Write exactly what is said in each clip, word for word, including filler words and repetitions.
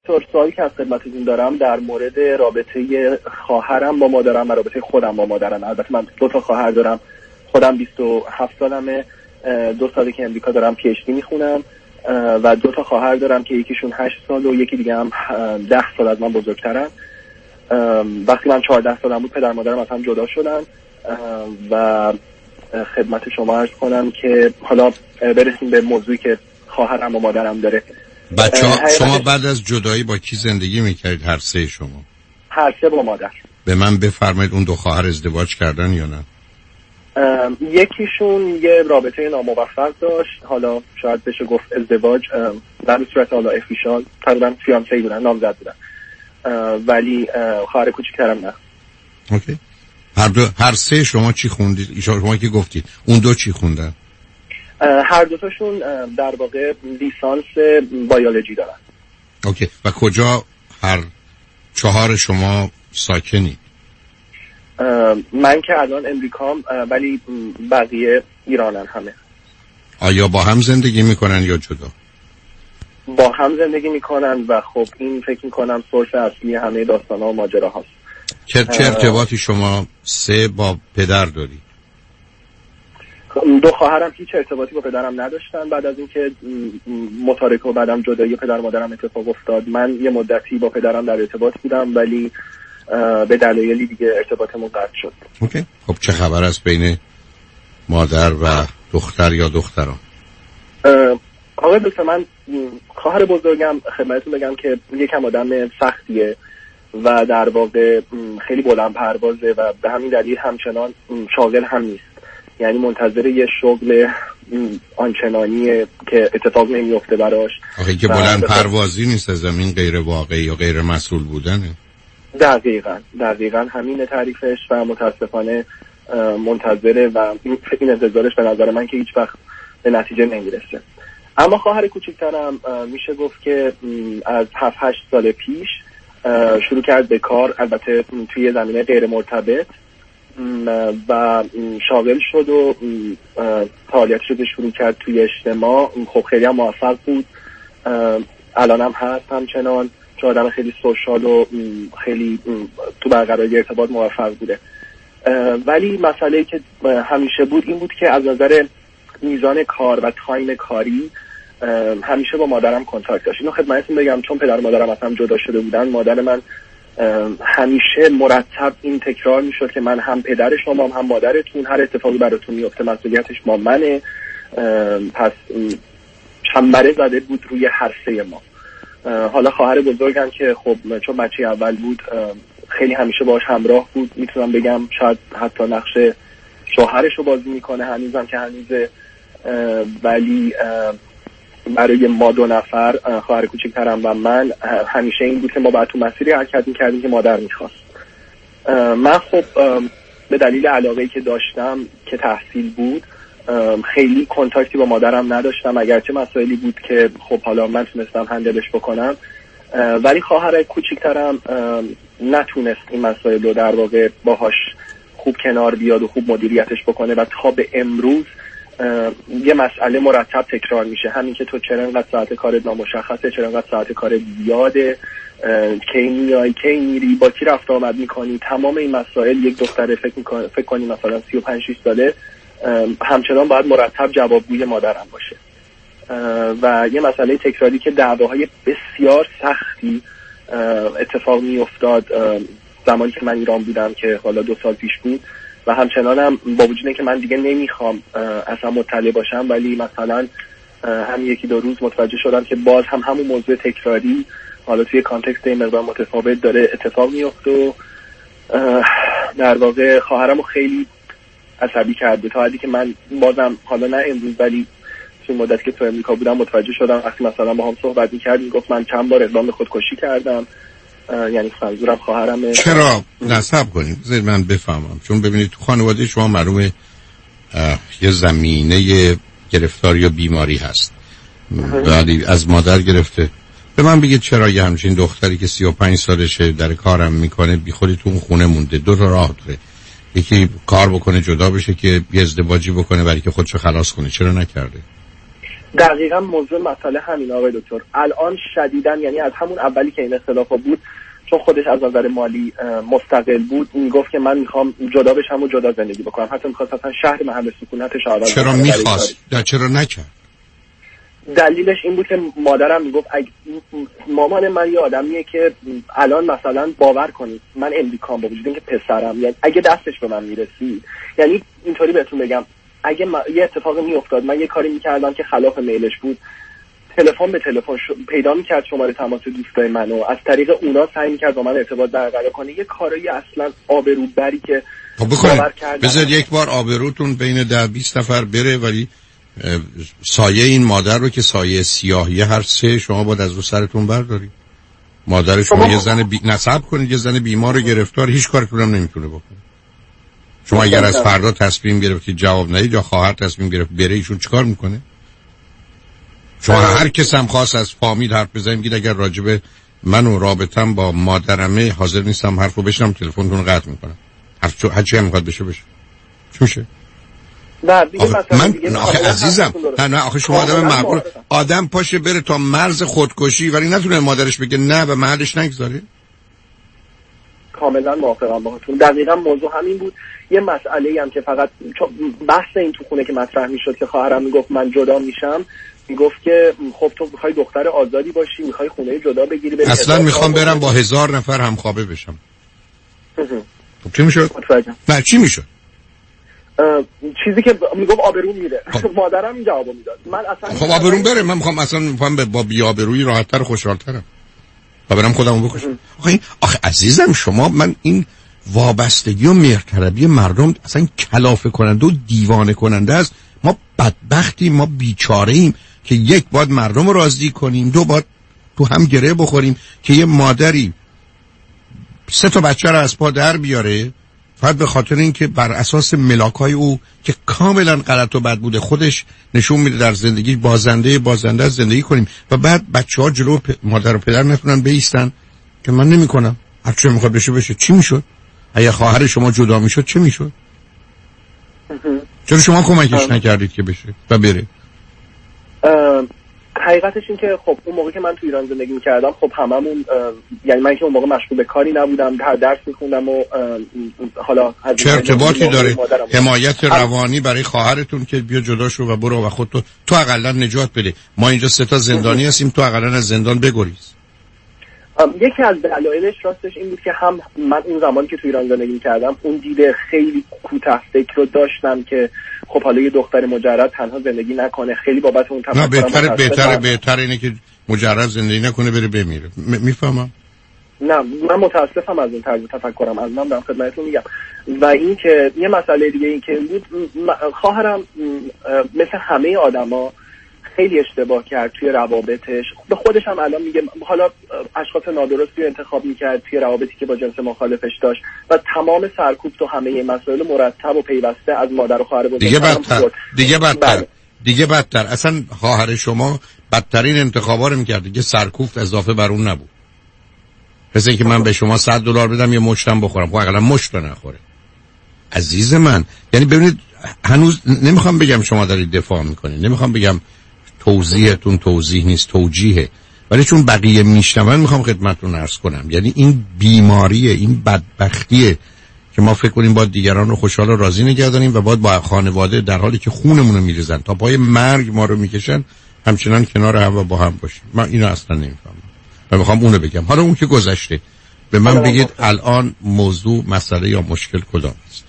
سوالی که از خدمتتون دارم در مورد رابطه خواهرم با مادرم و رابطه خودم با مادرم. البته من دو تا خواهر دارم، خودم بیست و هفت سالمه، دو سالی که امریکا دارم پی اچ دی میخونم و دو تا خواهر دارم که یکیشون هشت سال و یکی دیگه هم ده سال از من بزرگترن. وقتی من چهارده سالم بود پدر مادرم از هم جدا شدن و خدمت شما عرض کنم که حالا برسیم به موضوعی که خواهرم و مادرم داره. بچه ها شما بعد از جدایی با کی زندگی میکردید؟ هر سه شما؟ هر سه با مادر. به من بفرمایید اون دو خواهر ازدواج کردن یا نه؟ یکیشون یه رابطه ناموفق داشت، حالا شاید بشه گفت ازدواج در صورت حالا افیشال، تقریبا فیانسی بودن، نامزد بودن، ولی خواهر کوچیک‌ترم نه. اوکی. هر دو هر سه شما چی خوندید؟ شما که گفتید اون دو چی خوندن؟ هر دوتاشون در واقع لیسانس بیولوژی دارن. اوکی. و کجا هر چهار شما ساکنید؟ من که الان امریکام ولی بقیه ایرانن همه. آیا با هم زندگی میکنن یا جدا؟ با هم زندگی میکنن و خب این فکر میکنم سورس اصلی همه داستانا و ماجرا هاست. چه چه ارتباطی شما سه با پدر داری؟ دو خواهرم هیچ ارتباطی با پدرم نداشتن بعد از اینکه متارکه و بعدم جدایی پدر مادرم اتفاق افتاد. من یه مدتی با پدرم در ارتباط بودم ولی به دلایلی دیگه ارتباطمون قطع شد. اوکی. خب چه خبر است بین مادر و دختر یا دختران؟ آقای دکتر، من خواهر بزرگم خدمتتون بگم که یکم آدم سختیه و در واقع خیلی بلند پروازه و به همین دلیل همچنان شاغل هم نیست، یعنی منتظر یه شغل آنچنانیه که اتفاق نمیفته براش. آخه که بلند پروازی نیست، از زمین غیر واقعی یا غیر مسئول بودنه. دقیقاً دقیقاً همین تعریفش و متاسفانه منتظره و این انتظارش به نظر من که هیچ وقت به نتیجه نمیرسه. اما خواهر کوچکترم میشه گفت که از هفت هشت سال پیش شروع کرد به کار، البته توی زمینه غیر مرتبط، و شاغل شد و فعالیتش رو شروع کرد توی اجتماع. خب خیلی هم موفق بود، الان هم هست همچنان، چون آدم خیلی سوشال و خیلی تو برقراری ارتباط موفق بوده. ولی مسئله‌ای که همیشه بود این بود که از نظر میزان کار و تایم کاری همیشه با مادرم کنتاکت داشت. اینو خدمتتون بگم چون پدر مادرم از هم جدا شده بودن، مادر من همیشه مرتب این تکرار میشد که من هم پدر شما هم مادرتون، هر اتفاقی براتون میفته مسئولیتش با منه. پس چنبره زده بود روی هر سه ما. حالا خواهر بزرگم که خب چون بچه اول بود خیلی همیشه باهاش همراه بود، میتونم بگم شاید حتی نقش شوهرش رو بازی میکنه هنوزم که هنوزه. ولی برای ما دو نفر، خواهر کوچکترم و من، همیشه این بود که ما باید تو مسیری حرکت میکردیم که مادر میخواست. من خب به دلیل علاقه‌ای که داشتم که تحصیل بود خیلی کنتاکتی با مادرم نداشتم، اگرچه مسائلی بود که خب حالا من تونستم هندلش بکنم، ولی خواهر کوچکترم نتونست این مسائل رو در واقع باهاش خوب کنار بیاد و خوب مدیریتش بکنه و تا به امروز یه مسئله مرتب تکرار میشه، همین که تو چرا انقدر ساعت کارت نامشخصه، چرا انقدر ساعت کارت زیاده، کی میای کی میری، با کی رفت آمد میکنی. تمام این مسائل یک دختر فکر میکنه فکر کنی مثلا سی و پنج شش ساله همچنان باید مرتب جوابگوی مادرم باشه و یه مسئله تکراری که دعواهای بسیار سختی اتفاق میافتاد زمانی که من ایران بودم که حالا دو سال پیش بود. و همچنانم با وجود اینکه من دیگه نمیخوام اصلا مطلع باشم، ولی مثلا هم یکی دو روز متوجه شدم که باز هم همون موضوع تکراری حالا توی کانتکست این مقدار متفاوت داره اتفاق میفته و در واقع خواهرمو خیلی عصبی کرده، تا حدی که من بازم حالا نه امروز ولی توی مدتی که تو امریکا بودم متوجه شدم وقتی مثلا با هم صحبت می‌کردیم گفت من چند بار اقدام به خودکشی کردم. یعنی منظورم خواهرم. چرا نصب کنیم بذارید من بفهمم، چون ببینید تو خانواده شما معلومه یه زمینه گرفتاری یا بیماری هست، ولی از مادر گرفته. به من بگید چرا یه همچین دختری که سی و پنج سالشه در کارم میکنه بی خودی تو اون خونه مونده؟ دو تا راه داره، یکی کار بکنه جدا بشه که یه ازدواجی بکنه برای که خودشو خلاص کنه، چرا نکرده؟ دقیقاً موضوع مسئله همین آقای دکتر. الان شدیداً، یعنی از همون اولی که این اختلافا بود، چون خودش از نظر مالی مستقل بود، میگفت که من میخوام جدا بشم و جدا زندگی بکنم. حتی میخواست اصلا شهر محل سکونتش عوض کنه. چرا میخواست؟ چرا نکرد؟ دلیلش این بود که مادرم میگفت اگه مامان من یه آدمیه که الان مثلا باور کنید من امریکام با وجود اینکه پسرم، یعنی اگه دستش به من میرسید، یعنی اینطوری بهتون بگم اگه ما... یه اتفاقی میافتاد من یه کاری میکردم که خلاف میلش بود، تلفن به تلفن ش... پیدا میکرد شماره تماس دوستای منو، از طریق اونا سعی میکرد با من ارتباط برقرار کنه. یه کارایی اصلا آبروبری که خب بکنید بذار یک بار آبروتون بین ده بیست نفر بره، ولی سایه این مادر رو که سایه سیاهی هر سه شما باید از رو سرتون بردارید. مادر شما یه زن بی... نصب کنید، یه زن بیمار و گرفتار، هیچ کارتون هم نمیتونه بکنه. شما اگر از فردا تصمیم گرفتید جواب ندید یا خواهر تصمیم گرفت بره، ایشون چیکار میکنه؟ شما هر کس هم خواست از فامیل حرف بزنید، میگید اگر راجب من و رابطم با مادرمه حاضر نیستم حرفو بشنم، تلفنتون قطع میکنم. هر چه هر چی هم میخواد بشه بشه. چی میشه؟ نه دیگه مثلا من دیگه آخه عزیزم نه نه آخه شما آدم معقول آدم پاشه بره تا مرز خودکشی ولی نتونه مادرش بگه نه و محلش نگذاره. کاملا موافقم باهاتون. دقیقاً موضوع همین بود. یه مسئله‌ای هم که فقط بحث این تو خونه که مطرح میشد که خواهرم میگفت من جدا میشم، میگفت که خب تو میخوای دختر آزادی باشی، میخوای خونه جدا بگیری. اصلا میخوام برم با هزار نفر همخوابه بشم. خب چی میشد؟ نه چی میشد؟ چیزی که میگفت آبروم میره. مادرم این جوابو میداد. من اصلا خب آبروم بره، من میخوام اصلا میخوام با بی آبرویی راحت‌تر و خوشحال‌ترم. و برم خودمو بکشم. آخه این آخه عزیزم شما، من این وابستگی و مهرطلبی مردم اصلا کلافه کننده و دیوانه کننده است. ما بدبختیم، ما بیچاره ایم که یک باید مردم رو راضی کنیم، دو باید تو هم گره بخوریم که یه مادری سه تا بچه رو از پا در بیاره فقط به خاطر اینکه بر اساس ملاکای او که کاملا غلط و بد بوده خودش نشون میده در زندگی بازنده بازنده زندگی کنیم و بعد بچه‌ها جلو پ... مادر و پدر نتونن بایستن که من نمی‌کنم، هر چی میخواد بشه بشه. چی میشد اگه خواهر شما جدا میشد؟ چه میشد؟ چرا شما کمکش نکردید که بشه و بره؟ حقیقتش این که خب اون موقع که من تو ایران زندگی می‌کردم خب هممون، یعنی من که اون موقع مشغول به کاری نبودم، در درس می‌خوندم و حالا از چه ارتباطی داره حمایت روانی برای خواهرتون که بیا جدا شو و برو و خودتو تو حداقل نجات بده؟ ما اینجا سه تا زندانی هستیم، تو حداقل از زندان بگریز. یکی از دلایلش راستش این بود که هم من اون زمانی که تو ایران زندگی می‌کردم اون دیده خیلی کوتاه فکر رو داشتم که خب حالا یه دختر مجرد تنها زندگی نکنه، خیلی بابت اون تفکر. نه بهتره بهتره بهتره اینه که مجرد زندگی نکنه بره بمیره. میفهمم. نه من متاسفم از این طرز تفکرم، از من دارم خدمتتون میگم. و این که یه مسئله دیگه این که بود، خواهرم مثل همه آدما خیلی اشتباه کرد توی روابطش. به خودش هم الان میگه حالا اشخاص نادرستی رو انتخاب میکرد توی روابطی که با جنس مخالفش داشت و تمام سرکوب تو همه این مسائل مرتب و پیوسته از مادر و خواهر بزرگتر دیگه بدتر دیگه بدتر بله. دیگه بدتر اصلا خواهر شما بدترین انتخابا رو میکرد، دیگه سرکوفت اضافه بر اون نبود. مثل اینکه من به شما صد دلار بدم یه مشتم بخورم، خب حداقل مشت نخوره. عزیز من یعنی ببینید هنوز نمیخوام بگم شما دارید دفاع میکنید، نمیخوام بگم توضیحتون توضیح نیست، توجیهه، ولی چون بقیه میشنون میخوام خدمتتون عرض کنم یعنی این بیماریه، این بدبختیه که ما فکر کنیم باید دیگران رو خوشحال و راضی نگه داریم و باید با خانواده در حالی که خونمون رو میریزن تا پای مرگ ما رو میکشن همچنان کنار هم و با هم باشیم. من اینو اصلا نمیفهمم و میخوام اونو بگم. حالا اون که گذشته، به من بگید الان موضوع مسئله یا مشکل کدام است؟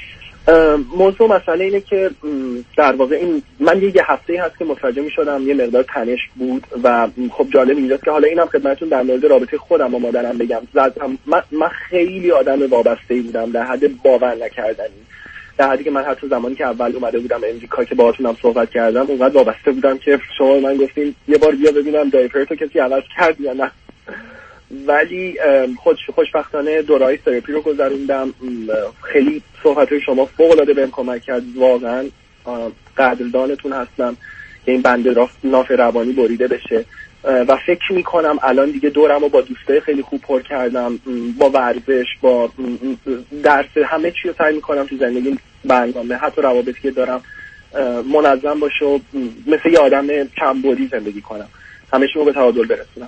موضوع مسئله اینه که در واقع این من یه هفته‌ای هست که متوجه می‌شدم یه مقدار تنش بود و خب جالب اینجاست که حالا اینم خدمتتون در مورد رابطه خودم و مادرم بگم. من من خیلی آدم وابسته‌ای بودم در حد باور نکردنی، در حدی که من حتی زمانی که اول اومده بودم امریکا که باهاتونم صحبت کردم اونقدر وابسته بودم که شما من گفتین یه بار بیا ببینم دایپرتو کسی عوض کرد یا نه. ولی خوش خوشبختانه دورهای تراپی رو گذروندم. خیلی صحبت‌های شما فوق‌العاده بهم کمک کرد، واقعا قدردانتون هستم که این بند ناف روانی بریده بشه و فکر میکنم الان دیگه دورم رو با دوستای خیلی خوب پر کردم، با ورزش، با درس، همه چی رو سعی میکنم تو زندگی برنامه حتی روابطی که دارم منظم باشه و مثل یه آدم کمبودی زندگی کنم، همه چیمو به تعادل برسونم.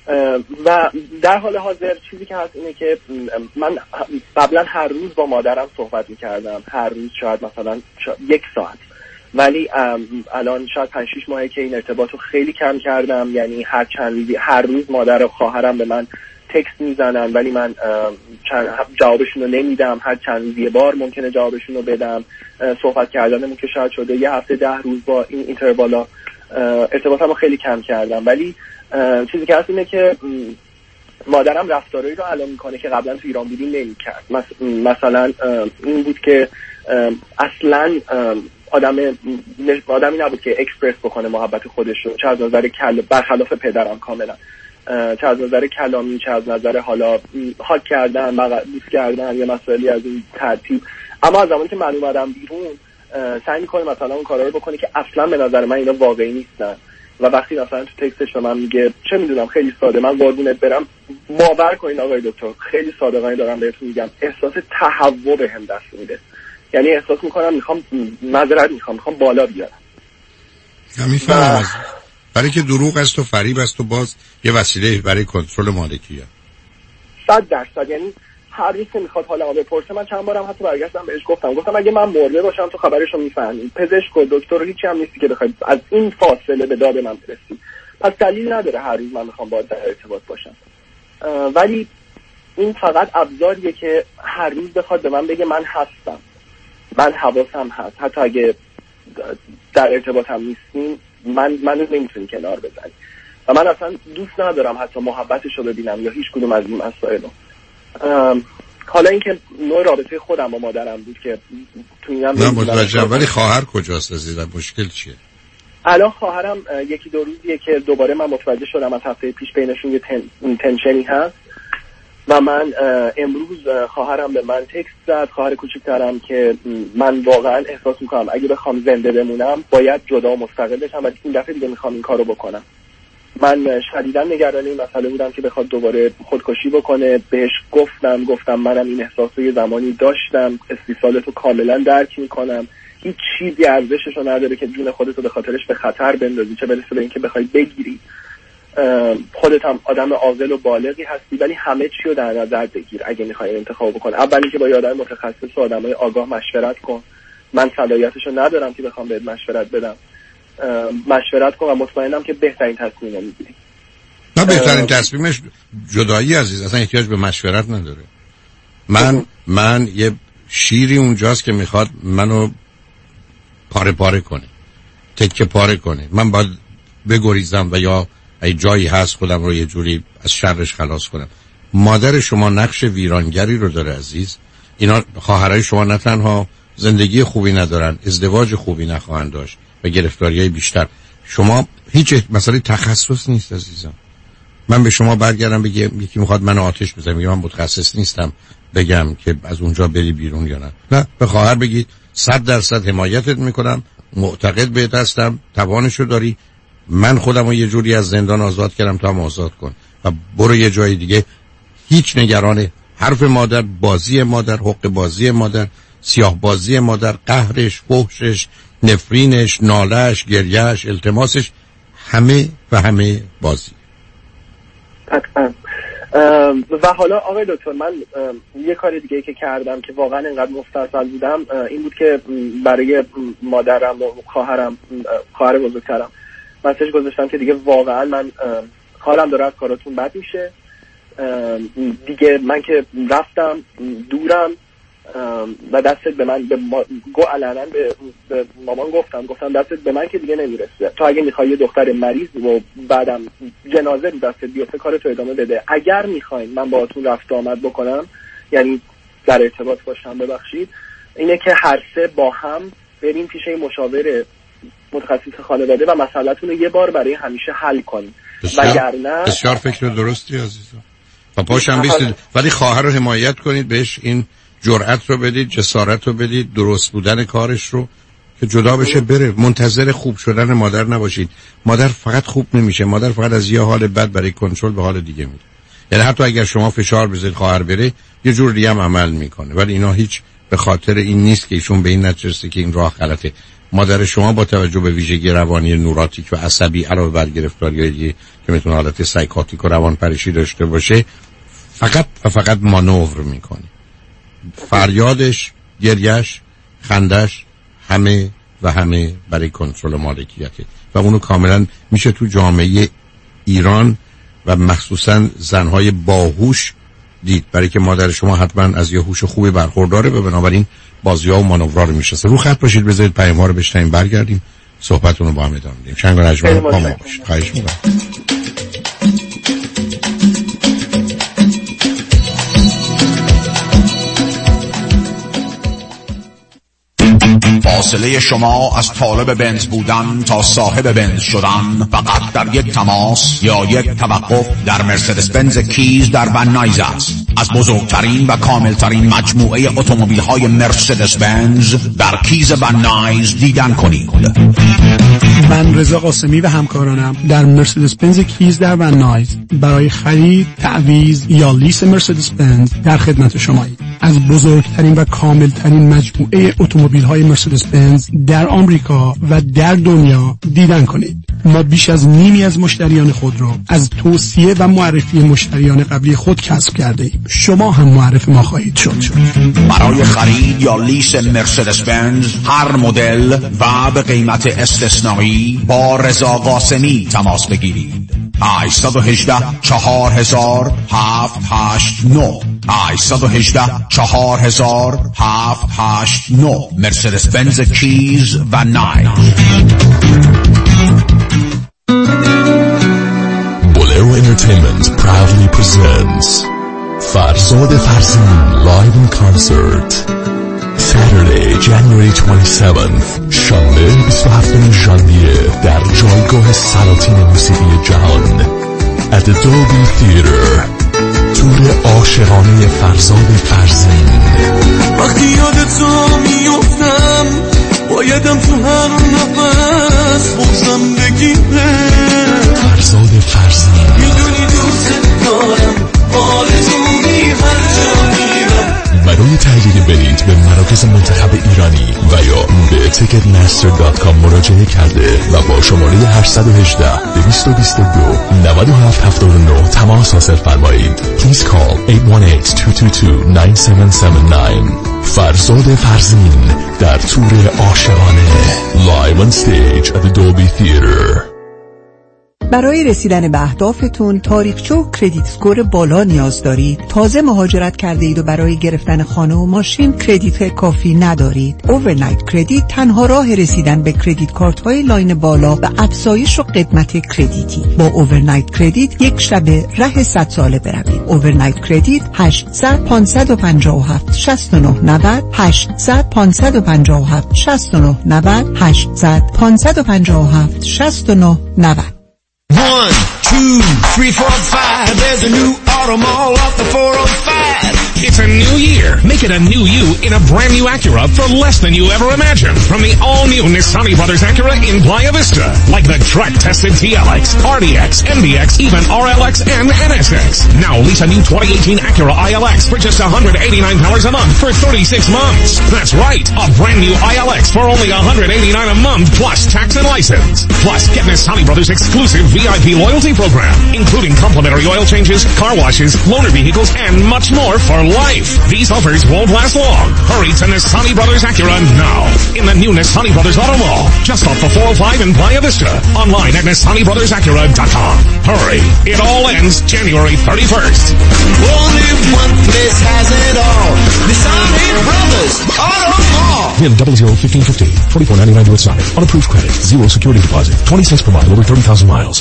و در حال حاضر چیزی که هست اینه که من قبلا هر روز با مادرم صحبت میکردم، هر روز شاید مثلا شاید یک ساعت، ولی الان شاید پنج شیش ماهه که این ارتباط رو خیلی کم کردم. یعنی هر چند روزی هر روز مادر و خواهرم به من تکست میزنن ولی من جوابشون رو نمیدم، هر چند روزی بار ممکنه جوابشون رو بدم. صحبت کردنمون که شاید شده یه هفته ده روز با این اینتروالا ارتباطم رو خیلی کم کردم. ولی چیزی که هست اینه که مادرم رفتارهایی رو الان میکنه که قبلا تو ایران بودیم نمیکرد. مثلا این بود که اصلا آدم آدمی نبود که اکسپرس بکنه محبت خودش رو، چه از نظر کل برخلاف پدرم کاملا، چه از نظر کلامی، چه از نظر حالا حاک کردن، بوس کردن یا مسائلی از این ترتیب. اما از زمانی که من اومدم بیرون سعی میکنه مثلا اون کارا رو بکنه که اصلا به نظر من اینا واقعی نیستن. و وقتی مثلا تو تکستش به من میگه چه میدونم خیلی ساده، من قربونت برم، باور کنین آقای دکتر خیلی صادقانه دارم بهتون میگم، احساس تهوع بهم دست میده. یعنی احساس میکنم میخوام معذرت میخوام میخوام بالا بیارم. میفهمم برای که دروغ است و فریب است و باز یه وسیله برای کنترل مالکیت. صد درصد. یعنی هر روز که میخواد حالا بپرسه، من چند بارم حتی برگشتم بهش گفتم گفتم اگه من مرده باشم تو خبرشو میفهمی، پزشک و دکتر هیچی هم نیستی که بخواد از این فاصله به داد من برسی، پس دلیل نداره هر روز من میخوام باهات در ارتباط باشم. ولی این فقط ابزاریه که هر روز بخواد به من بگه من هستم، من حواسم هست، حتی اگه در ارتباطم نیستیم من منو نمیتونی کنار بزنی. و من اصلا دوست ندارم حتی محبتشو ببینم یا هیچ کدوم از این مسائل. حالا اینکه نوع رابطه خودم با مادرم بود که تو اینم نه متوجهم، ولی خواهر کجاست عزیزم؟ مشکل چیه؟ الان خواهرم یکی دو روزیه که دوباره من متوجه شدم از هفته پیش بینشون یه تن... تنشنی هست و من امروز خواهرم به من تکست زد، خواهر کوچیکترم، که من واقعا احساس میکنم اگه بخوام زنده بمونم باید جدا و مستقل بشم و این دفعه دیگه میخوام این کارو بکنم. من شدیداً نگران این مسئله بودم که بخواد دوباره خودکشی بکنه. بهش گفتم گفتم منم این احساس رو یه زمانی داشتم، استیصالتو کاملا درک میکنم، هیچ چیزی ارزششو نداره که جون خودتو به خاطرش به خطر بندازی، چه برسه به اینکه بخوای بگیری. خودت هم آدم عاقل و بالغی هستی ولی همه چی رو در نظر بگیر اگه میخوای انتخاب بکنی. اولی که با آدم متخصص و آدمای آگاه مشورت کن. من صلاحیتشو ندارم که بخوام بهت مشورت بدم. مشورت کن و مطمئنم که بهترین تصمیم رو میگیری. نه بهترین تصمیمش جدایی عزیز، اصلا احتیاج به مشورت نداره. من من یه شیری اونجاست که میخواد منو پاره پاره کنه، تکه پاره کنه. من باید بگریزم و یا ای جایی هست خودم رو یه جوری از شرش خلاص کنم. مادر شما نقش ویرانگری رو داره عزیز. اینا خواهرای شما نه تنها زندگی خوبی ندارن، ازدواج خوبی نخواهند داشت و گرفتاریای بیشتر. شما هیچ مسئله تخصص نیست عزیزم. من به شما برگردم بگم یکی میخواد منو آتش بزنه، میگم من متخصص نیستم بگم که از اونجا بری بیرون یا نه. نه، به خواهر بگید صد درصد حمایتت میکنم، معتقد بهت هستم، توانشو داری، من خودم رو یه جوری از زندان آزاد کردم تا هم آزاد کن و برو یه جای دیگه. هیچ نگران حرف مادر، بازی مادر، حق بازی مادر، سیاه بازی مادر، قهرش، فحشش، نفرینش، نالش، گریهش، التماسش، همه و همه بازی. حتما. و حالا آقای دکتر من یه کار دیگه که کردم که واقعا اینقدر مستاصل بودم این بود که برای مادرم و خواهرم، خواهر بزرگترم مسیج گذاشتم که دیگه واقعا من حالم داره از کاراتون بد میشه دیگه، من که رفتم دورم و دستت به من به ما... گو علنا به... به مامان گفتم گفتم دستت به من که دیگه نمیرسه، تو اگه میخوای یه دختر مریض و بعدم جنازه رو دستت بیفته کارتو ادامه بده، اگر میخواین من باهاتون رفت آمد بکنم یعنی در ارتباط باشم ببخشید، اینه که هر سه با هم بریم پیش این مشاور متخصص خانواده و مسئله‌تون رو یه بار برای همیشه حل کنیم. وگرنه بسیار فکر درستی عزیزم. و پاشم بیستید، ولی خواهر رو حمایت کنید، بهش این جرأت رو بدید، جسارت رو بدید، درست بودن کارش رو که جدا بشه بره. منتظر خوب شدن مادر نباشید. مادر فقط خوب نمیشه، مادر فقط از یه حال بد برای کنترل به حال دیگه میره. یعنی حتی اگر شما فشار بزنید خواهر بره یه جور دیگه هم عمل میکنه، ولی اینا هیچ به خاطر این نیست که ایشون به این نتیجه که این راه غلطه. مادر شما با توجه به ویژگی روانی نوراتیک و عصبی علاوه بر گرفتاریایی که میتونه حالت سایکاتیک و روانپریشی داشته باشه فقط و فقط مانور میکنه. فریادش، گریش، خندش همه و همه برای کنترل مالکیته و اونو کاملا میشه تو جامعه ایران و مخصوصا زنهای باهوش دید، برای که مادر شما حتما از یه هوش خوبی برخورداره و بنابراین بازی‌ها و مانورها رو میشناسه. رو خط باشید، بذارید پیام‌ها رو بشنویم، برگردیم صحبتون رو با هم ادامه بدیم. چنگ و نجمن با ما باشید. خواهش می‌کنم. فاصله شما از طالب بنز بودن تا صاحب بنز شدن فقط در یک تماس یا یک توقف در مرسدس بنز کیز در ون نایز است. از بزرگترین و کاملترین مجموعه اتومبیل‌های مرسدس بنز در کیز ون نایز دیدن کنید. من رضا قاسمی و همکارانم در مرسدس بنز کیز در ون نایز برای خرید، تعویض یا لیس مرسدس بنز در خدمت شماییم. از بزرگترین و کاملترین مجموعه اتومبیل‌های مرسدس بنز در آمریکا و در دنیا دیدن کنید. ما بیش از نیمی از مشتریان خود را از توصیه و معرفی مشتریان قبلی خود کسب کرده ایم. شما هم معرف ما خواهید شد. شد. برای خرید یا لیس مرسدس بنز هر مدل و به قیمت استثنایی با رضا قاسمی تماس بگیرید. هشت یک هشت چهار هزار هفت هشت نه هشت یک هشت چهار هزار هفت هشت نه مرسدس بنز کیز و نایز. Bolero Entertainment proudly presents Farzad Farzin live in concert Saturday, January twenty-seventh شنبه بیست و هفتم ژانویه در جایگاه سلاطین موسیقی جهان at the Dolby Theater. تور عاشقانه فرزاد فرزین. وقتی یاد تو میفتم بایدم تو هر نفس بغزم بگیره. فرزاد فرزین میدونی دوست دارم آرزومی هر جا میرم. برای تهیه بلیط به مراکز منتخب ایرانی و یا به تیکت مستر دات کام مراجعه کرده و با شماره هشت یک هشت دویست و بیست و دو نود و هفت هفتاد و نه تماس حاصل فرمایید. Please call هشت یک هشت دو دو دو نه هفت هفت نه. فرزاد فرزین در تور عاشقانه Live on stage at the Dolby Theater. برای رسیدن به اهدافتون تاریخچه و کردیت اسکور بالا نیاز دارید. تازه مهاجرت کرده اید و برای گرفتن خانه و ماشین کردیت کافی ندارید. اوورنایت کردیت تنها راه رسیدن به کردیت کارت های لاین بالا و افزایش و قدمت کردیتی. با اوورنایت کردیت یک شب ره صد ساله بروید. اوورنایت کردیت هشت صفر پنج پنج هفت شش نه نه صفر هشت صفر پنج پنج هفت شش نه نه صفر هشت صفر پنج پنج هفت شش نه نه صفر. One, two, three, four, five. There's a new auto mall off the four oh five. It's a new year. Make it a new you in a brand new Acura for less than you ever imagined. From the all-new Nissani Brothers Acura in Playa Vista. Like the track-tested T L X, R D X, M D X, even R L X and N S X. Now lease a new twenty eighteen Acura I L X for just one hundred eighty-nine dollars a month for thirty-six months. That's right. A brand new I L X for only one hundred eighty-nine dollars a month plus tax and license. Plus get Nissani Brothers exclusive V I P loyalty program, including complimentary oil changes, car washes, loaner vehicles, and much more for life. These offers won't last long. Hurry to Nissani Brothers Acura now. In the new Nissani Brothers Auto Mall, just off the four oh five in Playa Vista. Online at Nissani Brothers Acura dot com. Hurry. It all ends January thirty-first. Only one place has it all. Nissani Brothers Auto Mall. V M W fifteen fifty, twenty-four ninety-nine to its side. Unapproved credit, zero security deposit, twenty cents per mile over thirty thousand miles.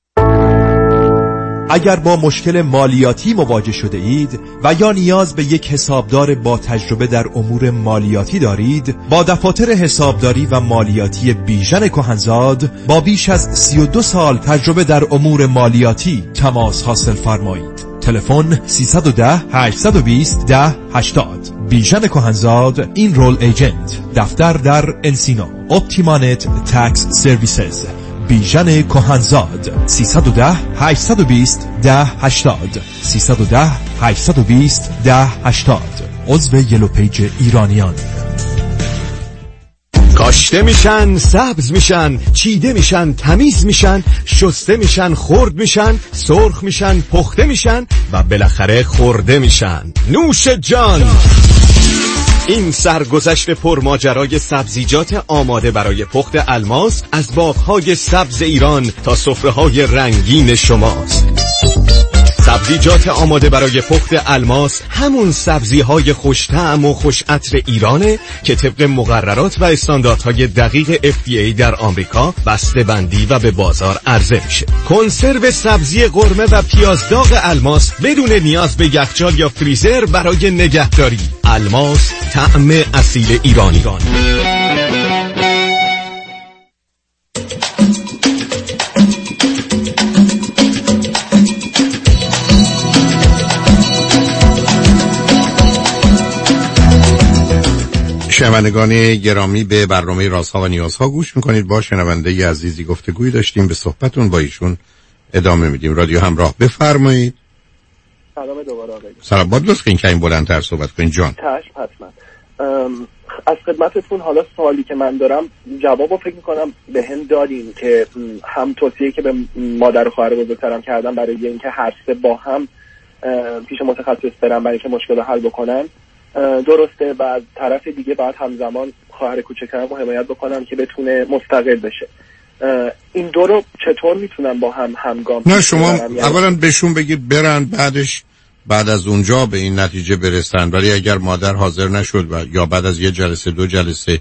اگر با مشکل مالیاتی مواجه شده اید و یا نیاز به یک حسابدار با تجربه در امور مالیاتی دارید، با دفاتر حسابداری و مالیاتی بیژن کهنزاد با بیش از سی و دو سال تجربه در امور مالیاتی تماس حاصل فرمایید. تلفن سیصد و ده هشتصد و بیست ده هشتاد. بیژن کهنزاد این رول ایجنت. دفتر در انسینو. اپتیمانت تکس سرویسز. بیژن کهنزاد. سیصد و ده هشتصد و بیست ده هشتاد. سیصد و ده هشتصد و بیست ده هشتاد. عضو یلو پیج ایرانیان. کاشته میشن، سبز میشن، چیده میشن، تمیز میشن، شسته میشن، خرد میشن، سرخ میشن، پخته میشن و بالاخره خورده میشن. نوش جان. این سرگذشت پرماجرای سبزیجات آماده برای پخت الماس از باغ‌های سبز ایران تا سفره‌های رنگین شماست. سبزیجات آماده برای پخت الماس همون سبزی‌های خوش طعم و خوش عطر ایرانه که طبق مقررات و استانداردهای دقیق اف دی ای در آمریکا بسته‌بندی و به بازار عرضه میشه. کنسرو سبزی قرمه و پیازداغ الماس بدون نیاز به یخچال یا فریزر برای نگهداری. الماس، طعم اصیل ایرانی. شنوندگان گرامی، به برنامه رازها و نیازها گوش میکنید. با شنونده عزیزی گفتگوی داشتیم، به صحبتون با ایشون ادامه میدیم. رادیو همراه، بفرمایید. سلام دوباره آقای. سلام. با لطف این که این بلندتر صحبت کنید جان. چشم حتما. از خدمتتون حالا سوالی که من دارم جوابو فکر میکنم به هم دادین که هم توصیه که به مادر و خواهر بزرگترم کردم برای اینکه هر سه با هم پیش متخصص برن برای اینکه مشکل رو حل بکنن درسته، و از طرف دیگه بعد همزمان خواهر کوچکم رو حمایت بکنم که بتونه مستقل بشه. این دو رو چطور میتونم با هم همگام؟ نه شما اولا بهشون بگید برن، بعدش بعد از اونجا به این نتیجه برسن. ولی اگر مادر حاضر نشد و یا بعد از یه جلسه دو جلسه،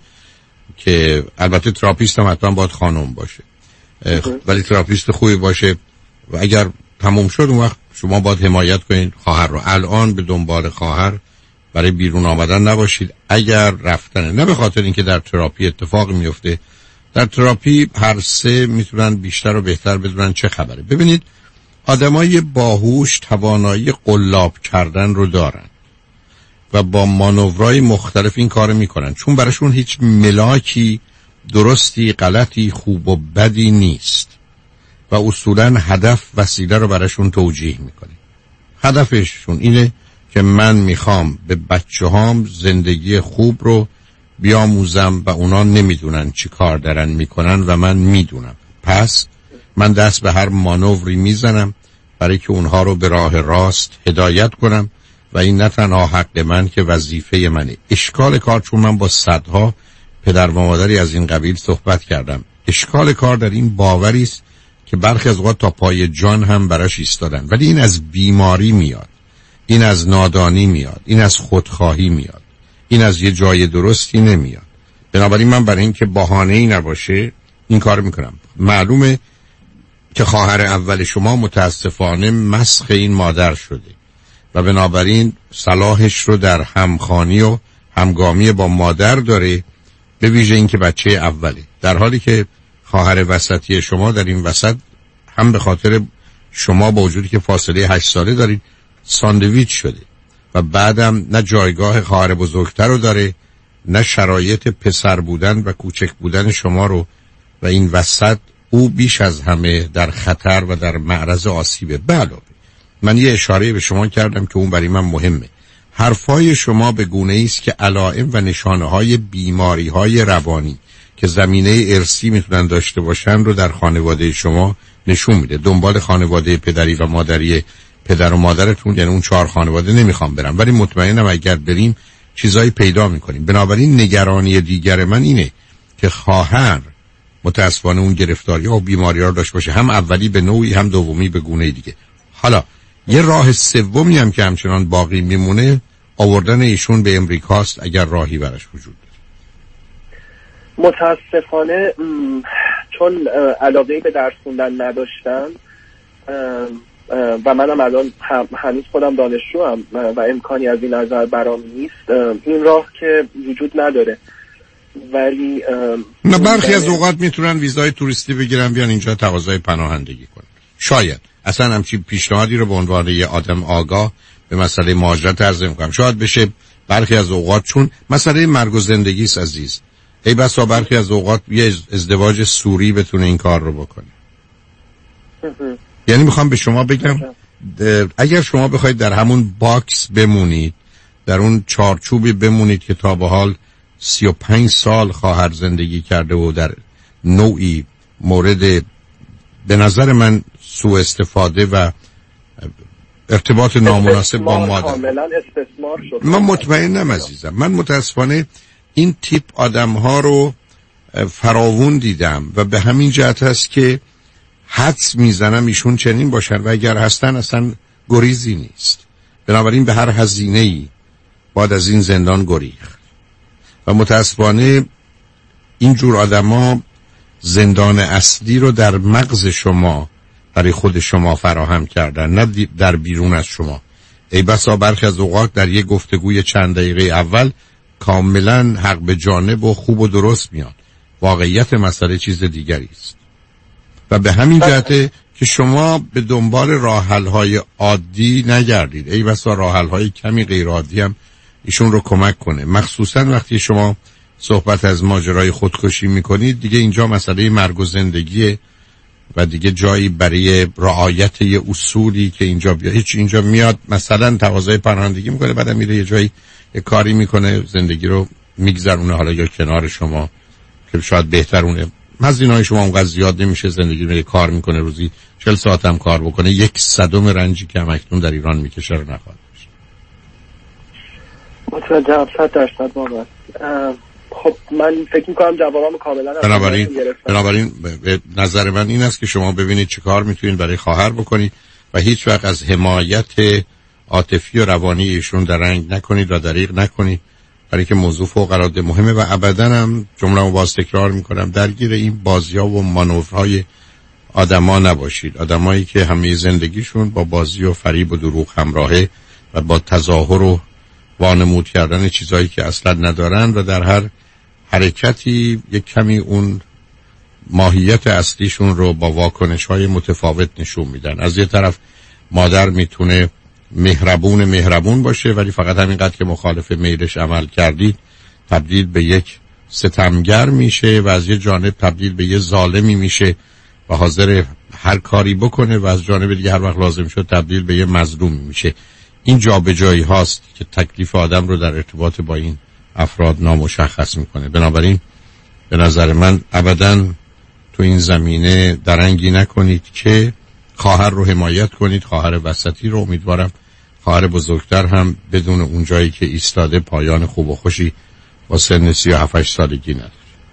که البته تراپیست هم حتما باید خانم باشه ولی تراپیست خوبی باشه، و اگر تموم شد اون وقت شما باید حمایت کنید خواهر رو. الان به دنبال خواهر برای بیرون آمدن نباشید. اگر رفتن، نه به خاطر اینکه در تراپی اتفاقی میفته، در تراپی هر سه میتونن بیشتر و بهتر بدونن چه خبره. ببینید آدمای باهوش توانایی قلاب کردن رو دارن و با مانورهای مختلف این کار میکنن، چون براشون هیچ ملاکی درستی غلطی خوب و بدی نیست و اصولا هدف وسیله رو براشون توجیه میکنه. هدفشون اینه که من میخوام به بچه هام زندگی خوب رو بیاموزم و اونا نمیدونن چی کار دارن میکنن و من میدونم، پس من دست به هر مانوری میزنم برای که اونها رو به راه راست هدایت کنم و این نه تنها حق من که وظیفه منه. اشکال کار، چون من با صدها پدر و مادری از این قبیل صحبت کردم، اشکال کار در این باوری است که برخی از اوقات تا پای جان هم براش ایستادن، ولی این از بیماری میاد، این از نادانی میاد، این از خودخواهی میاد، این از یه جای درستی نمیاد. بنابراین من برای این که بهانه‌ای نباشه این کار میکنم. معلومه که خواهر اول شما متاسفانه مسخ این مادر شده و بنابراین صلاحش رو در همخوانی و همگامی با مادر داره، به ویژه این که بچه اوله، در حالی که خواهر وسطی شما در این وسط هم به خاطر شما با وجودی که فاصله هشت ساله دارید ساندویچ شده و بعدم نه جایگاه خواهر بزرگتر رو داره، نه شرایط پسر بودن و کوچک بودن شما رو، و این وسط او بیش از همه در خطر و در معرض آسیبه. بله من یه اشاره به شما کردم که اون برای من مهمه. حرفای شما به گونه‌ای است که علائم و نشانه‌های بیماری‌های روانی که زمینه ارثی میتونن داشته باشن رو در خانواده شما نشون میده. دنبال خانواده پدری و مادری پدر و مادرتون، یعنی اون چهار خانواده نمیخوام برم، ولی مطمئنم اگر بریم چیزایی پیدا میکنیم. بنابراین نگرانی دیگر من اینه که خواهر متاسفانه اون گرفتاری ها و بیماری ها رو داشته باشه، هم اولی به نوعی هم دومی به گونه دیگه. حالا یه راه سومی هم که همچنان باقی میمونه آوردن ایشون به امریکاست، اگر راهی براش وجود داره. متاسفانه چون علاقه به درس خوندن نداشتم و منم الان هم هنوز خودم دانشجوام و امکانی از این نظر برام نیست، این راه که وجود نداره. ولی نه، برخی از اوقات میتونن ویزای توریستی بگیرن بیان اینجا تقاضای پناهندگی کنن. شاید اصلا همچین پیشنهادی رو به عنوان یه آدم آگاه به مسئله مهاجرت عرض می‌کنم. شاید بشه برخی از اوقات، چون مسئله مرگ و زندگی است عزیز، ای بسا برخی از اوقات یه ازدواج سوری بتونه این کار رو بکنه. یعنی میخوام به شما بگم اگر شما بخواید در همون باکس بمونید، در اون چارچوبی بمونید که تا به حال سی و پنج سال خواهر زندگی کرده و در نوعی مورد به نظر من سوء استفاده و ارتباط نامناسب با مادر کاملا استثمار شد. من مطمئنم عزیزم، من متاسفانه این تیپ آدم ها رو فراوون دیدم و به همین جهت هست که حدس میزنم ایشون چنین باشن و اگر هستن اصلا گریزی نیست. بنابراین به هر هزینه‌ای باید از این زندان گریخت و متاسفانه اینجور آدما زندان اصلی رو در مغز شما برای خود شما فراهم کردن، نه در بیرون از شما. ای بسا برخی از اوقات در یک گفتگوی چند دقیقه اول کاملا حق به جانب و خوب و درست میاد، واقعیت مسئله چیز دیگری است و به همین جهته که شما به دنبال راه‌حل‌های عادی نگردید. ای بسا راه‌حل‌های کمی غیر عادی هم ایشون رو کمک کنه، مخصوصا وقتی شما صحبت از ماجرای خودکشی میکنید. دیگه اینجا مسئله مرگ و زندگیه و دیگه جایی برای رعایت یه اصولی که اینجا بیا هیچ اینجا میاد مثلا تقاضای پناهندگی میکنه، بعد میره یه جایی یه کاری میکنه، زندگی رو میگذرونه حالا یا کنار شما که شاید بهترونه. هزینه‌های شما اونقدر زیاد نمیشه، زندگی رو کار میکنه، روزی چهل ساعت هم کار بکنه، یک صدم رنجی که هم اکنون در ایران میکشه رو نخواهد داشت. متوجهم، صد درصد واقعا. خب من فکر میکنم جوابم کاملا بنابراین بنابراین به نظر من این است که شما ببینید چه کار میتونید برای خواهر بکنید و هیچ وقت از حمایت عاطفی و روانی ایشون درنگ نکنید و دریغ نکنید، برای که موضوع فوق العاده مهمه و ابدا هم جمله‌مو باز تکرار میکنم درگیر این بازی‌ها و مانورهای آدما نباشید. آدمایی که همه زندگیشون با بازی و فریب و دروغ همراهه و با تظاهر و وانمود کردن چیزایی که اصلا ندارن و در هر حرکتی یک کمی اون ماهیت اصلیشون رو با واکنش‌های متفاوت نشون میدن. از یه طرف مادر میتونه مهربون مهربون باشه ولی فقط همینقدر که مخالف میلش عمل کردید تبدیل به یک ستمگر میشه و از یه جانب تبدیل به یه ظالمی میشه و حاضر هر کاری بکنه و از جانب دیگه هر وقت لازم شد تبدیل به یه مظلوم میشه. این جابجایی هاست که تکلیف آدم رو در ارتباط با این افراد نامشخص میکنه. بنابراین به نظر من ابداً تو این زمینه درنگی نکنید که خواهر رو حمایت کنید. خواهر وسطی رو امیدوارم خواهر بزرگتر هم بدون اون جایی که ایستاده پایان خوب و خوشی با سن سی و هفت سالگی نداره.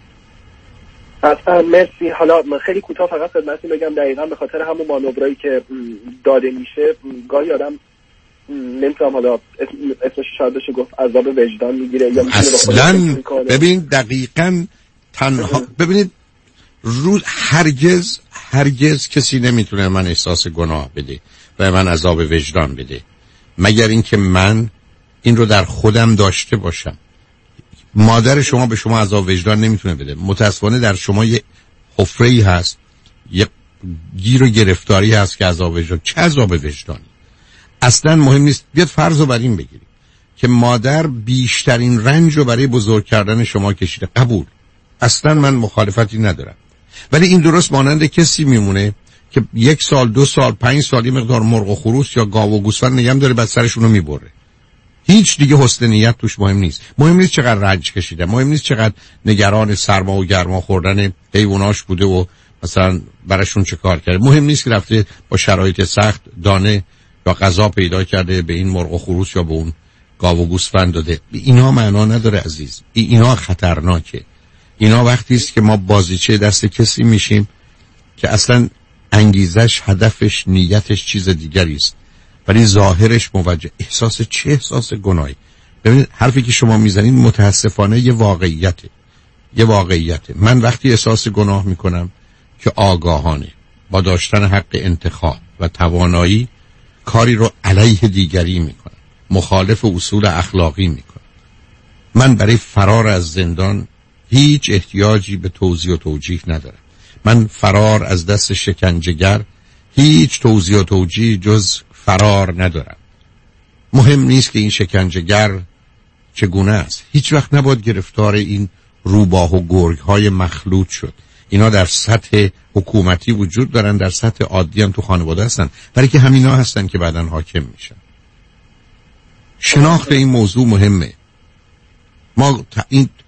اصلا مرسی. حالا من خیلی کوتاه فقط خدمتتون بگم دقیقاً به خاطر همون مانورایی که داده میشه گاهی آدم نمیتونم حالا اسمش شاید بشه گفت عذاب وجدان میگیره یا اصلا. ببین دقیقاً تنها ببینید رو هرگز هرگز کسی نمیتونه من احساس گناه بده و من عذاب وجدان بده مگر اینکه من این رو در خودم داشته باشم. مادر شما به شما عذاب وجدان نمیتونه بده. متاسفانه در شما یه حفره‌ای هست، یه گیر و گرفتاری هست که عذاب وجدان. چه عذاب وجدانی؟ اصلا مهم نیست. بیاد فرض رو بر این بگیریم که مادر بیشترین رنج رو برای بزرگ کردن شما کشیده. قبول، اصلا من مخالفتی ندارم، ولی این درست مانند کسی میمونه که یک سال دو سال پنج سالی مقدار مرغ و خروس یا گاو و گوسفند نگم داره بعد سرشون رو میبره. هیچ دیگه حسن نیت توش مهم نیست. مهم نیست چقدر رنج کشیده، مهم نیست چقدر نگران سرما و گرما خوردن حیواناش بوده و مثلا براشون چه کار کرده. مهم نیست که رفته با شرایط سخت دانه یا غذا پیدا کرده به این مرغ و خروس یا به اون گاو و گوسفند داده. اینا معنا نداره عزیز. اینا خطرناکه. اینا وقتی است که ما بازیچه دست کسی میشیم که اصلا انگیزش، هدفش، نیتش چیز دیگری است ولی ظاهرش موجه. احساس چه احساس گناهی؟ ببینید حرفی که شما میزنید متاسفانه یه واقعیته. یه واقعیته. من وقتی احساس گناه میکنم که آگاهانه با داشتن حق انتخاب و توانایی کاری رو علیه دیگری میکنم، مخالف اصول اخلاقی میکنم. من برای فرار از زندان هیچ احتیاجی به توضیح و توجیه ندارم. من فرار از دست شکنجهگر هیچ توضیح و توجیه جز فرار ندارم. مهم نیست که این شکنجهگر چگونه است. هیچ وقت نباید گرفتار این روباه و گرگ های مخلوط شد. اینا در سطح حکومتی وجود دارن، در سطح عادی هم تو خانواده هستن، برای که همینا هستن که بعداً حاکم میشن. شناخت این موضوع مهمه. ما این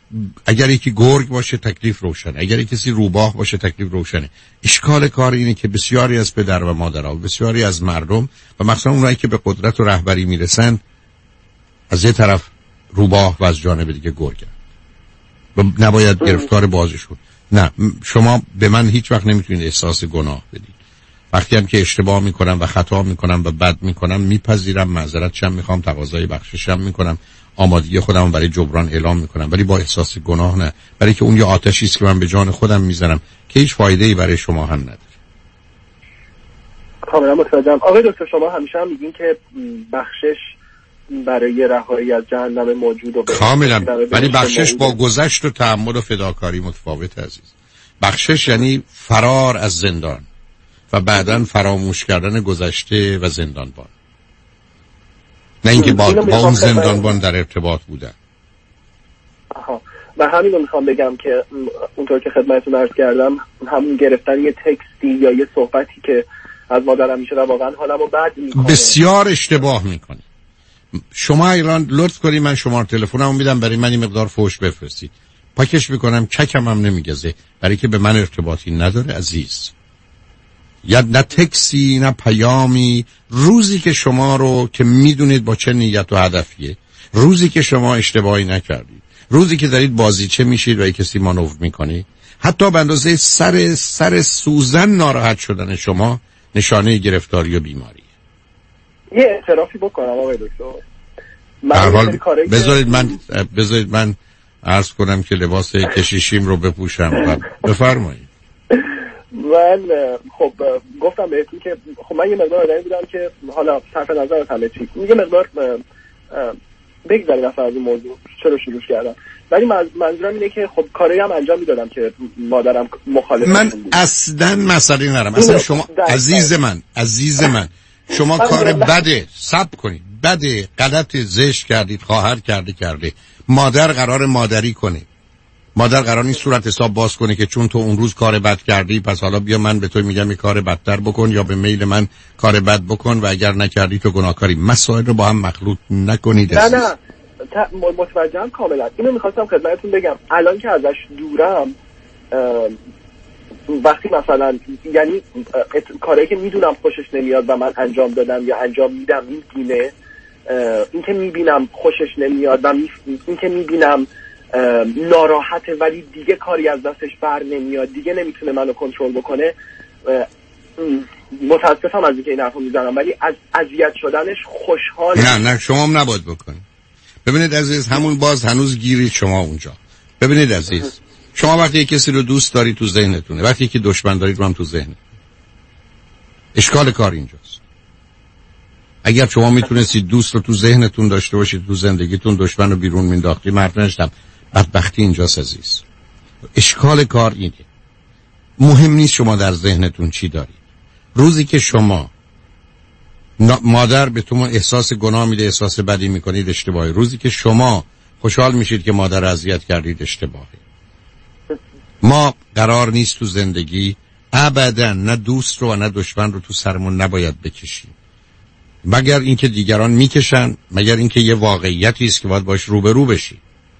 اگر یکی گرگ باشه تکلیف روشنه، اگر کسی روباه باشه تکلیف روشنه. اشکال کار اینه که بسیاری از پدر و مادرها و بسیاری از مردم و مخصوصا اونایی که به قدرت و رهبری میرسن از یه طرف روباه و از جانب دیگه گرگن و نباید گرفتار بازشون. نه، شما به من هیچ وقت نمیتونید احساس گناه بدید. وقتی هم که اشتباه میکنم و خطا میکنم و بد میکنم میپذیرم، معذرتشم میخوام، تقاضای بخششم میکنم، آمادگی خودم برای جبران اعلام میکنم، ولی با احساس گناه نه، برای که اون یه آتشی است که من به جان خودم میزنم که هیچ فایده‌ای برای شما هم نداره. کاملا متوجهم. آقای دکتر شما همیشه هم میگین که بخشش برای رهایی از جهنم موجود و کاملا، ولی بخشش با گذشت و تحمل و فداکاری متفاوت عزیز. بخشش یعنی فرار از زندان و بعداً فراموش کردن گذشته و زندانبان، نه اینکه با, با اون زندانبان در ارتباط بودن. آها، و همین رو میخوام بگم که اونطور که خدمتتون عرض کردم همون گرفتن یه تکستی یا یه صحبتی که از مادرم میشه و واقعا حالمو بد میکنه. بسیار اشتباه میکنی. شما ایران لطف کنی من شماره تلفنمو میدم برای من این مقدار فوش بفرستید، پاکش میکنم، چکم هم نمیگزه، برای که به من ارتباطی نداره عزیز. یا نه تکسی نه پیامی. روزی که شما رو که میدونید با چه نیت و هدفیه، روزی که شما اشتباهی نکردید، روزی که دارید بازیچه میشید و یک کسی مانور میکنید، حتی به اندازه سر سر سوزن ناراحت شدن شما نشانه گرفتاری و بیماری. یه اعترافی بکنم آقای دکتر. من بذارید من بذارید من عرض کنم که لباس کشیشیم رو بپوشم و بفرمایید. من خب گفتم بهتون که خب من یه مقدار آدمی بودم که حالا صرف نظر از همه چی یه مقدار بگذاریم از این موضوع چرا شروع کردم، ولی منظورم اینه که خب کاری هم انجام میدادم که مادرم مخالف من اصلا مسئله ندارم. اصلا شما عزیز من عزیز من شما کار بده، صبر کنید، بده، غلط، زشت کردید، خواهر کرده کرده، مادر قرار مادری کنه، مادر قرار نیست صورت حساب باز کنه که چون تو اون روز کار بد کردی پس حالا بیا من به تو میگم این کار بدتر بکن یا به میل من کار بد بکن و اگر نکردی تو گناهکاری. مسائل رو با هم مخلوط نکنید. نه نه متوجهم کاملا. اینو میخواستم خدمتتون بگم الان که ازش دورم، وقتی مثلا یعنی کاری که میدونم خوشش نمیاد و من انجام دادم یا انجام میدم این گونه، این که میبینم خوشش نمیاد و این که میبینم ناراحته ولی دیگه کاری از دستش بر نمیاد، دیگه نمیتونه منو کنترل بکنه، متاسفم از اینکه این حرفو میزنم ولی از اذیت شدنش خوشحال. نه نه شما هم نباید بکنید. ببینید عزیز، همون باز هنوز گیرید شما اونجا. ببینید عزیز، شما وقتی یک کسی رو دوست داری تو ذهنتونه، وقتی که دشمن دارید رو هم تو ذهنتونه. اشکال کار اینجاست. اگر شما میتونستید دوست رو تو ذهنتون داشته باشید، تو زندگیتون دشمن رو بیرون مینداختی، مرد نشدم. بدبختی اینجاست عزیز. اشکال کار اینه. مهم نیست شما در ذهنتون چی دارید. روزی که شما مادر به تو احساس گناه میده، احساس بدی میکنید، اشتباهی. روزی که شما خوشحال میشید که مادر اذیت کردید، اشتباهی. ما قرار نیست تو زندگی ابدا نه دوست رو و نه دشمن رو تو سرمون نباید بکشیم، مگر اینکه دیگران میکشن، مگر اینکه یه واقعیتی است که باید باش روبرو بشی.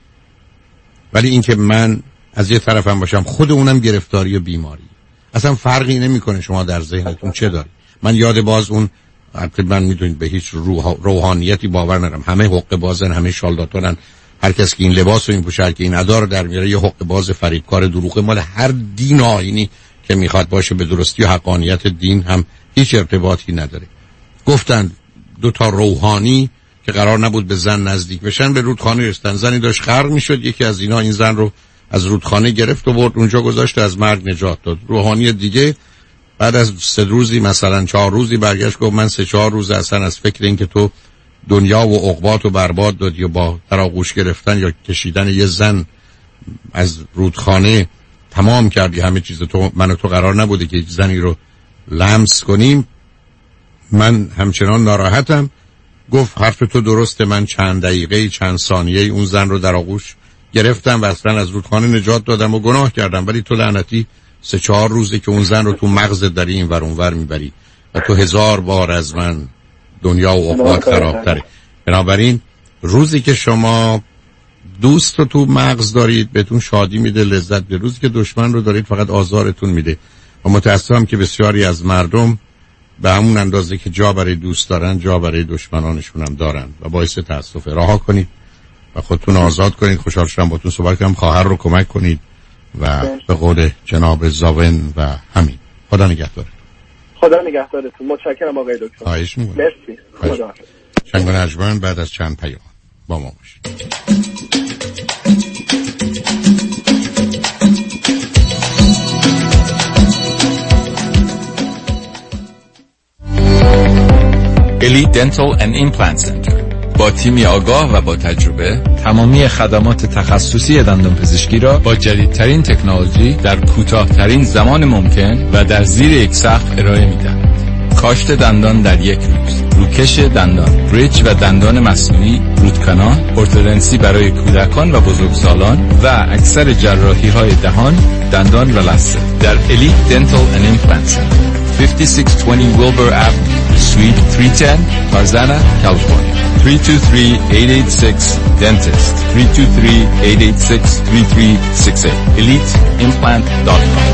ولی اینکه من از یه طرفم باشم، خود اونم گرفتاری و بیماری. اصلا فرقی نمیکنه شما در ذهنتون چه داری. من یاد باز اون من میدونید به هیچ روح... روحانیتی باور ندارم. همه حقه بازن، همه شالداتونن. هر کس که این لباس و این پوشاک که این ادا رو در میاره یه حقه باز فریبکار دروغه. مال هر دین آیینی که میخواد باشه به درستی و حقانیت دین هم هیچ ارتباطی نداره. گفتن دو تا روحانی که قرار نبود به زن نزدیک بشن به رودخانه رسیدن. زنی داشت غرق میشد، یکی از اینا این زن رو از رودخانه گرفت و برد اونجا گذاشت، از مرگ نجات داد. روحانی دیگه بعد از سه روزی مثلا چهار روزی برگشت گفت من سه چهار روز اصلا از فکر این که تو دنیا و عقبات و برباد دادی و با در آغوش گرفتن یا کشیدن یه زن از رودخانه تمام کردی همه چیز. تو من و تو قرار نبوده که زنی رو لمس کنیم. من همچنان ناراحتم. گفت حرف تو درسته، من چند دقیقه چند ثانیه اون زن رو در آغوش گرفتم و اصلا از رودخانه نجات دادم و گناه کردم، ولی تو لعنتی سه چهار روزه که اون زن رو تو مغزت داری این ور اون ور میبری و تو هزار بار از من دنیا و عقبات خرابتره. بنابراین روزی که شما دوست رو تو مغز دارید بهتون شادی میده، لذت به روزی که دشمن رو دارید فقط آزارتون میده. و متاسفم که بسیاری از مردم به همون اندازه که جا برای دوست دارن جا برای دشمنانشون هم دارن و باعث تاسفه. رها کنید و خودتون آزاد کنید. خوشحال شدم باهاتون صحبت کردم. خواهر رو کمک کنید و به قول جناب زاون و همین. خدا نگهدار. خدا نگهدارتون. متشکرم آقای دکتر. خواهش می‌کنم. مرسی. خدا. شنگ و نجمن بعد از چند پیام با ما باشید. الیت دنتال اند ایمپلنت سنتر با تیمی آگاه و با تجربه تمامی خدمات تخصصی دندانپزشکی را با جدیدترین تکنولوژی در کوتاه‌ترین زمان ممکن و در زیر یک سقف ارائه می‌دهند. کاشت دندان در یک روز، روکش دندان، بریج و دندان مصنوعی، روت کانال، ارتودنسی برای کودکان و بزرگسالان و اکثر جراحی‌های دهان، دندان و لثه در الیت دنتال اند ایمپلنت سنتر fifty-six twenty Wilbur Avenue, Suite three ten, Tarzana, California. three two three, eight eight six, Dentist. three two three, eight eight six, three three six eight. elite implant dot com.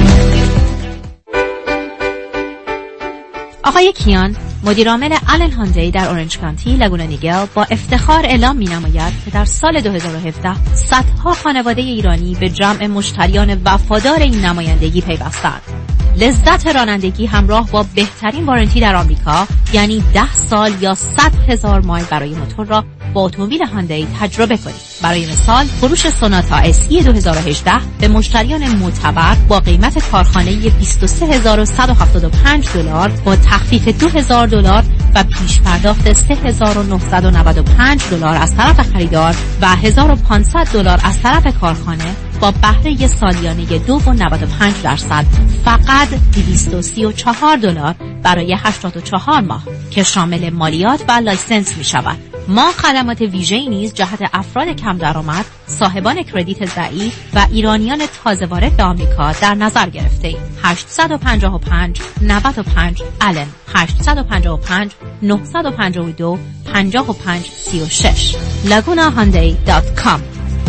آقای کیان، مدیرعامل آلن هاندی در اورنج کانتی لگونا نیگل با افتخار اعلام می‌نماید که در سال دو هزار و هفده صدها خانواده ایرانی به جمع مشتریان وفادار این نمایندگی پیوستند. لذت رانندگی همراه با بهترین وارنتی در آمریکا، یعنی ده سال یا صد هزار مایل برای موتور را با اتومبیل هاندی تجربه کنید. برای مثال، فروش سوناتا اسی دو هزار و هجده به مشتریان معتبر با قیمت کارخانه‌ای بیست و سه هزار و صد و هفتاد و پنج دلار با تخفیف دو هزار دلار و پیش پرداخت سه هزار و نهصد و نود و پنج دلار از طرف خریدار و هزار و پانصد دلار از طرف کارخانه با بهره سالیانه دو و نود و پنج درصد فقط دویست و سی و چهار دلار برای هشتاد و چهار ماه که شامل مالیات و لایسنس می شود. ما خدمات ویژه‌ای نیز جهت افراد کم درآمد، صاحبان کردیت ضعیف و ایرانیان تازه وارد به آمریکا در نظر گرفته‌ایم. هشت پنج پنج نود و پنج آلن هشت پنج پنج نه پنج دو پنج پنج سه شش لاگونا هاندی دات کام.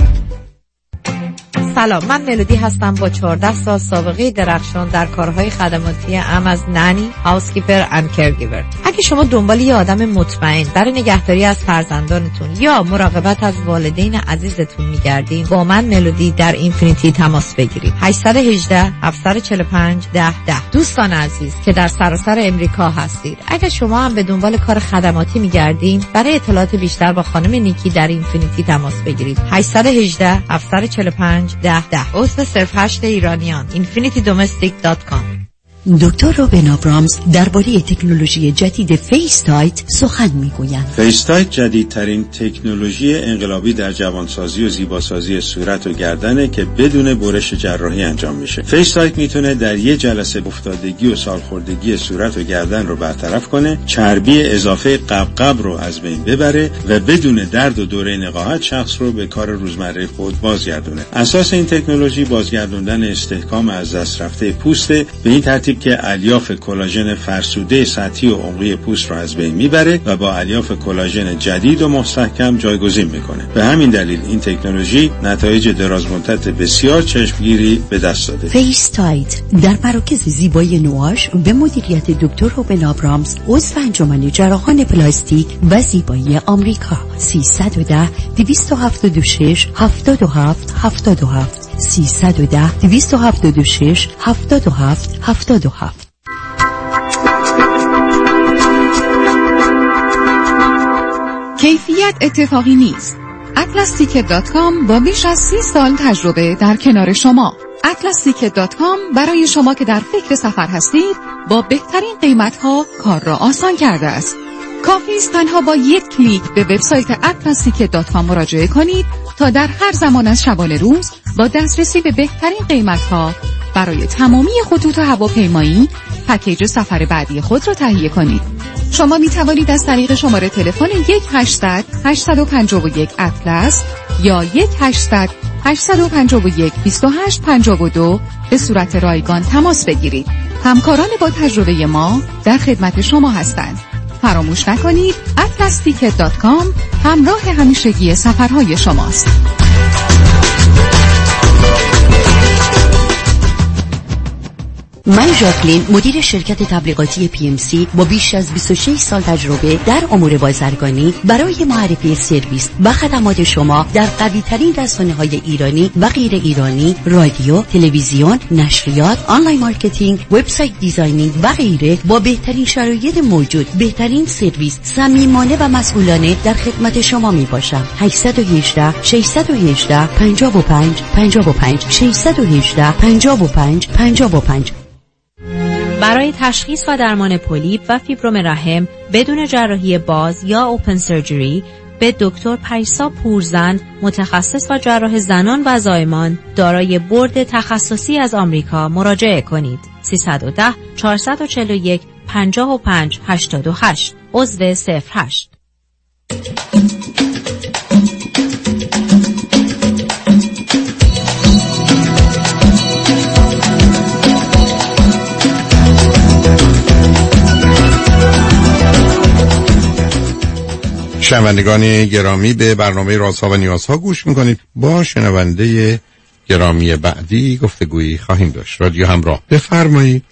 سلام، من ملودی هستم با چهارده سال سابقه درخشان در کارهای خدماتی ام از نانی، هاوسکیپر اند کرگیور. اگه شما دنبال یه آدم مطمئن برای نگهداری از فرزندانتون یا مراقبت از والدین عزیزتون میگردین، با من ملودی در اینفینیتی تماس بگیرید. هشت یک هشت هفت چهار پنج ده ده. دوستان عزیز که در سراسر امریکا هستید، اگه شما هم به دنبال کار خدماتی میگردین، برای اطلاعات بیشتر با خانم نیکی در اینفینیتی تماس بگیرید. هشت یک هشت هفت چهار پنج ده ده. اوست صرف هشت ایرانیان. اینفینیتی دومستیک دات کام. دکتر روبن آبرامز درباره تکنولوژی جدید فیس تایت سخن میگویند. فیس تایت جدیدترین تکنولوژی انقلابی در جوانسازی و زیباسازی صورت و گردنه که بدون برش جراحی انجام میشه. فیس تایت میتونه در یه جلسه افتادگی و سالخوردگی صورت و گردن رو برطرف کنه، چربی اضافه قبقب رو از بین ببره و بدون درد و دوره نقاهت شخص رو به کار روزمره خود بازگردونه. اساس این تکنولوژی بازگردوندن استحکام از دست رفته پوسته، به این ترتیب که الیاف کلاژن فرسوده سطحی و عمقی پوست را از بین میبره و با الیاف کلاژن جدید و مستحکم جایگزین میکنه. به همین دلیل این تکنولوژی نتایج درازمدت بسیار چشمگیری به دست داده. فیس تایت در مراکز زیبایی نواش به مدیریت دکتر روبن آبرامز، عضو انجمن جراحان پلاستیک و زیبایی آمریکا. سیصد و ده دویست و هفتاد و شش هفتاد و هفت هفتاد و هفت سیصد و ده دویست و هفتاد و شش هفتاد و هفت هفتاد و هفت. کیفیت اتفاقی نیست. اطلس تیکت دات کام با بیش از سی سال تجربه در کنار شما. اطلس تیکت دات کام برای شما که در فکر سفر هستید با بهترین قیمت‌ها کار را آسان کرده است. کافی است تنها با یک کلیک به وبسایت اطلس تیکت دات کام مراجعه کنید تا در هر زمان از شبانه روز با دسترسی به بهترین قیمت‌ها برای تمامی خطوط هواپیمایی پکیج سفر بعدی خود را تهیه کنید. شما می توانید از طریق شماره تلفن یک هشتصد هشت پنج یک اطلس یا یک هشتصد هشت پنج یک دو هشت پنج دو به صورت رایگان تماس بگیرید. همکاران با تجربه ما در خدمت شما هستند. فراموش نکنید اطلس تیکت دات کام همراه همیشگی سفرهای شماست. من ژاکلین، مدیر شرکت تبلیغاتی پی ام سی با بیش از بیست و شش سال تجربه در امور بازرگانی برای معرفی سرویس و خدمات شما در قوی ترین رسانه های ایرانی و غیر ایرانی، رادیو، تلویزیون، نشریات، آنلاین مارکتینگ، وبسایت دیزاینینگ و غیره با بهترین شرایط موجود، بهترین سرویس، صمیمانه و مسئولانه در خدمت شما می باشم. هشت یک هشت شش یک هشت پنج پنج پنج پنج شش یک هشت پنج پنج پنج پنج. برای تشخیص و درمان پولیپ و فیبروم رحم بدون جراحی باز یا اوپن سرجری به دکتر پریسا پورزن، متخصص و جراح زنان و زایمان دارای بورد تخصصی از آمریکا مراجعه کنید. سیصد و ده چهارصد و چهل و یک پنجاه و پنج هشتاد و هشت عضو صفر هشت. شنوندگان گرامی، به برنامه رازها و نیازها گوش میکنید. با شنونده گرامی بعدی گفتگویی خواهیم داشت. رادیو همراه، بفرمایید.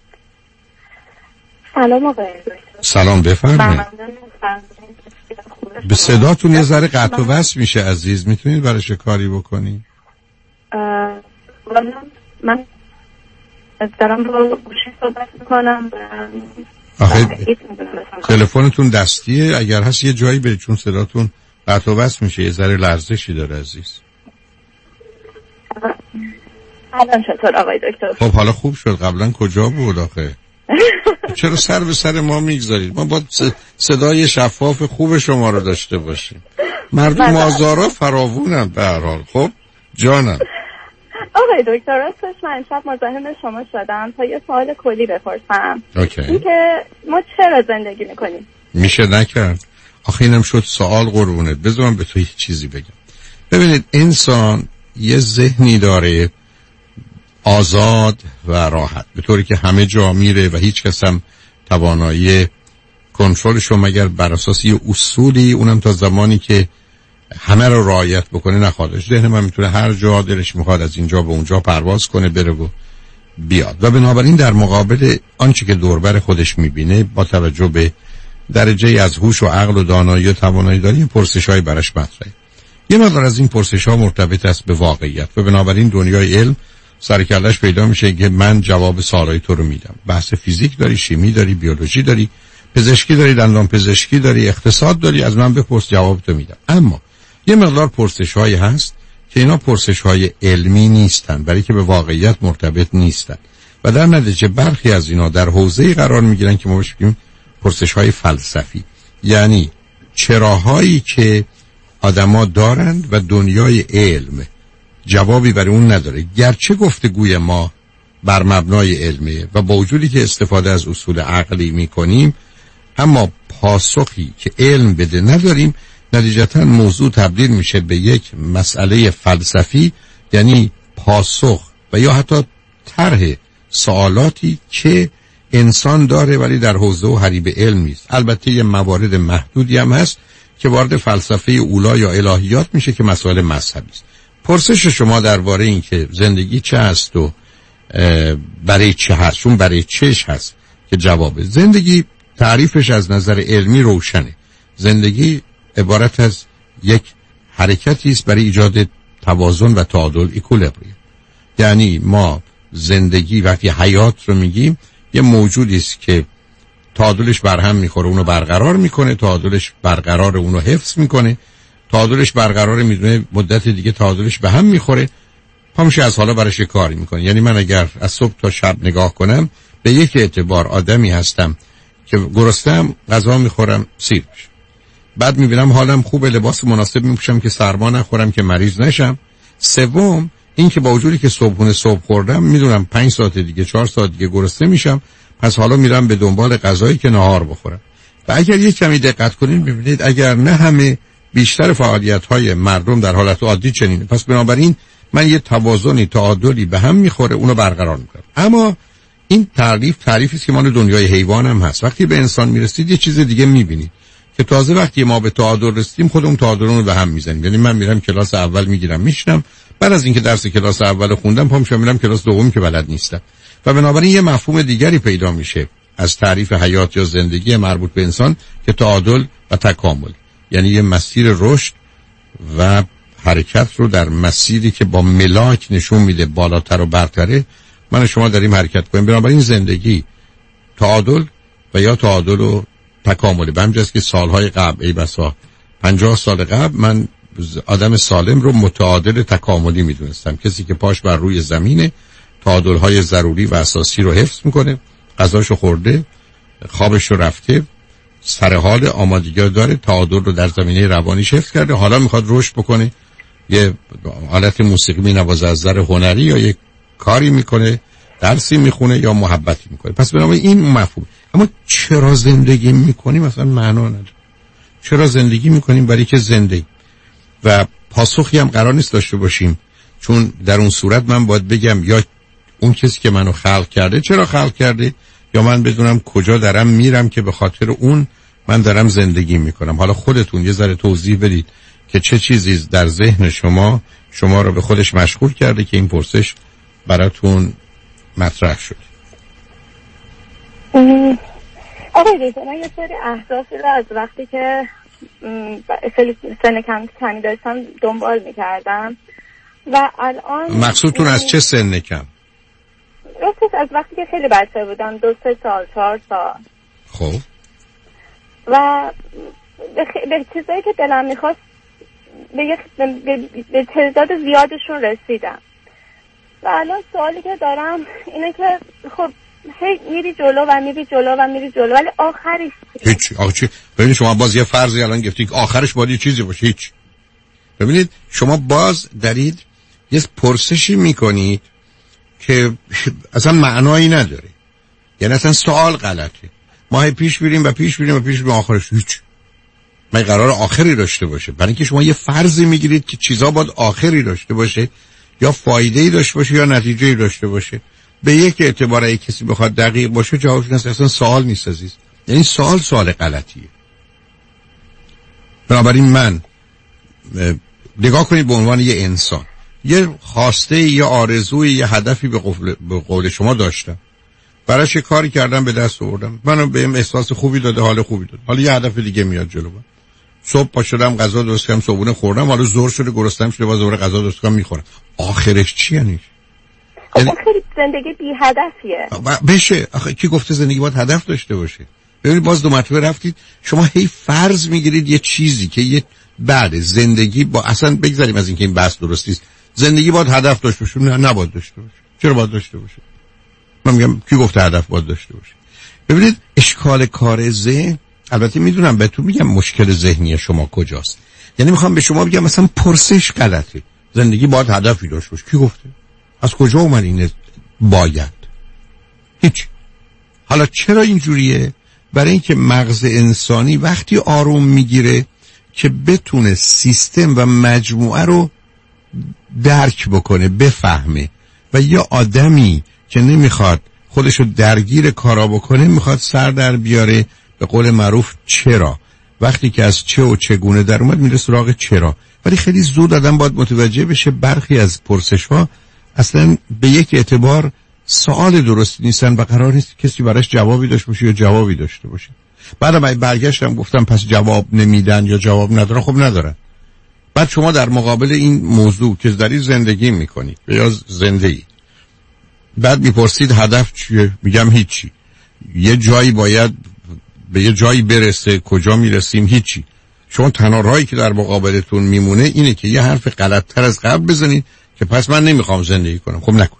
سلام آقای. سلام، بفرمایید. به صداتون یه ذره قطع و وصل میشه عزیز، میتونید براش کاری بکنید؟ من دارم با گوشی صحبت میکنم. آخه تلفنتون دستیه؟ اگر هست یه جایی به، چون صداتون قطع و وصل میشه، یه ذره لرزشی داره عزیز. الان چطور آقای دکتر؟ خب حالا خوب شد. قبلا کجا بود آخه؟ چرا سر به سر ما میگذارید؟ ما با صدای شفاف خوب شما رو داشته باشیم. مردم آزارا فراوونن به هر حال. خب جانم آقای دکتر، راستش من امشب مزاحم شما شدم تا یه سوال کلی بپرسم. اوکی. این که ما چرا زندگی میکنیم؟ میشه نکرد. آخه اینم شد سوال قربونت. بذار من به تو یه چیزی بگم. ببینید، انسان یه ذهنی داره آزاد و راحت، به طوری که همه جا میره و هیچ کس هم توانایی کنترلش رو مگر بر اساس یه اصولی، اونم تا زمانی که همه رو رعایت بکنه نخواهدش. ذهن من میتونه هر جا دلش میخواد از اینجا به اونجا پرواز کنه، بره و بیاد. و بنابراین در مقابل آنچه که دوربر خودش میبینه، با توجه به درجه از هوش و عقل و دانایی و توانایی داری، پرسش‌های براش مطرحه. یه مقدار از این پرسش‌ها مرتبط است به واقعیت و بنابراین دنیای علم سرکلش پیدا میشه که من جواب سوالای تو رو میدم. بحث فیزیک داری، شیمی داری، بیولوژی داری، پزشکی داری، دندان پزشکی داری، اقتصاد داری، از من بپرس جواب تو میدم. اما یه مقدار پرسش‌هایی هست که اینا پرسش‌های علمی نیستن، برای که به واقعیت مرتبط نیستن و در نتیجه برخی از اینا در حوزه‌ای قرار میگیرن که ما بهش میگیم پرسش‌های فلسفی، یعنی چراهایی که آدما دارند و دنیای علم جوابی برای اون نداره. گرچه گفتگوی ما بر مبنای علمیه و با وجودی که استفاده از اصول عقلی میکنیم، اما پاسخی که علم بده نداریم. نتیجتا موضوع تبدیل میشه به یک مسئله فلسفی، یعنی پاسخ و یا حتی طرح سوالاتی که انسان داره ولی در حوزه و حریب علم نیست. البته یه موارد محدودی هم هست که وارد فلسفه اولا یا الهیات میشه که مسائل مذهبی است. پرسش شما درباره این که زندگی چه هست و برای چه هست، چون برای چش هست که جوابه. زندگی تعریفش از نظر علمی روشنه. زندگی عبارت از یک حرکتی است برای ایجاد توازن و تعادل، ایکولیبریوم. یعنی ما زندگی وقتی حیات رو میگیم، یه موجودی است که تعادلش برهم میخوره، اونو برقرار میکنه، تعادلش برقرار اونو حفظ میکنه، تعادلش برقرار میدونه، مدت دیگه تعادلش به هم میخوره، پامشه از حالا برش کاری میکنه. یعنی من اگر از صبح تا شب نگاه کنم، به یک اعتبار آدمی هستم که گرسنه‌ام، غذا میخورم، سیر میشم، بعد میبینم حالم خوبه، لباس مناسب میپوشم که سرما نخورم که مریض نشم. سوم این که با وجودی که صبحونه صبح خوردم، میدونم پنج ساعت دیگه، چهار ساعت دیگه گرسنه میشم، پس حالا میرم به دنبال غذایی که نهار بخورم. و اگر یک کمی دقت کنین ببینید، اگر نه همه، بیشتر فعالیت‌های مردم در حالت عادی چنینه. پس بنابراین من یه توازنی، تعادلی به هم میخوره، اونو برقرار میکنم. اما این تعریف تعریفی است که مال دنیای حیوان هم هست. وقتی به انسان میرسید یه چیز دیگه میبینید که تازه وقتی ما به تعادل رسیدیم خودمون تعادل رو به هم میزنیم. یعنی من میرم کلاس اول میگیرم میشنم، بعد از اینکه درس کلاس اول خوندم پام میشم میرم کلاس دوم که بلد نیستم و بنابراین یه مفهوم دیگری پیدا میشه از تعریف حیات یا زندگی مربوط به انسان که تعادل و تکامل، یعنی یه مسیر رشد و حرکت رو در مسیری که با ملاک نشون میده بالاتر و برتره من و شما داریم حرکت کنیم. بنابراین زندگی تعادل و یا تعادل و تکامل. به همجاست که سالهای قبل ای بسا پنجاه سال قبل من آدم سالم رو متعادل تکاملی میدونستم، کسی که پاش بر روی زمینه، تعادلهای ضروری و اساسی رو حفظ میکنه، غذاشو خورده، خوابش رو رفته، سر حال آمادگی داره، تعادل رو در زمینه روانیش حفظ کرده، حالا میخواد رشد بکنه، یه حالت موسیقی مینوازه از نظر هنری یا یک کاری میکنه، درسی میخونه یا محبتی میکنه. پس بنابراین این مفهوم. اما چرا زندگی میکنیم مثلا معنا نداره. چرا زندگی میکنیم؟ برای که زندگی و پاسخی هم قرار نیست داشته باشیم، چون در اون صورت من باید بگم یا اون کسی که منو خلق کرده چرا خلق کرده، یا من بدونم کجا دارم میرم که به خاطر اون من دارم زندگی میکنم. حالا خودتون یه ذره توضیح بدید که چه چیزی در ذهن شما شما رو به خودش مشغول کرده که این پرسش براتون مطرح شد. آقای دکتر، من یه سری احداثی رو از وقتی که خیلی سن کم کمی داشتم دنبال میکردم و الان مقصودتون از چه سن کم؟ راستش از وقتی که خیلی بچه بودم، دو سه سال چهار سال. خب و به, خ... به چیزایی که دلم میخواست به, یه... به... به تعداد زیادشون رسیدم و الان سوالی که دارم اینه که خب هی میری جلو و میری جلو و میری جلو ولی آخرش هیچ. آخه چی؟ ببینید شما باز یه فرضی الان گفتید که آخرش باید یه چیزی باشه. هیچ. ببینید شما باز دارید یه پرسشی میکنید که اصلا معنایی نداره، یعنی اصلا سوال غلطه. ما هی پیش بریم و پیش بریم و پیش بریم آخرش هیچ. من قرار آخری داشته باشه، برای اینکه شما یه فرضی میگیرید که چیزا باید آخری داشته باشه یا فایده‌ای داشته باشه یا نتیجه‌ای داشته باشه. به یک اعتبار اگه کسی بخواد دقیق باشه جوابش نیست، اصلا سوال نیست عزیز. یعنی سوال سوال غلطیه. بنابراین من نگاه کنید به عنوان یه انسان، یه خواسته، یه آرزوی، یه هدفی به قول, به قول شما داشتم، براش کاری کردم، به دست آوردم، منو بهم احساس خوبی داده، حال خوبی داده. حالا یه هدف دیگه میاد جلو من. صبح پا شدم غذا درست کردم، صبحونه خوردم، حالا زور شده گرسنه‌ام شده، باز دوباره غذا درست کنم میخورم. آخرش چی یعنی؟ یعنی خیلی زندگی بی هدفیه. بشه. آخه کی گفته زندگی باید هدف داشته باشه؟ ببینید باز دو مرتبه رفتید شما هی فرض میگیرید یه چیزی که یه بعد زندگی با اصلا بگذاریم از اینکه این بحث درست نیست. زندگی باید هدف داشته باشه. نه نباید داشته باشه. چرا باید داشته باشه؟ من میگم کی گفته هدف باید داشته باشه؟ ببینید اشکال کار ذهن، البته میدونم بهتون میگم مشکل ذهنی شما کجاست. یعنی میخوام به شما بگم مثلا پرسش غلطه. زندگی باید هدفی داشته باشه. کی گفته؟ از کجا اومد این باید؟ هیچ. حالا چرا اینجوریه؟ برای اینکه مغز انسانی وقتی آروم میگیره که بتونه سیستم و مجموعه رو درک بکنه، بفهمه، و یه آدمی که نمیخواد خودشو درگیر کارا بکنه، میخواد سر در بیاره، به قول معروف چرا. وقتی که از چه و چگونه در اومد میره سراغ چرا. ولی خیلی زود آدم باید متوجه بشه برخی از پرسش ها اصلا به یک اعتبار سوال درستی نیستن و قرار نیست کسی براش جوابی داشته باشه یا جوابی داشته باشه. بعدم برگشتم گفتم پس جواب نمیدن یا جواب ندارن. خب ندارن. بعد شما در مقابل این موضوع که دارید زندگی میکنید یا زندگی، بعد میپرسید هدف چیه؟ میگم هیچی. یه جایی باید به یه جایی برسه، کجا میرسیم؟ هیچی. شما تنها راهی که در مقابلتون میمونه اینه که یه حرف غلط تر از قبل بزنید که پس من نمیخوام زندگی کنم. خب نکن.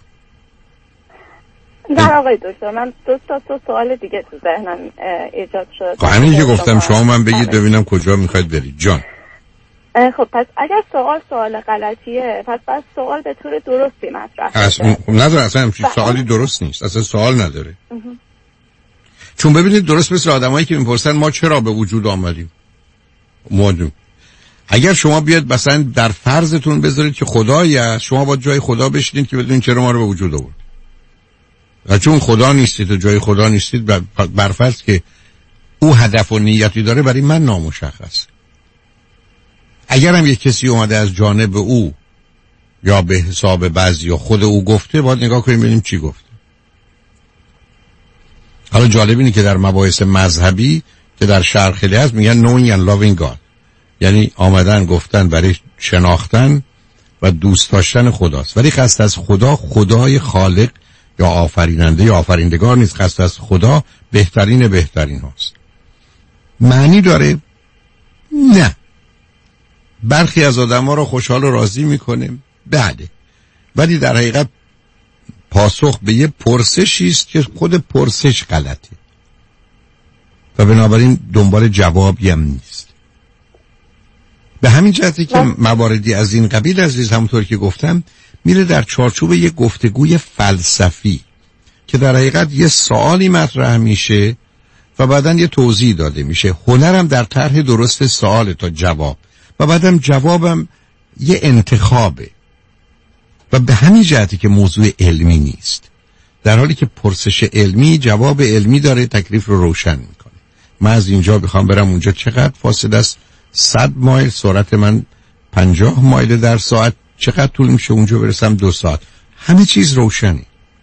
در آقای دکتر من دو تا تو سوال دیگه تو ذهنم ایجاد شد. خب همین که گفتم شما من بگید ببینم کجا میخواید برید جان. خب پس اگر سوال سوال غلطیه پس بس سوال به طور درستی مطرح شده. خب نداره اصلا همچین سوالی درست نیست. اصلا سوال نداره. اه. چون ببینید درست مثل آدمایی که میپرسن ما چرا به وجود آمدیم. موضوع اگر شما بیاد مثلا در فرضتون بذارید که خدایی هست، شما با جای خدا بشینید که بدونید چرا ما رو به وجود آورد. و چون خدا نیستید و جای خدا نیستید، برفرض که او هدف و نیتی داره، برای من نامشخص. اگرم یک کسی اومده از جانب او یا به حساب بعضی یا خود او گفته، باید نگاه کنیم ببینیم چی گفته. حالا جالب اینه که در مباحث مذهبی که در شرق خیلی هست میگن knowing and loving God، یعنی آمدن گفتن برای شناختن و دوست داشتن خداست، ولی قصد از خدا خدای خالق یا آفریننده یا آفریندگار نیست، قصد از خدا بهترین بهترین هاست. معنی داره؟ نه. برخی از آدم ها رو خوشحال و راضی میکنه، بله، ولی در حقیقت پاسخ به یه پرسشی است که خود پرسش غلطه و بنابراین دنبال جوابی هم نیست. به همین جهتی که مواردی از این قبیل عزیز، همونطور که گفتم، میره در چارچوب یه گفتگوی فلسفی که در حقیقت یه سوالی مطرح میشه و بعداً یه توضیح داده میشه. هنرم در طرح درست سوال تا جواب و بعدم جوابم یه انتخابه و به همین جهتی که موضوع علمی نیست، در حالی که پرسش علمی جواب علمی داره، تکلیف رو روشن میکنه. من از اینجا بخوام برم اونجا چقدر فاصله است؟ صد مایل، سرعت من پنجاه مایل در ساعت، چقدر طول میشه اونجا برسم؟ دو ساعت. همه چیز روشنه.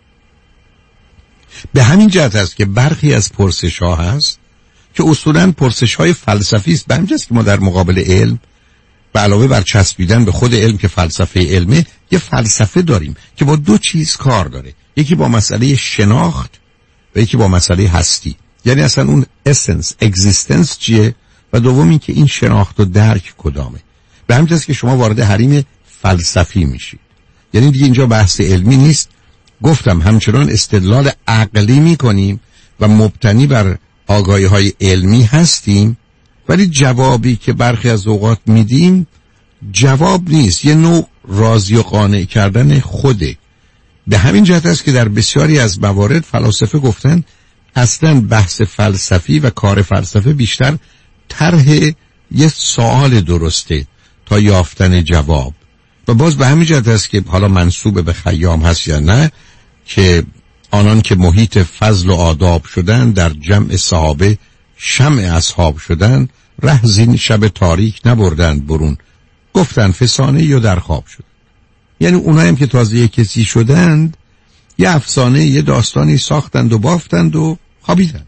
به همین جهت است که برخی از پرسش ها هست که اصولاً پرسش های فلسفی است. به همین جهت است که ما در مقابل علم به علاوه بر چسبیدن به خود علم که فلسفه علمه، یه فلسفه داریم که با دو چیز کار داره، یکی با مسئله شناخت و یکی با مسئله هستی، یعنی اصلا اون اسنس، اگزیستنس چیه، و دوم این که این شناخت و درک کدامه. به همین جهت است که شما وارد حریم فلسفی میشید، یعنی دیگه اینجا بحث علمی نیست. گفتم همچنان استدلال عقلی میکنیم و مبتنی بر آگاهی های علمی هستیم، ولی جوابی که برخی از اوقات میدیم جواب نیست، یه نوع راضی و قانع کردن خوده. به همین جهت است که در بسیاری از موارد فلاسفه گفتن اصلا بحث فلسفی و کار فلسفه بیشتر طرح یه سوال درسته تا یافتن جواب. و باز به همین جهت است که حالا منسوب به خیام هست یا نه، که آنان که محیط فضل و آداب شدن، در جمع صحابه شمع اصحاب شدن، ره زین شب تاریک نبردند برون، گفتن فسانه یا در خواب شد. یعنی اونایی هم که تازه یک کسی شدند، یه افسانه، یه داستانی ساختند و بافتند و خوابیدند.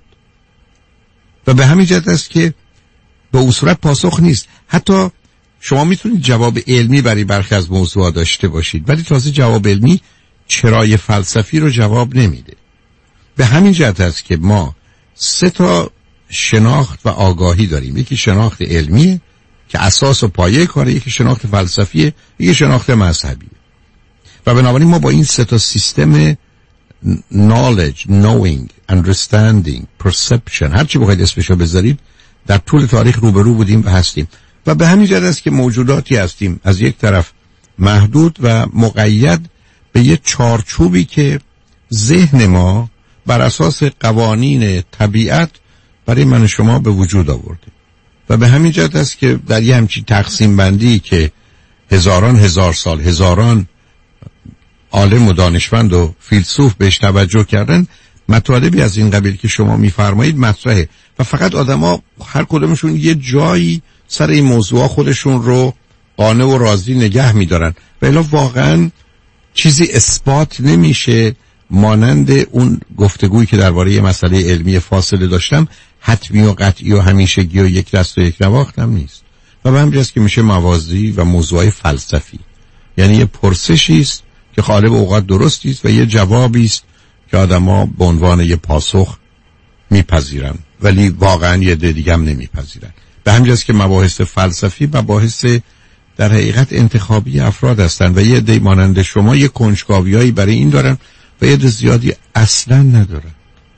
و به همین جهت است که به اون صورت پاسخ نیست. حتی شما میتونید جواب علمی برای برخی از موضوعات داشته باشید، ولی تازه جواب علمی چرای فلسفی رو جواب نمیده. به همین جهت است که ما سه تا شناخت و آگاهی داریم. یکی شناخت علمیه که اساس و پایه کاره، یکی شناخت فلسفیه، یکی شناخت مذهبیه. و بنابراین ما با این سه تا سیستم knowledge, knowing, understanding, perception، هر چی بخواید اسمشو بذارید، در طول تاریخ روبرو بودیم و هستیم. و به همین جهت است که موجوداتی هستیم از یک طرف محدود و مقید به یه چارچوبی که ذهن ما بر اساس قوانین طبیعت برای من و شما به وجود آورده. و به همین جهت است که در یه همچین تقسیم بندی که هزاران هزار سال هزاران عالم و دانشمند و فیلسوف بهش توجه کردن، مطالبی از این قبیل که شما میفرمایید مطرحه و فقط آدما هر کدومشون یه جایی سر این موضوع خودشون رو قانع و راضی نگه میدارن و الا واقعا چیزی اثبات نمیشه. مانند اون گفتگویی که درباره یه مسئله علمی فاصله داشتم، حتمی و قطعی و همیشگی و یک دست و یک نواخت هم نیست. و به همین جاست که میشه موازی و موضوعی فلسفی، یعنی یه پرسشی است که غالب اوقات درستی است و یه جوابی است که آدما به عنوان یه پاسخ میپذیرن، ولی واقعا یه عده دیگه هم نمیپذیرن. به همین جاست که مباحث فلسفی مباحث در حقیقت انتخابی افراد هستند و یه عده مانند شما یه کنجکاویایی برای این دارن و یه عده زیادی اصلا ندارن.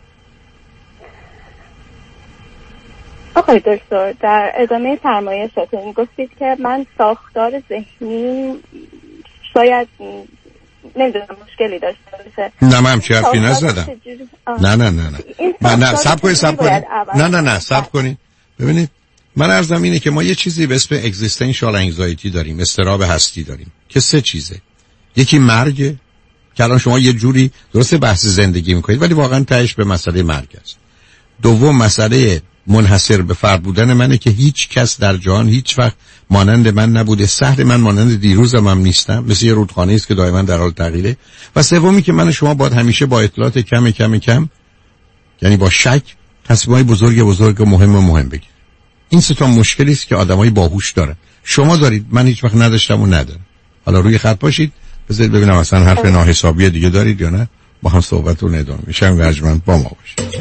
آقای دکتر، در ادامه فرمایشتون گفتید که من ساختار ذهنی شاید نمیدونم مشکلی داشته باشه. نه من همچی حرفی نزدم. نه نه نه نه من نه سب کنید سب کنید نه نه نه سب کنید. ببینید من عرضم اینه که ما یه چیزی به اسم اگزیستنشال انگزایتی داریم، اضطراب هستی داریم که سه چیزه. یکی مرگ، که الان شما یه جوری درسته بحث زندگی میکنید ولی واقعا تهش به مسئله مرگ است. دوم مسئله منحصر به فرد بودن منه که هیچ کس در جهان هیچ وقت مانند من نبوده. سهل من مانند دیروزم هم نیستم، مثل یه رودخانه است که دائما در حال تغییره. و سومی که من و شما باید همیشه با اطلاعات کم کم کم یعنی با شک تصمیمای بزرگ بزرگ و مهم و مهم بگیر. این سه تا مشکلی است که آدمای باهوش دارن. شما دارید، من هیچ وقت نداشتم و ندارم. حالا روی خط باشید بذارید ببینم اصلا حرف ناحسابی دیگه دارید یا نه. با هم صحبتتون ادامه میشم. ارجمند با ما باشید.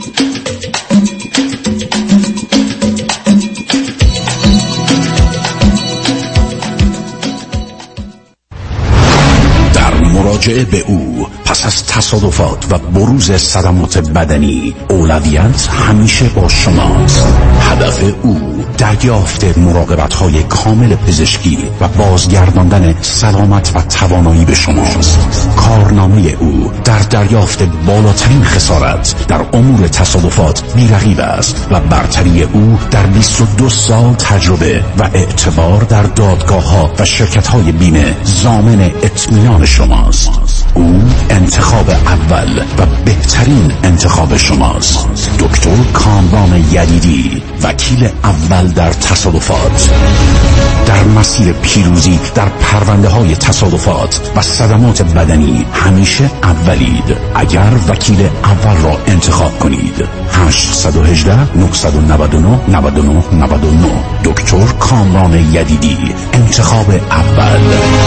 مراجعه به او پس از تصادفات و بروز صدمات بدنی اولویت همیشه با شماست. هدف او دریافت مراقبت‌های کامل پزشکی و بازگرداندن سلامت و توانایی به شماست. کارنامه او در دریافت بالاترین خسارت در امور تصادفات بی‌رقیب است و برتری او در بیست و دو سال تجربه و اعتبار در دادگاه‌ها و شرکت‌های بیمه ضامن اطمینان شماست. او انتخاب اول و بهترین انتخاب شماست. دکتر کامران یدیدی، وکیل اول در تصادفات. در مسیر پیروزی در پرونده های تصادفات و صدمات بدنی همیشه اولید. اگر وکیل اول را انتخاب کنید هشت یک هشت نه نه نه نه نه نه نه. دکتر کامران یدیدی، انتخاب اول.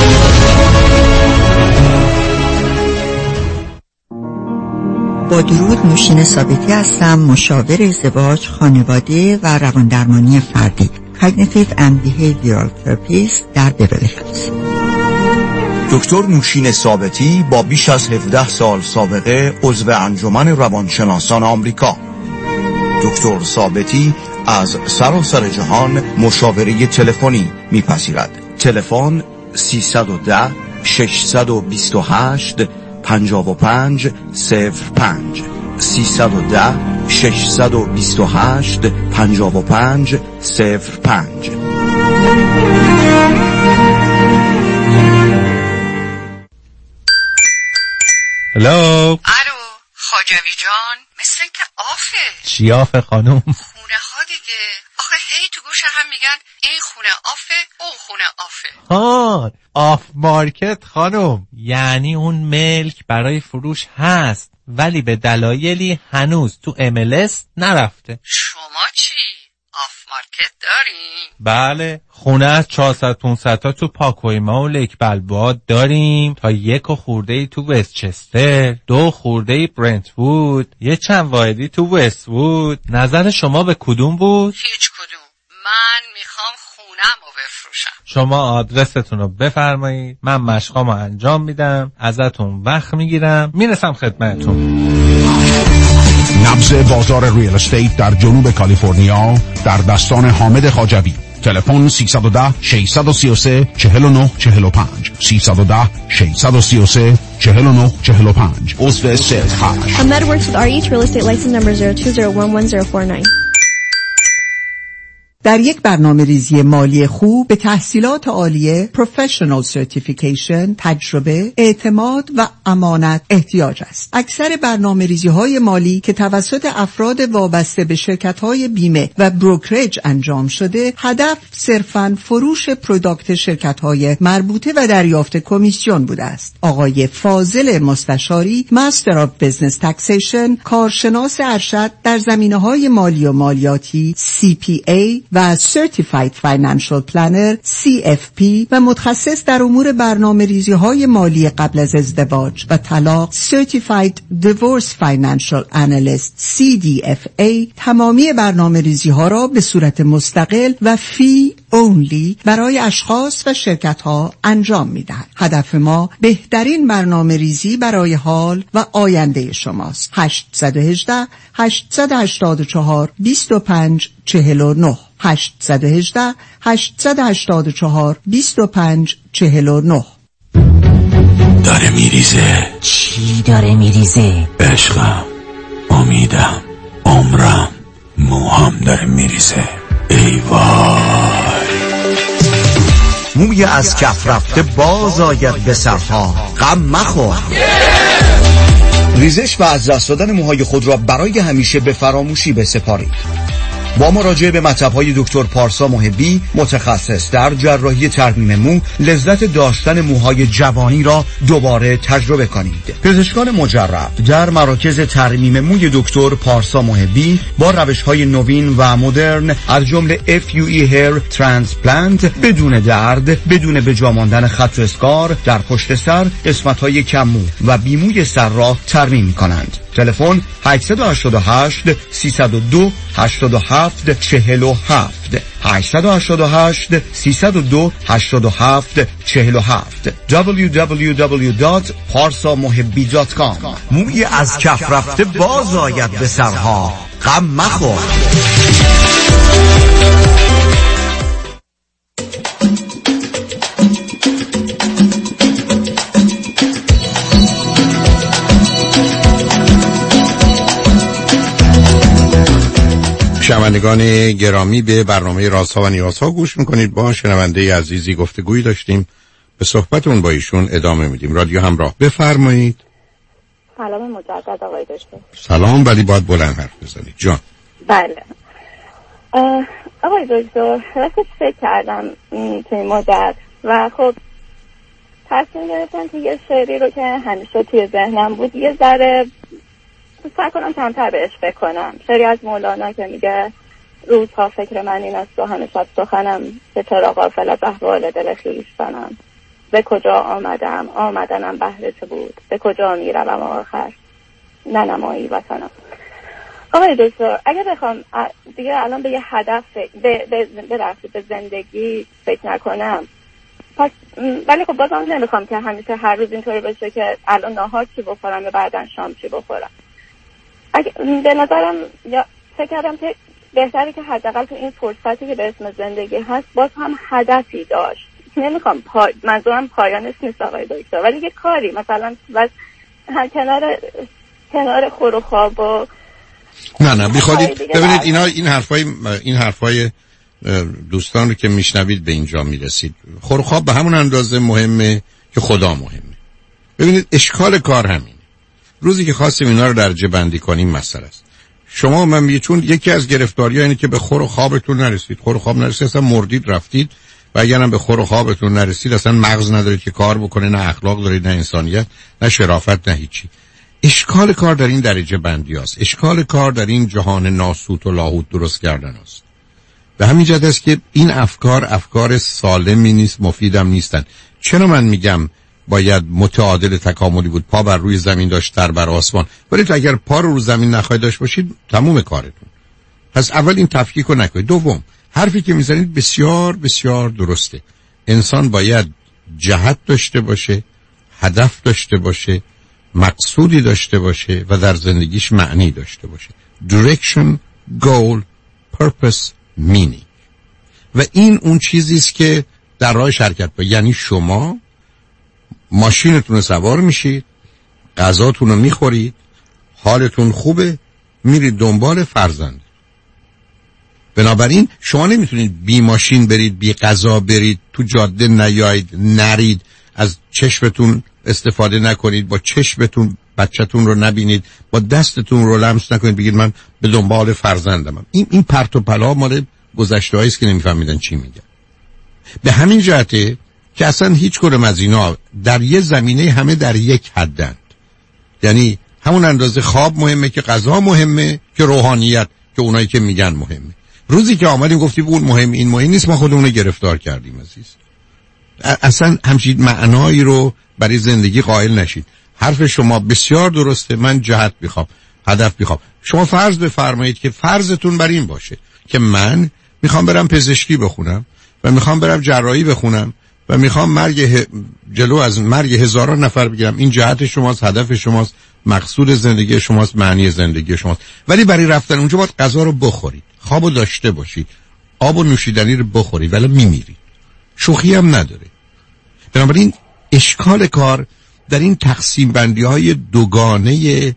با درود، نوشین ثابتی هستم، مشاور ازدواج، خانواده و رواندرمانی فردی، Cognitive and Behavioral Therapist در بیولی هیلز. دکتر نوشین ثابتی با بیش از هفده سال سابقه عضو انجمن روانشناسان آمریکا. دکتر ثابتی از سراسر جهان مشاوره تلفنی میپذیرد. تلفن سیصد و ده ششصد و بیست و هشت پنجاه و پنج صفر پنج سیصد و ده ششصد و بیست و هشت پنجاه و پنج صفر پنج. هلو. الو خواجوی جان، مثل که آفه. چی آفه خانم؟ خونه ها دیگه. آخه هی تو گوش هم میگن این خونه آفه اون خونه آفه. ها، آف مارکت خانم، یعنی اون ملک برای فروش هست ولی به دلایلی هنوز تو ام ال اس نرفته. شما چی؟ آف مارکت دارین؟ بله، خونه از چهارصد پانصد تا تو پاکویما و لیک بلباد داریم، تا یک خورده ای تو وستچستر، دو خورده ای برنت وود، یه چند واحدی تو وست وود. نظر شما به کدوم بود؟ هیچ کدوم. من میخوام خونم رو بفروشم. شما آدرستون رو بفرمایید، من مشقامو انجام میدم، ازتون وقت میگیرم، میرسم خدمتتون. نبض بازار ریل استیت در جنوب کالیفرنیا در دستان حامد خواجوی. تلفن سیصد و ده ششصد و سی و سه چهل و نه چهل و پنج سیصد و ده ششصد و سی و سه چهل و نه چهل و پنج. عضو سیلز هاش. Ahmed works with R H Real Estate license number zero two zero one one zero four nine. در یک برنامه ریزی مالی خوب به تحصیلات عالیه، پروفشنال سرتیفیکیشن، تجربه، اعتماد و امانت احتیاج است. اکثر برنامه ریزی های مالی که توسط افراد وابسته به شرکت های بیمه و بروکرج انجام شده، هدف صرفاً فروش پروداکت شرکت های مربوطه و دریافت کمیسیون بوده است. آقای فاضل مستشاری، مستر آف بزنس تکسیشن، کارشناس ارشد در زمینه‌های مالی و مالیاتی، سی پی ای و Certified Financial Planner سی اف پی و متخصص در امور برنامه ریزی های مالی قبل از ازدواج و طلاق، Certified Divorce Financial Analyst سی دی اف ای، تمامی برنامه ریزی ها را به صورت مستقل و فی اونلی برای اشخاص و شرکت ها انجام می دهد. هدف ما بهترین برنامه ریزی برای حال و آینده شماست. هشت یک هشت هشت هشت چهار دو پنج چهل و نه هشت یک هشت هشت هشت چهار دو پنج چهل و نه. داره میریزه. چی داره میریزه؟ عشقم، امیدم، عمرم، موهام داره میریزه. ای وای. موی از کف رفته باز آید به سرها، غم مخور. ریزش و از دست دادن موهای خود را برای همیشه به فراموشی بسپارید. با مراجعه به مطب‌های دکتر پارسا محبی، متخصص در جراحی ترمیم مو، لذت داشتن موهای جوانی را دوباره تجربه کنید. پزشکان مجرب در مراکز ترمیم موی دکتر پارسا محبی با روش‌های نوین و مدرن از جمله اف یو ای Hair Transplant بدون درد، بدون به جا ماندن خط و اسکار در پشت سر، قسمت‌های کم مو و بیموی سر را ترمیم می‌کنند. تلفن هشت هشت هشت سه صفر دو هشت هفت چهل و هفت هشت هشت هشت سه صفر دو هشت هفت چهل و هفت دبلیو دبلیو دبلیو دات پارسا محبی دات کام. موی از کف رفته باز آید به سرها، غم مخور. شنوندگان گرامی، به برنامه رازها و نیازها گوش میکنید. با شنونده عزیزی گفتگویی داشتیم، به صحبتون با ایشون ادامه میدیم. رادیو همراه، بفرمایید. سلام مجدد آقای دکتر. سلام، ولی باید بلند حرف بزنید جان. بله آقای دکتر، راستش فکر کردم تو این مدت و خب تصمیم گرفتم که یه شعری رو که همیشه توی ذهنم بود یه ذره فکر کنم کمتر بهش فکر کنم. شعری از مولانا که میگه روزها فکر من این است و همه شب سخنم، به چرا غافل از احوال دل خویشتنم. به کجا آمدم آمدنم بهر چه بود، به کجا میروم آخر ننمایی وطنم. آقای دکتر، اگه بخوام دیگه الان به یه هدف به به به, به زندگی فکر نکنم، پس ولی خب بازم نمیخوام که همیشه هر روز اینطوری باشه که الان نهار چی بخورم و بعدن شام چی بخورم. اگه به نظرم یا فکر کردم که بهتره که حداقل تو این فرصتی که به اسم زندگی هست باز هم هدفی داشت. نمیخوام پا... منظورم پایانش نیست آقای دکتر، ولی یه کاری مثلا بس کنار کنار خور و خواب و نه نه بیخوادید. ببینید اینا این حرفای این حرفای دوستان رو که میشنوید به اینجا میرسید. خور و خواب به همون اندازه مهمه که خدا مهمه. ببینید اشکال کار همین. روزی که خواستیم اینا رو درجه بندی کنیم مسئله است. شما من میگم چون یکی از گرفتاری‌ها اینه که به خور و خوابتون نرسید. خور و خواب نرسید اصلا مردید رفتید، و اگرم به خور و خوابتون نرسید اصلا مغز ندارید که کار بکنه، نه اخلاق دارید، نه انسانیت، نه شرافت، نه هیچی. اشکال کار در این درجه بندی است. اشکال کار در این جهان ناسوت و لاهوت درست کردن است. به همین جهت است که این افکار افکار سالمی نیست، مفیدم نیستن. چرا من میگم باید متعادل تکاملی بود، پا بر روی زمین داشت تر بر آسمان، ولی تو اگر پا رو رو زمین نخواهید داشت باشید تموم کارتون. پس اول این تفکیک رو نکنید. دوم، حرفی که میزنید بسیار بسیار درسته. انسان باید جهت داشته باشه، هدف داشته باشه، مقصودی داشته باشه و در زندگیش معنی داشته باشه. Direction, goal, purpose, meaning. و این اون چیزی است که در راه شرکت با، یعنی شما ماشینتون رو سوار میشید، غذاتون رو میخورید، حالتون خوبه، میرید دنبال فرزند. بنابراین شما نمیتونید بی ماشین برید، بی غذا برید، تو جاده نیایید، نرید، از چشمتون استفاده نکنید، با چشمتون بچه‌تون رو نبینید، با دستتون رو لمس نکنید، بگید من به دنبال فرزندمم. این این پرت و پلا مال گذشته‌ای است که نمیفهمیدن چی میگن. به همین جهته که اصلا هیچ کدوم از اینا در یه زمینه همه در یک حدند. یعنی همون اندازه خواب مهمه که غذا مهمه که روحانیت که اونایی که میگن مهمه. روزی که آمدیم گفتیم اون مهم این مهم نیست، ما خودمون رو گرفتار کردیم عزیز. اصلا همچین معنایی رو برای زندگی قائل نشید. حرف شما بسیار درسته. من جهت میخوام، هدف میخوام. شما فرض بفرمایید که فرضتون بر این باشه که من میخوام برم پزشکی بخونم و میخوام برم جراحی بخونم و میخوام مرگ ه... جلو از مرگ هزاران نفر بگیرم. این جهت شماست، هدف شماست، مقصود زندگی شماست، معنی زندگی شماست. ولی برای رفتن اونجا باید غذا رو بخورید، خوابو داشته باشید، آب و نوشیدنی رو بخورید، ولی میمیرید. شوخی هم نداره. بنابراین اشکال کار در این تقسیم بندی های دوگانه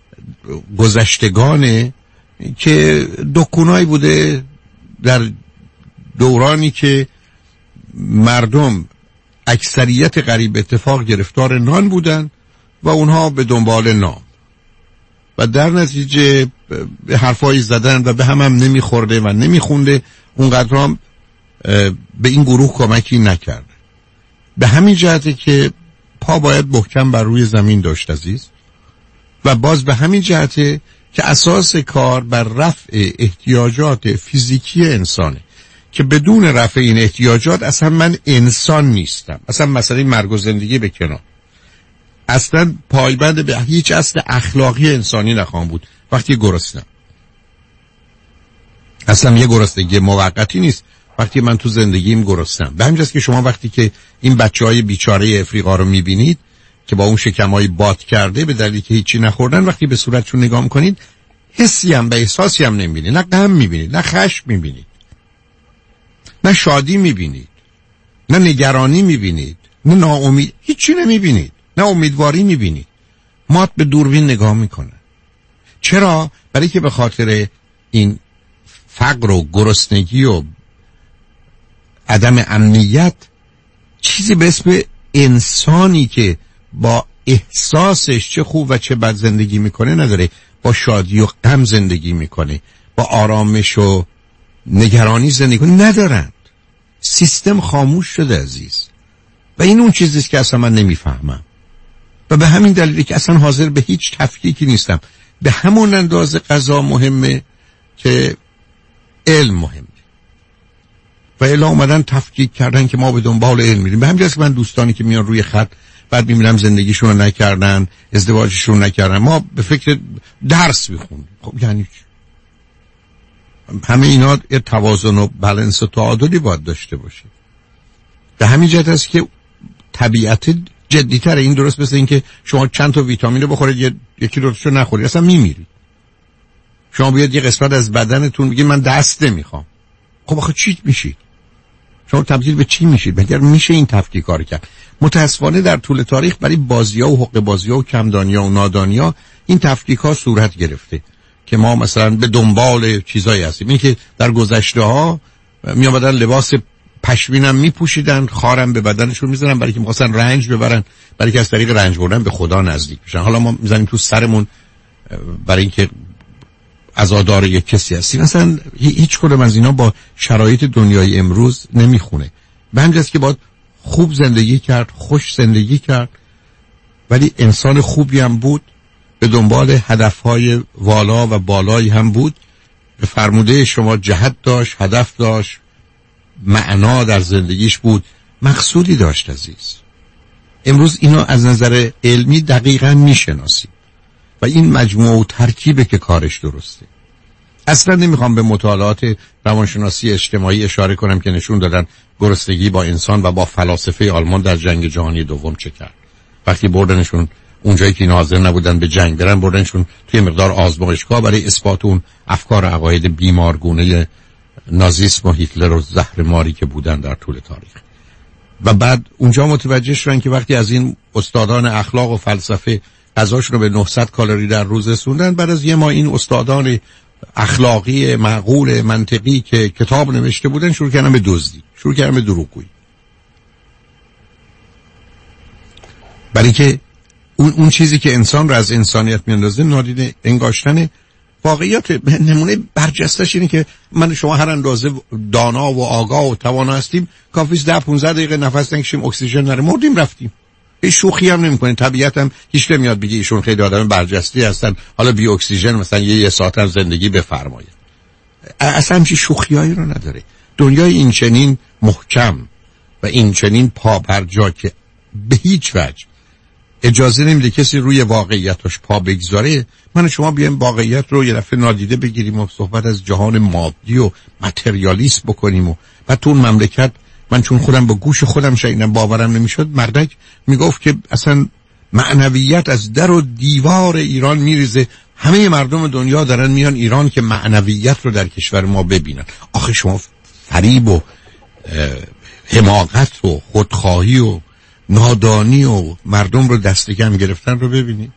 گذشتگانه که دکونایی بوده در دورانی که مردم اکثریت قریب اتفاق گرفتار نان بودن و اونها به دنبال نام و در نتیجه به حرفایی زدن و به هم هم نمیخورده و نمیخونده، اونقدر هم به این گروه کمکی نکرده. به همین جهته که پا باید محکم بر روی زمین داشت عزیز، و باز به همین جهته که اساس کار بر رفع احتیاجات فیزیکی انسانه که بدون رفع این احتیاجات اصلا من انسان نیستم. اصلا مسئله مرگ و زندگی به کنار، اصلا پایبند به هیچ اصل اخلاقی انسانی نخواهم بود وقتی گرسنم. اصلا یه گرسنگی موقتی نیست وقتی من تو زندگیم گرسنم. به همین جاست که شما وقتی که این بچهای بیچاره افریقا رو میبینید که با اون شکمای باد کرده به دلیلی که هیچی نخوردن، وقتی به صورتشون نگاه میکنید حسی هم به احساسی هم نمیبینید، نه غم میبینید، نه خشم میبینید، نه شادی میبینید، نه نگرانی میبینید، نه ناامید، هیچی نمیبینید، نه امیدواری میبینید. مات به دوربین نگاه میکنه. چرا؟ برای که به خاطر این فقر و گرسنگی و عدم امنیت چیزی به اسم انسانی که با احساسش چه خوب و چه بد زندگی میکنه نداره، با شادی و غم زندگی میکنه، با آرامش و نگرانی زندگی کنه ندارند. سیستم خاموش شده عزیز، و این اون چیزیست که اصلا من نمیفهمم و به همین دلیلی که اصلا حاضر به هیچ تفکیکی نیستم. به همون اندازه قضا مهمه که علم مهمه و الا اومدن تفکیک کردن که ما به دنبال علم میریم. به همین جاست که من دوستانی که میان روی خط بعد میبینم زندگیشون رو نکردن، ازدواجشون نکردن، ما به فکر درس میخونیم. خب یعنی همه اینا یه توازن و بالانس و تعادلی باید داشته باشه. به همین جهت است که طبیعت جدی‌تره. این درست مثل این که شما چند تا ویتامین رو بخورید یکی رو نخورید اصلا میمیرید. شما بیاد یه قسمت از بدنتون بگید من دست نمیخوام، خب آخه چی میشید؟ شما تبدیل به چی میشید؟ مگر میشه این تفکیک رو کرد؟ متاسفانه در طول تاریخ برای بازی‌ها و حق بازی‌ها و کمدانی‌ها و نادانی‌ها این تفکیک‌ها صورت گرفته که ما مثلا به دنبال چیزایی هستیم. این که در گذشته‌ها میآمدن لباس پشمینم میپوشیدن، خارم به بدنشون میزنن برای که می‌خواستن رنج ببرن، برای که از طریق رنج بردن به خدا نزدیک بشن. حالا ما میزنیم تو سرمون برای اینکه عزادار یک کسی هستیم. مثلا هیچ کدوم از اینا با شرایط دنیای امروز نمیخونه. به همین جاست که باید خوب زندگی کرد، خوش زندگی کرد، ولی انسان خوبی هم بود، به دنبال هدفهای والا و بالایی هم بود، به فرموده شما جهت داشت، هدف داشت، معنا در زندگیش بود، مقصودی داشت عزیز. امروز اینو از نظر علمی دقیقاً میشناسیم و این مجموعه و ترکیبه که کارش درسته. اصلا نمیخوام به مطالعات روانشناسی اجتماعی اشاره کنم که نشون دادن گرسنگی با انسان و با فلاسفه آلمان در جنگ جهانی دوم چه کرد. وقتی بردنشون اونجایی که حاضر نبودن به جنگ برن، بردنشون توی مقدار آزمایشگاه برای اثبات اون افکار عقاید بیمارگونه نازیسم و هیتلر و زهر ماری که بودن در طول تاریخ. و بعد اونجا متوجه شدن که وقتی از این استادان اخلاق و فلسفه غذاشون رو به نهصد کالری در روز رسوندن، بعد از یه ماه این استادان اخلاقی معقول منطقی که کتاب نوشته بودن شروع کردن به دزدی، شروع کردن به دروغگویی. برای که اون اون چیزی که انسان رو از انسانیت میاندازه نادیده انگاشتن واقعیت. نمونه برجستش اینه که من شما هر اندازه دانا و آگاه و توانا هستیم، کافیست ده پانزده دقیقه نفس نکشیم اکسیژن نره مردیم رفتیم. هیچ شوخی هم نمی‌کنه. طبیعت هم هیچ نمیاد بگه ایشون خیلی آدم برجسته هستن، حالا بی اکسیژن مثلا یه, یه ساعت هم زندگی بفرمایید. اصلا همچین شوخیایی رو نداره. دنیای این چنین محکم و این چنین پا بر جا که به هیچ وجه اجازه نمیده کسی روی واقعیتش پا بگذاره. من و شما بیایم واقعیت رو یه دفعه نادیده بگیریم و صحبت از جهان مادی و متریالیسم بکنیم و بعد تو اون مملکت، من چون خودم با گوش خودم شنیدم باورم نمیشد، مردک میگفت که اصلا معنویت از در و دیوار ایران میریزه، همه مردم دنیا دارن میان ایران که معنویت رو در کشور ما ببینن. آخه شما فریب و حماقت و خودخواهی و نادانی و مردم رو دست کم گرفتن رو ببینید.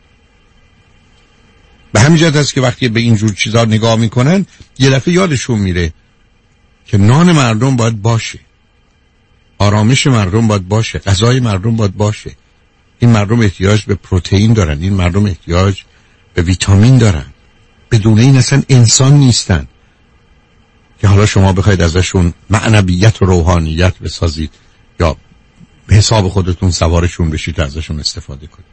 به همین جهت است که وقتی به اینجور چیزا نگاه میکنن یه دفعه یادشون میره که نان مردم باید باشه، آرامش مردم باید باشه، غذای مردم باید باشه. این مردم احتیاج به پروتئین دارن، این مردم احتیاج به ویتامین دارن. بدون این اصلا انسان نیستن که حالا شما بخواید ازشون معنویت و روحانیت بسازید یا به حساب خودتون سوارشون بشید و ازشون استفاده کنید.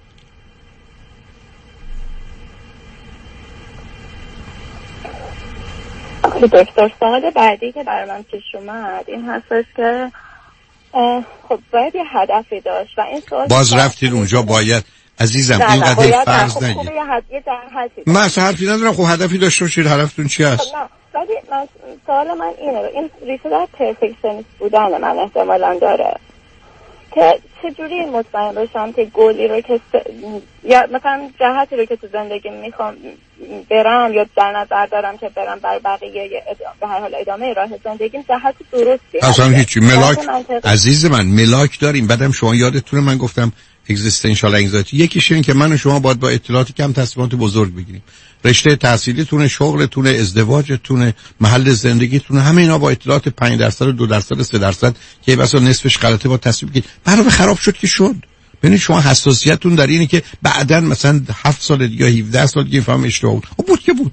دکتر، سوال بعدی که برای من پیش اومد این هستش که خب باید یه هدفی داشت و این سوال باز رفتید اونجا باید عزیزم اینقدر فرض نگید. من اصلا حرفی ندارم. خب هدفی داشته باشید، هدفتون چی هست؟ خب نه ولی من سوال من اینه، این ریشه در پرفکشنیست بودن من احتمالاً داره که چجوری مطمئن باشم که گولی رو که س... یا مثلا جهتی رو که تو زندگی میخوام برم یا در نظر دارم که برم بر بقیه ادام... به هر حال ادامه راه زندگیم جهت درستی اصلا هیچی. ملاک عزیز من ملاک داریم. بعدم شما یادتونه من گفتم اگزیستانشال انگزایتی یکیش این که من و شما باید با اطلاعات کم تصمیمات بزرگ بگیریم. رشته تحصیلیتونه، شغلتونه، ازدواجتونه، محل زندگیتونه، همه اینا با اطلاعات پنج درصد و دو درصد و سه درصد که بسا نصفش غلطه با تصمیم بگیرید. برنامه خراب شد که شد. ببینید شما حساسیتتون در اینه که بعداً مثلا هفت سال دیگه یا هفده سال دیگه فهم اشتباه بود. خب بود که بود.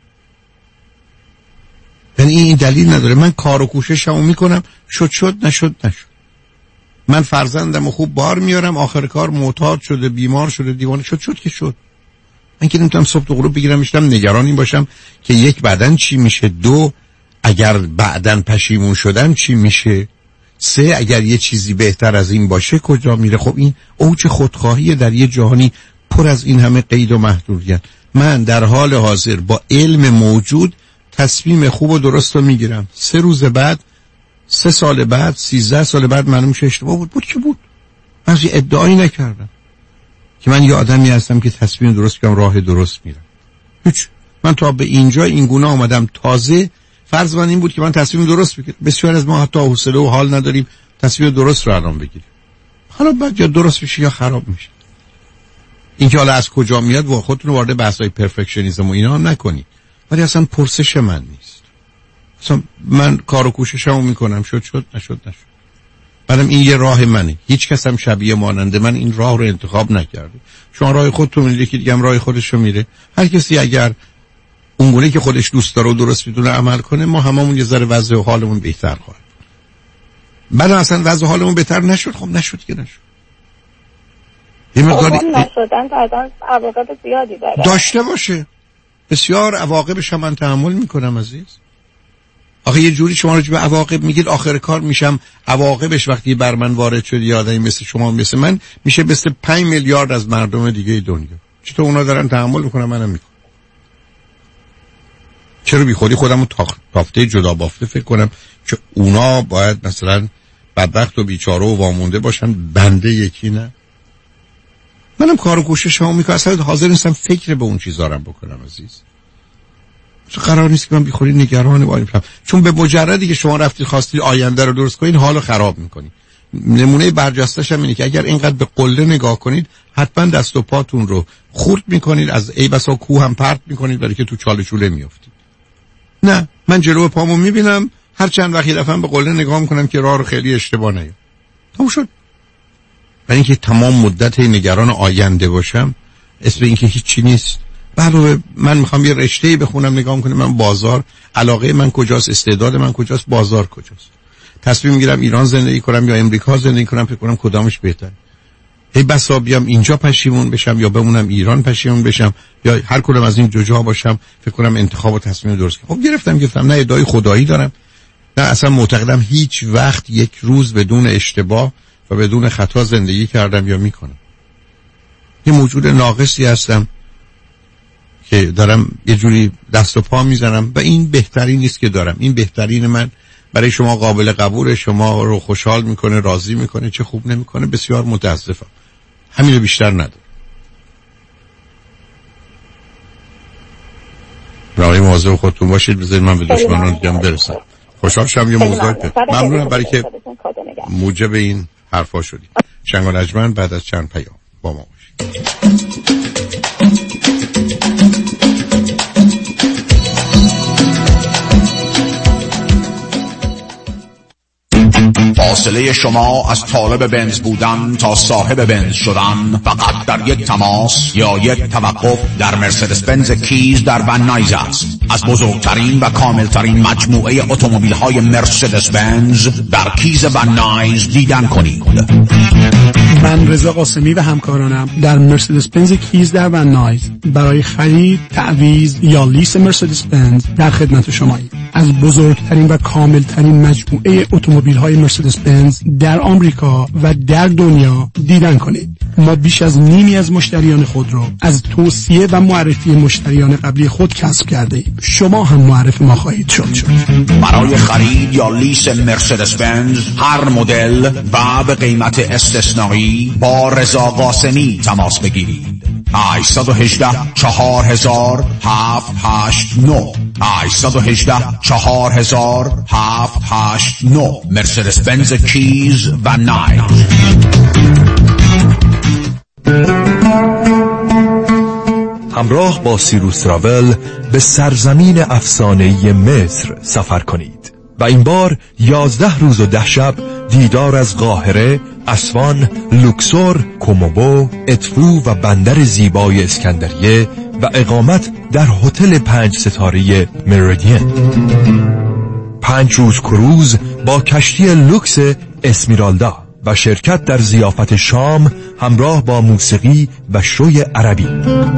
یعنی این دلیل نداره. من کار و کوششمو میکنم، شد شد، نشد نشد. من فرزندمو خوب بار میارم، آخر کار معتاد شده، بیمار شده، دیوانه شد، شد که شد. من که نمیتونم صبح تا غروب بگیرم میشتم نگران این باشم که یک بعدن چی میشه، دو اگر بعدن پشیمون شدن چی میشه، سه اگر یه چیزی بهتر از این باشه کجا میره. خب این اوج خودخواهی در یه جهانی پر از این همه قید و محدودیت. من در حال حاضر با علم موجود تصمیم خوب و درست رو میگیرم. سه روز بعد، سه سال بعد، سیزده سال بعد معلوم شه اشتباه بود. بود که بود. من از ادعایی نکردم که من یه آدمی هستم که تصمیم درست کنم، راه درست میرم. هیچ. من تا به اینجا این گونه آمدم. تازه فرض من این بود که من تصمیم درست بگیرم. بسیار از ما حتی حوصله و حال نداریم تصمیم درست رو الان بگیریم. حالا بعد یا درست میشه یا خراب میشه. این که حالا از کجا میاد و خودتون وارد بحث‌های پرفکشنیسم و اینا نکنید. ولی اصلا پرسش من نیست. اصلا من کار و کوششمو میکنم، شد شد، نشد نشد. بعدم این یه راه منه. هیچ کس هم شبیه ماننده من این راه رو انتخاب نکرده. شما راه خودتون میرید، یکی دیگه هم راه خودش رو میره. هر کسی اگر اونگونه که خودش دوست داره و درست میدونه عمل کنه، ما هممون یه ذره وضع و حالمون بهتر خواهد. بعد اصلا وضع و حالمون بهتر نشد، خب نشد که نشد. این مقداری نشدن بعداً عواقب زیادی داره. داشته باشه. بسیار عواقبش هم من تحمل میکنم عزیز. آخه یه جوری شما راجع به عواقب میگید، آخر کار میشم عواقبش وقتی بر من وارد شد یه آدمی مثل شما مثل من میشه مثل پنج میلیارد از مردم دیگه دنیا. چطور اونا دارن تحمل میکنن منم میکنم؟ چرا بی خودی خودم رو تافته جدا بافته فکر کنم که اونا باید مثلا بدبخت و بیچاره و وامونده باشن، بنده یکی نه؟ منم کار و کوششمو میکنم، اصلا حاضر نیستم فکر به اون چیزا رو بکنم عزیز. قرار نیست که من بیخوری نگران باید باشم، چون به مجردی که شما رفتید خواستید آینده رو درست کنید حالو خراب میکنید. نمونه برجسته‌ش هم اینه که اگر اینقدر به قله نگاه کنید حتما دست و پاتون رو خورد میکنید، از ای بسا کوه هم پرت میکنید برای که تو چاله چوله میافتید. نه، من جلو پامو میبینم، هر چند وقتی دفعه به قله نگاه میکنم که راه رو خیلی اشتباه نیام. تموم شد. برای اینکه تمام مدت نگران آینده باشم اسم اینکه هیچی نیست. علاوه من میخوام یه رشته‌ای بخونم، نگاه میکنم من بازار، علاقه من کجاست، استعداد من کجاست، بازار کجاست. تصمیم میگیرم ایران زندگی کنم یا امریکا زندگی کنم، فکر کنم کدامش بهتره. هی بسا بیام اینجا پشیمون بشم یا بمونم ایران پشیمون بشم یا هر کدوم از این دو جا باشم، فکر کنم انتخاب و تصمیم درست کنم. خب گرفتم گرفتم نه ادعای خدایی دارم، نه اصلا معتقدم هیچ وقت یک روز بدون اشتباه و بدون خطا زندگی کردم یا میکنم. یه موجود ناقصی هستم که دارم یه جوری دست و پا میزنم و این بهترین نیست که دارم. این بهترین من برای شما قابل قبول، شما رو خوشحال میکنه، راضی میکنه، چه خوب نمیکنه، بسیار متاسفم. همین رو بیشتر نداره. برای مواظب خودتون باشید، بذارید من به دشمنان دیگه برسم. خوشحال شدم یه موضوع کنم. ممنونم برای که موجب این حرفا شدید. شنگ و نجمن بعد از چند پیام با ما باشید. فاصله شما از طالب بنز بودن تا صاحب بنز شدن فقط در یک تماس یا یک توقف در مرسدس بنز کیز در ون نایز است. از بزرگترین و کاملترین مجموعه اتومبیل های مرسدس بنز در کیز ون نایز دیدن کنید. من رضا قاسمی و همکارانم در مرسدس بنز کیز در ون نایز برای خرید، تعویض یا لیس مرسدس بنز در خدمت شماییم. از بزرگترین و کاملترین مجموعه اتومبیل های مرسدس بنز در آمریکا و در دنیا دیدن کنید. ما بیش از نیمی از مشتریان خود رو از توصیه و معرفی مشتریان قبلی خود کسب کرده ایم. شما هم معرف ما خواهید شد شد برای خرید یا لیس مرسدس بنز هر مدل و به قیمت استثنایی با رضا قاسمی تماس بگیرید. هشت یک هشت چهار هزار هفت هشت نه هشت یک هشت چهار هزار هفت هشت نه مرسدس بنز کیز و نایز. همراه با سیروس تراول به سرزمین افسانه‌ای مصر سفر کنید و این بار یازده روز و ده شب دیدار از قاهره، اسوان، لوکسور، کوموبو، ادفو و بندر زیبای اسکندریه و اقامت در هتل پنج ستاره مریدین. پنج روز کروز با کشتی لوکس اسمیرالدا و شرکت در ضیافت شام همراه با موسیقی و شوی عربی.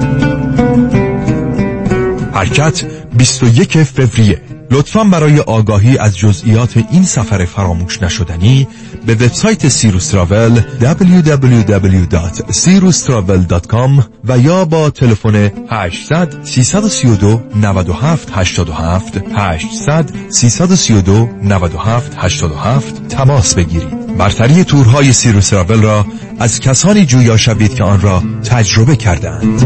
حرکت بیست و یک فوریه. لطفاً برای آگاهی از جزئیات این سفر فراموش نشدنی به وبسایت سیروس تراول دبلیو دبلیو دبلیو دات سیروس تراول دات کام و یا با تلفن هشتصد سیصد و سی و دو نود و هفت هشتاد و هفت هشتصد سیصد و سی و دو نود و هفت هشتاد و هفت تماس بگیرید. برتری تورهای سیروس تراول را از کسانی جویا شوید که آن را تجربه کردند.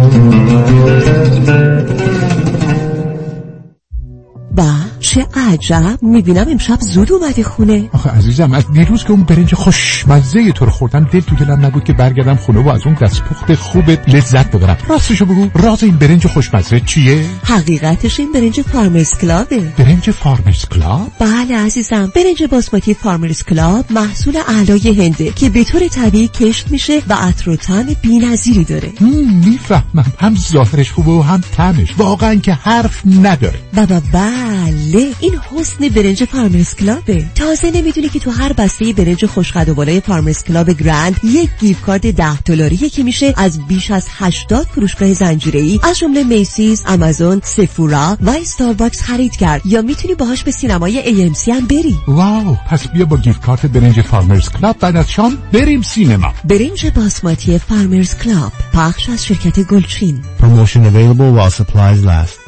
با چه عجب، میبینم امشب زود اومدی خونه. آخه عزیزم از دیروز که اون برنج خوشمزه تو رو خوردم دل تو دلم نبود که برگردم خونه و از اون دستپخت خوبت لذت ببرم. راستشو بگو، راز این برنج خوشمزه چیه؟ حقیقتش این برنج فارمرز کلابه. برنج فارمرز کلاب؟ بله عزیزم، برنج باسمتی فارمرز کلاب محصول اعلای هنده که به طور طبیعی کشت میشه و عطر و طعم بی‌نظیری داره. میفهمم، هم ظاهرش خوبه و هم طعمش، واقعا که حرف نداره. بابا بله، این حسن برنج فارمرز کلابه. تازه نمیدونی که تو هر بسته برنج خوشقد و بالای فارمرز کلاب گرند یک گیفت کارت ده دلاریه که میشه از بیش از هشتاد فروشگاه زنجیره‌ای از جمله میسیز، آمازون، سفورا و استارباکس خرید کرد، یا میتونی باهاش به سینمای ای ام سی هم بری. واو، پس بیا با گیفت کارت برنج فارمرز کلاب بعد از شام بریم سینما. برنج باسمتی فارمرز کلاب، پخش از شرکت گلچین. Promotion available while supplies last.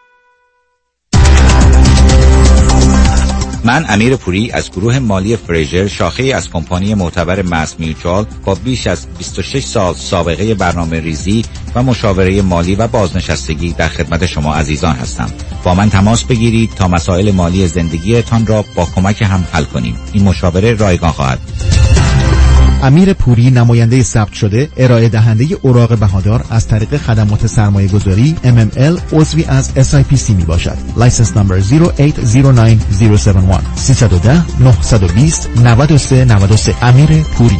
من امیر پوری از گروه مالی فریزر، شاخه از کمپانی معتبر ماس میوچوال با بیش از بیست و شش سال سابقه برنامه ریزی و مشاوره مالی و بازنشستگی در خدمت شما عزیزان هستم. با من تماس بگیرید تا مسائل مالی زندگیتان را با کمک هم حل کنیم. این مشاوره رایگان خواهد. امیر پوری، نماینده ثبت شده، ارائه دهنده اوراق بهادار از طریق خدمات سرمایه گذاری ام ام ال، عضوی از اس آی پی سی می باشد. لایسنس نمبر صفر هشت صفر نه صفر هفت یک سیصد و ده نهصد و بیست نود و سه نود و سه. امیر پوری.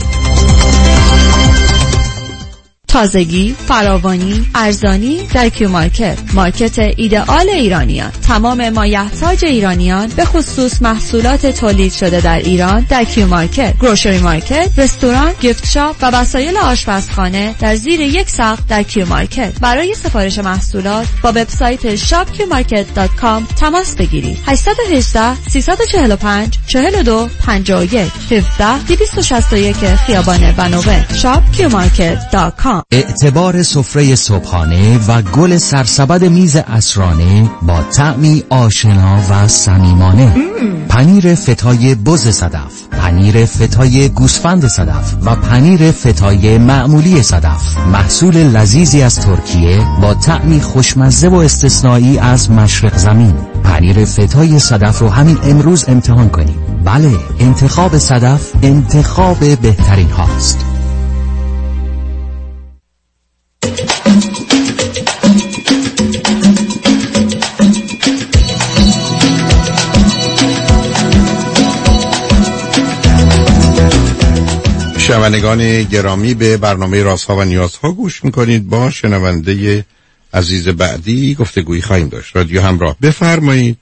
تازگی، فراوانی، ارزانی در کیو مارکت. مارکت ایدئال ایرانیان. تمام مایحتاج ایرانیان به خصوص محصولات تولید شده در ایران در کیو مارکت. گروشری مارکت، رستوران، گیفت شاپ و وسایل آشپزخانه در زیر یک سقف در کیو مارکت. برای سفارش محصولات با وبسایت شاپ کیو مارکت دات کام تماس بگیرید. هشت یک هشت سیصد و چهل و پنج چهل و دو پنجاه و یک هفده دویست و شصت و یک خیابان بنوه. شاپ کیو مارکت دات کام. اعتبار سفره صبحانه و گل سرسبد میز عصرانه با طعمی آشنا و صمیمانه. پنیر فتای بز صدف، پنیر فتای گوسفند صدف و پنیر فتای معمولی صدف، محصول لذیذی از ترکیه با طعمی خوشمزه و استثنایی از مشرق زمین. پنیر فتای صدف رو همین امروز امتحان کنید. بله، انتخاب صدف انتخاب بهترین هاست. شنوندگان گرامی، به برنامه رازها و نیازها گوش میکنید. با شنونده عزیز بعدی گفتگویی خواهیم داشت. رادیو همراه، بفرمایید.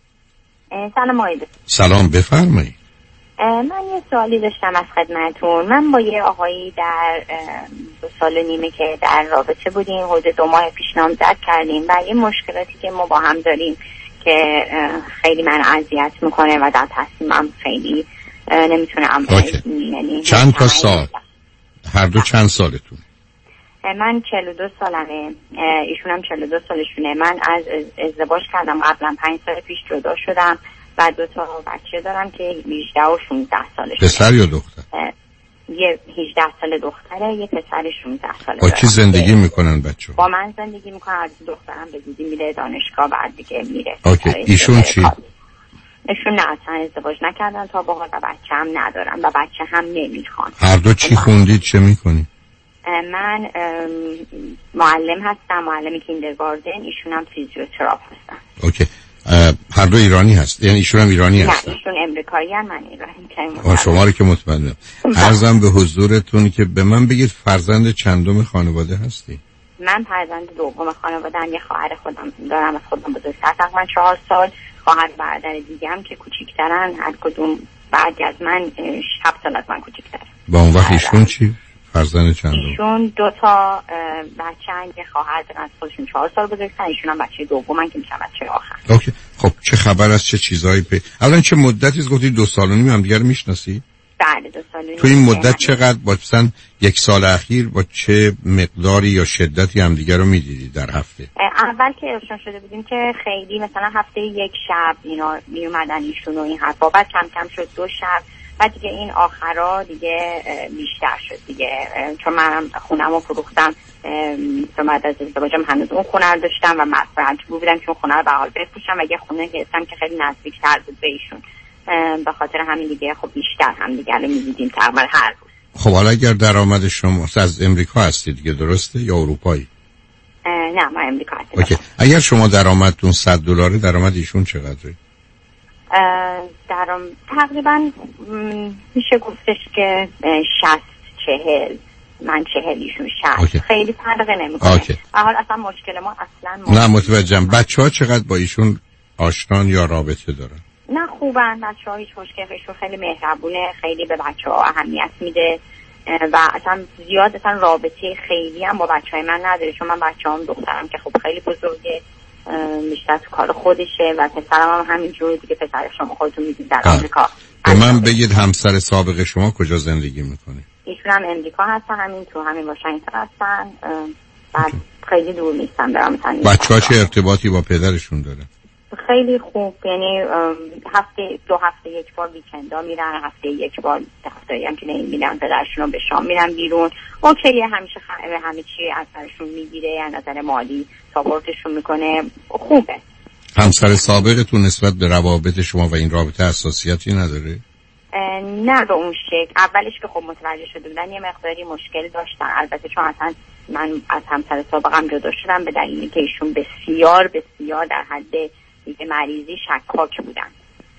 سلام آقای. سلام، بفرمایید. من یه سوالی داشتم از خدمتون. من با یه آقایی در دو سال و نیمه که در رابطه بودیم، حدود دو ماه پیش نامزد کردیم و یه مشکلاتی که ما با هم داریم که خیلی من اذیت میکنه و در تصمیمم خیلی نمیتونم. یعنی چند تا سال؟ هر دو چند سالتون؟ من چهل و دو سالمه، ایشون هم چهل و دو سالشونه. من از ازدواج کردم قبلا، پنج سال پیش جدا شدم و دو تا بچه دارم که هجده و شانزده سالشه. پسر یا دختر؟ یه هجده سال دختره، یه پسر شانزده ساله. با کی زندگی میکنن بچه؟ با من زندگی میکنن. از دخترم به زودی میره دانشگاه، بعد دیگه میره. اوکی. ایشون چی؟ ایشون نه، اصلا ازدواج نکردن تا با حال و بچه هم ندارن و بچه هم نمیخوان. هر دو چی خوندید، چه میکنید؟ من معلم هستم، معلم کیندرگاردن. ایشون هم فیزیوتراپ هستن. اوکی. هر دو ایرانی هست؟ یعنی ایشون هم ایرانی هست؟ نه، ایشون امریکایی هم، من ایرانی. شما رو که مطمئنم. عرضم به حضورتون که به من بگید فرزند چندم خانواده هستی؟ من فرزند دوم خانواده هم. یه خواهر خودم دارم، از خودم بزرگتر، تقریبا چهار سال. خواهر برادر دیگه هم که کوچیک‌ترن، هر کدوم بعد از من هفت سال از من کوچیک‌ترن. با اون وقت ایشون چی؟ فرزند چندم؟ ایشون دو تا بچه هم، یه خواهر دارن از خودشون چهار سال بزرگترن. ایشون هم بچه دومن که میشن بچه آخر. اوکی. خب چه خبر از چه چیزایی پی؟ اولا چه مدتی از گفتید دو سال و نیم هم دیگه رو میشناسی؟ بله، دو سال و نیم. تو این مدت چقدر با مثلا یک سال اخیر با چه مقداری یا شدتی هم دیگه رو میدیدی در هفته؟ اول که ارشان شده بودیم که خیلی مثلا هفته یک شب اینا می اومدن ایشون و این حرفا، بعد کم کم شد دو شب، بعد دیگه این آخرا دیگه بیشتر شد دیگه. چون من خونم رو فروختم، بعد از ازدواجم هنوز اون خونه رو داشتم و مجبور بودم که اون خونه رو به حال بفروشم و یه خونه گرفتم که خیلی نزدیک‌تر بود به ایشون. به خاطر همین دیگه خب بیشتر هم دیگه رو می‌دیدیم تقریبا هر روز. خب حالا اگر درآمد شما از امریکا هستید دیگه، درسته یا اروپایی؟ نه، من امریکا هستم. اوکی. اگر شما درآمدتون صد دلاره، درآمد ایشون چقدره؟ درام تقریبا میشه گفتش که شصت چهل، من چهل ایشون شصت. خیلی فرق نمیکنه. حال اصلا مشکل ما اصلا نه متوجهم. بچه ها چقدر با ایشون آشنان یا رابطه دارن؟ نه خوبن بچه ها، هیچ مشکل. ایشون خیلی مهربونه، خیلی به بچه ها اهمیت میده و اصلا زیاد اصلا رابطه خیلی هم با بچه های من نداره. چون من بچه هم دخترم که خب خیلی بزرگه، بیشتر تو کار خودشه و پسرم هم همینجور دیگه. پسر شما خودتون میدید در آمریکا. به من بگید همسر سابق شما کجا زندگی میکنه؟ ایشون هم امریکا هستن، همین تو همین واشنگتن هستن. بعد خیلی دور نیستن برام. مثلا بچه ها چه ارتباطی با پدرشون داره؟ خیلی خوب، یعنی هفته دو هفته یک بار ویکندا میرن، هفته یک بار هفته‌ای هم که نمیرن پدرشون رو به شام میرن بیرون. اوکیه، همیشه خ... همه چی از سرشون میگیره، از نظر مالی ساپورتشون میکنه، خوبه. همسر سابقتون نسبت به روابط شما و این رابطه حساسیتی نداره؟ نه به اون شکل. اولش که خب متوجه شده بودن یه مقداری مشکل داشتن، البته چون اصلا من از همسر سابقم جدا شدم به دلیلی که ایشون بسیار بسیار در حد دیگه مریضی شکاک بودن.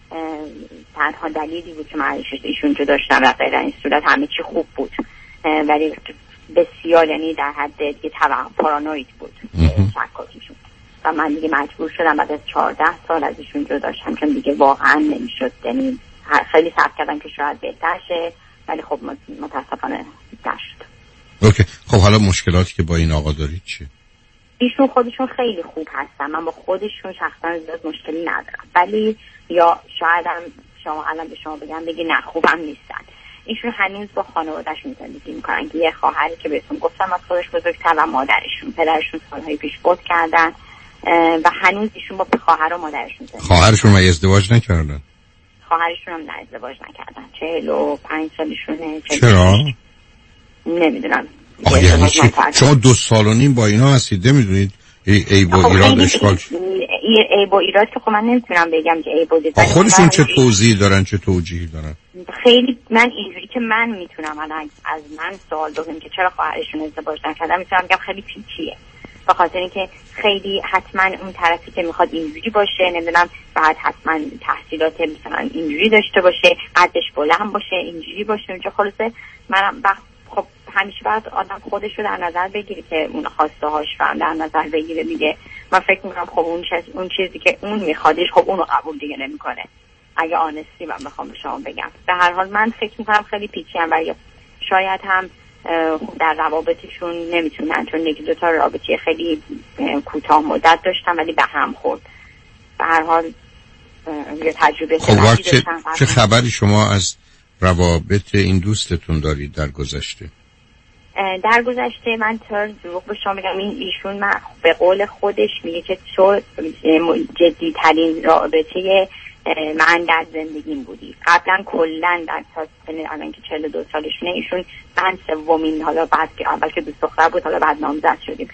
تنها دلیلی بود که من ایشون جدا شدم و غیر این صورت همه چی خوب بود، ولی بسیار یعنی در حد دیگه توهم پارانوید بود شکاکیشون و من دیگه مجبور شدم بعد از چهارده سال از ایشون جدا شدم چون دیگه واقعا نمیشد. یعنی خیلی صبر کردم که شاید بهتر شه ولی خب متاسفانه نشد. اوکی. خب حالا مشکلاتی که با این آقا دارید چیه؟ ایشون خودشون خیلی خوب هستن، من با خودشون شخصا زیاد مشکلی ندارم، ولی یا شاید هم شما الان به شما بگم بگی نه خوبم نیستن. ایشون هنوز با خانواده‌شون زندگی میکنن که یه خواهری که بهتون گفتم از خودش بزرگتر و مادرشون پدرشون سالهای پیش فوت کردن و هنوز ایشون با خواهر و مادرشون زندگی. خواهرشون ما ازدواج نکردن؟ خواهرشون هم نه ازدواج نکردن. چهل و پنج سالشونه. چرا؟ نمیدونم. آه یعنی چی؟ شما دو سال و نیم با اینا هستید نمیدونید عیب و ایراد اشکال عیب و ایراد که خب من نمیتونم بگم که عیب و ایراد. خودشون چه توضیحی دارن چه توجیهی دارن؟ خیلی من اینجوری که من میتونم الان از من سوال بکنم که چرا خواهرشون ازدواج نکردن میتونم بگم خیلی پیچیه به خاطر اینکه خیلی حتما اون طرفی که میخواد اینجوری باشه، نمیدونم بعد حتما تحصیلات مثلا اینجوری داشته باشه، قدش بلند باشه، اینجوری باشه اونجا. خلاصه منم خب همیشه باید آدم خودش رو در نظر بگیره که اون خواسته هاش رو در نظر بگیره دیگه. من فکر میکنم خب اون چیز اون چیزی که اون میخوادش خب اون رو قبول دیگه نمیکنه. اگه آنستی من بخوام به شما بگم، به هر حال من فکر میکنم خیلی پیچیدن و شاید هم در روابطشون نمیتونن، چون یکی دو تا رابطه خیلی کوتاه مدت داشتن ولی به هم خورد. به هر حال یه تجربه خب چه, چه خبری شما از روابط این دوستتون دارید در گذشته؟ در گذشته من طور دروغ به شما میگم، این ایشون من به قول خودش میگه که تو جدی ترین رابطه من در زندگیم بودی. قبلا کلا در تا سن الان که چهل و دو سالشونه ایشون من سومین، حالا بعد که اول که دوست دختر بود حالا بعد نامزد شدیم،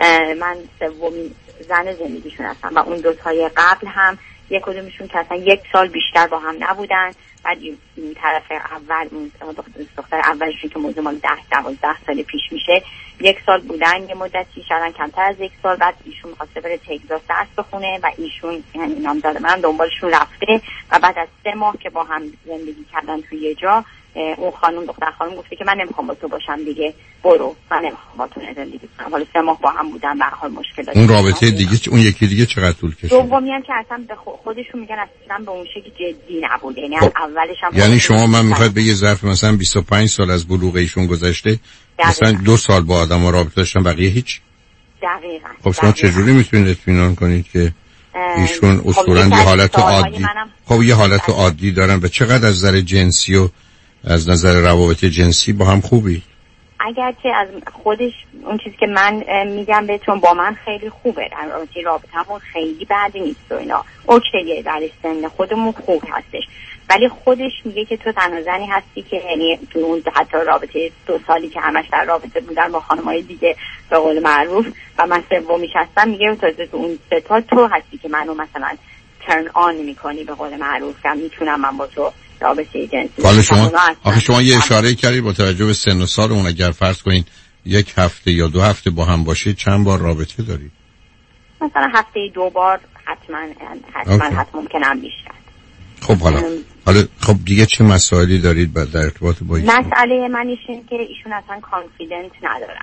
من سومین زن زندگیشون هستم و اون دو تای قبل هم یک کدومشون که اصلا یک سال بیشتر با هم نبودن. بعد این طرف اول اون دوست دختر اولشون که موضوع مال ده دوازده سال پیش میشه یک سال بودن، یه مدتی شدن کمتر از یک سال. بعد ایشون می‌خواسته بره تگزاس درس بخونه و ایشون یعنی نامزد من دنبالشون رفته و بعد از سه ماه که با هم زندگی کردن توی یه جا اون خانم دختر خانم گفته که من نمیخوام با تو باشم دیگه، برو، من نمیخوام با تو زندگی کنم. حالا سه ماه با هم بودن، به هر حال مشکل داشتن. اون رابطه دیگه اون یکی دیگه چقدر طول کشید؟ دومی هم که اصلا به خودشون میگن اصلا به اون شکلی جدی نبود، یعنی از اولش هم یعنی شما من میخواد بگه ظرف مثلا بیست و پنج سال از بلوغ ایشون گذشته مثلا دو سال با آدم‌ها رابطه داشتن بقیه هیچ؟ دقیقاً. خب شما چجوری میتونید اطمینان کنید که ایشون اصولاً یه حالت عادی خب یه حالت عادی دارن و چقدر از نظر جنسی و از نظر روابط جنسی با هم خوبی؟ اگر که از خودش اون چیزی که من میگم بهتون با من خیلی خوبه، در رابطه رابطمون خیلی بدی نیست و اینا اوکیه، در سن خودمون خوب هستش، ولی خودش میگه که تو تنها زنی هستی که یعنی تو اون حتی رابطه دو سالی که همش در رابطه بودن با خانمای دیگه به قول معروف و من سومیش هستم، میگه تو تو اون سه تا تو هستی که منو مثلا ترن آن میکنی به قول معروف که میتونم من با تو رابطه جنسی. حالا شما آخه شما یه اشاره کردید با توجه به سن و سال اون، اگر فرض کنین یک هفته یا دو هفته با هم باشید چند بار رابطه دارید؟ مثلا هفته دو بار حتما حتما حتما ممکنه بیشتر. خب حالا حالا خب دیگه چه مسائلی دارید بعد در ارتباط با ایشون؟ مسئله من اینه که ایشون اصلا کانفیدنت ندارن،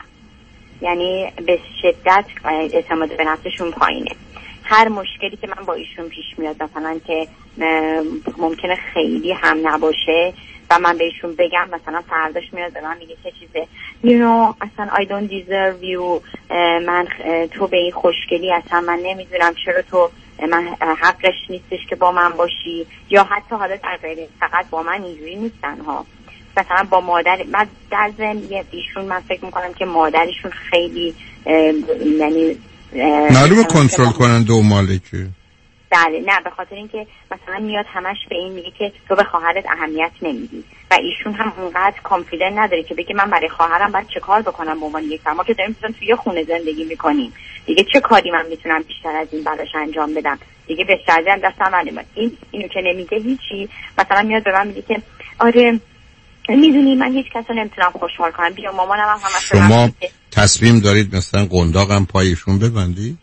یعنی به شدت اعتماد به نفسشون پایینه. هر مشکلی که من با ایشون پیش میاد مثلا که ممکنه خیلی هم نباشه و من بهشون بگم مثلا فرداش میاد به من میگه چه چیزه you know اصلا I don't deserve you، من تو به این خوشگلی اصلا من نمیدونم چرا تو من حقش نیستش که با من باشی، یا حتی حالا در غیر فقط با من اینجوری نیستن ها، مثلا با مادر من در ضمن ایشون من فکر میکنم که مادرشون خیلی یعنی معلومه کنترل کننده و مالکه. بله نه به خاطر اینکه مثلا میاد همش به این میگه که تو به خواهرت اهمیت نمیدی و ایشون هم اونقدر کانفیدنت نداره که بگه من برای خواهرم باید چه کار بکنم به عنوان یک فرما که داریم مثلا توی خونه زندگی میکنیم دیگه، چه کاری من میتونم بیشتر از این براش انجام بدم دیگه، به شرطی دستم معلومه. این اینو که نمیگه هیچی، مثلا میاد به من میگه که آره میدونی من هیچ کس رو نمیتونم خوشحال کنم، بیا مامانم هم همش شما تصمیم دارید مثلا قنداقم پایشون ببندید؟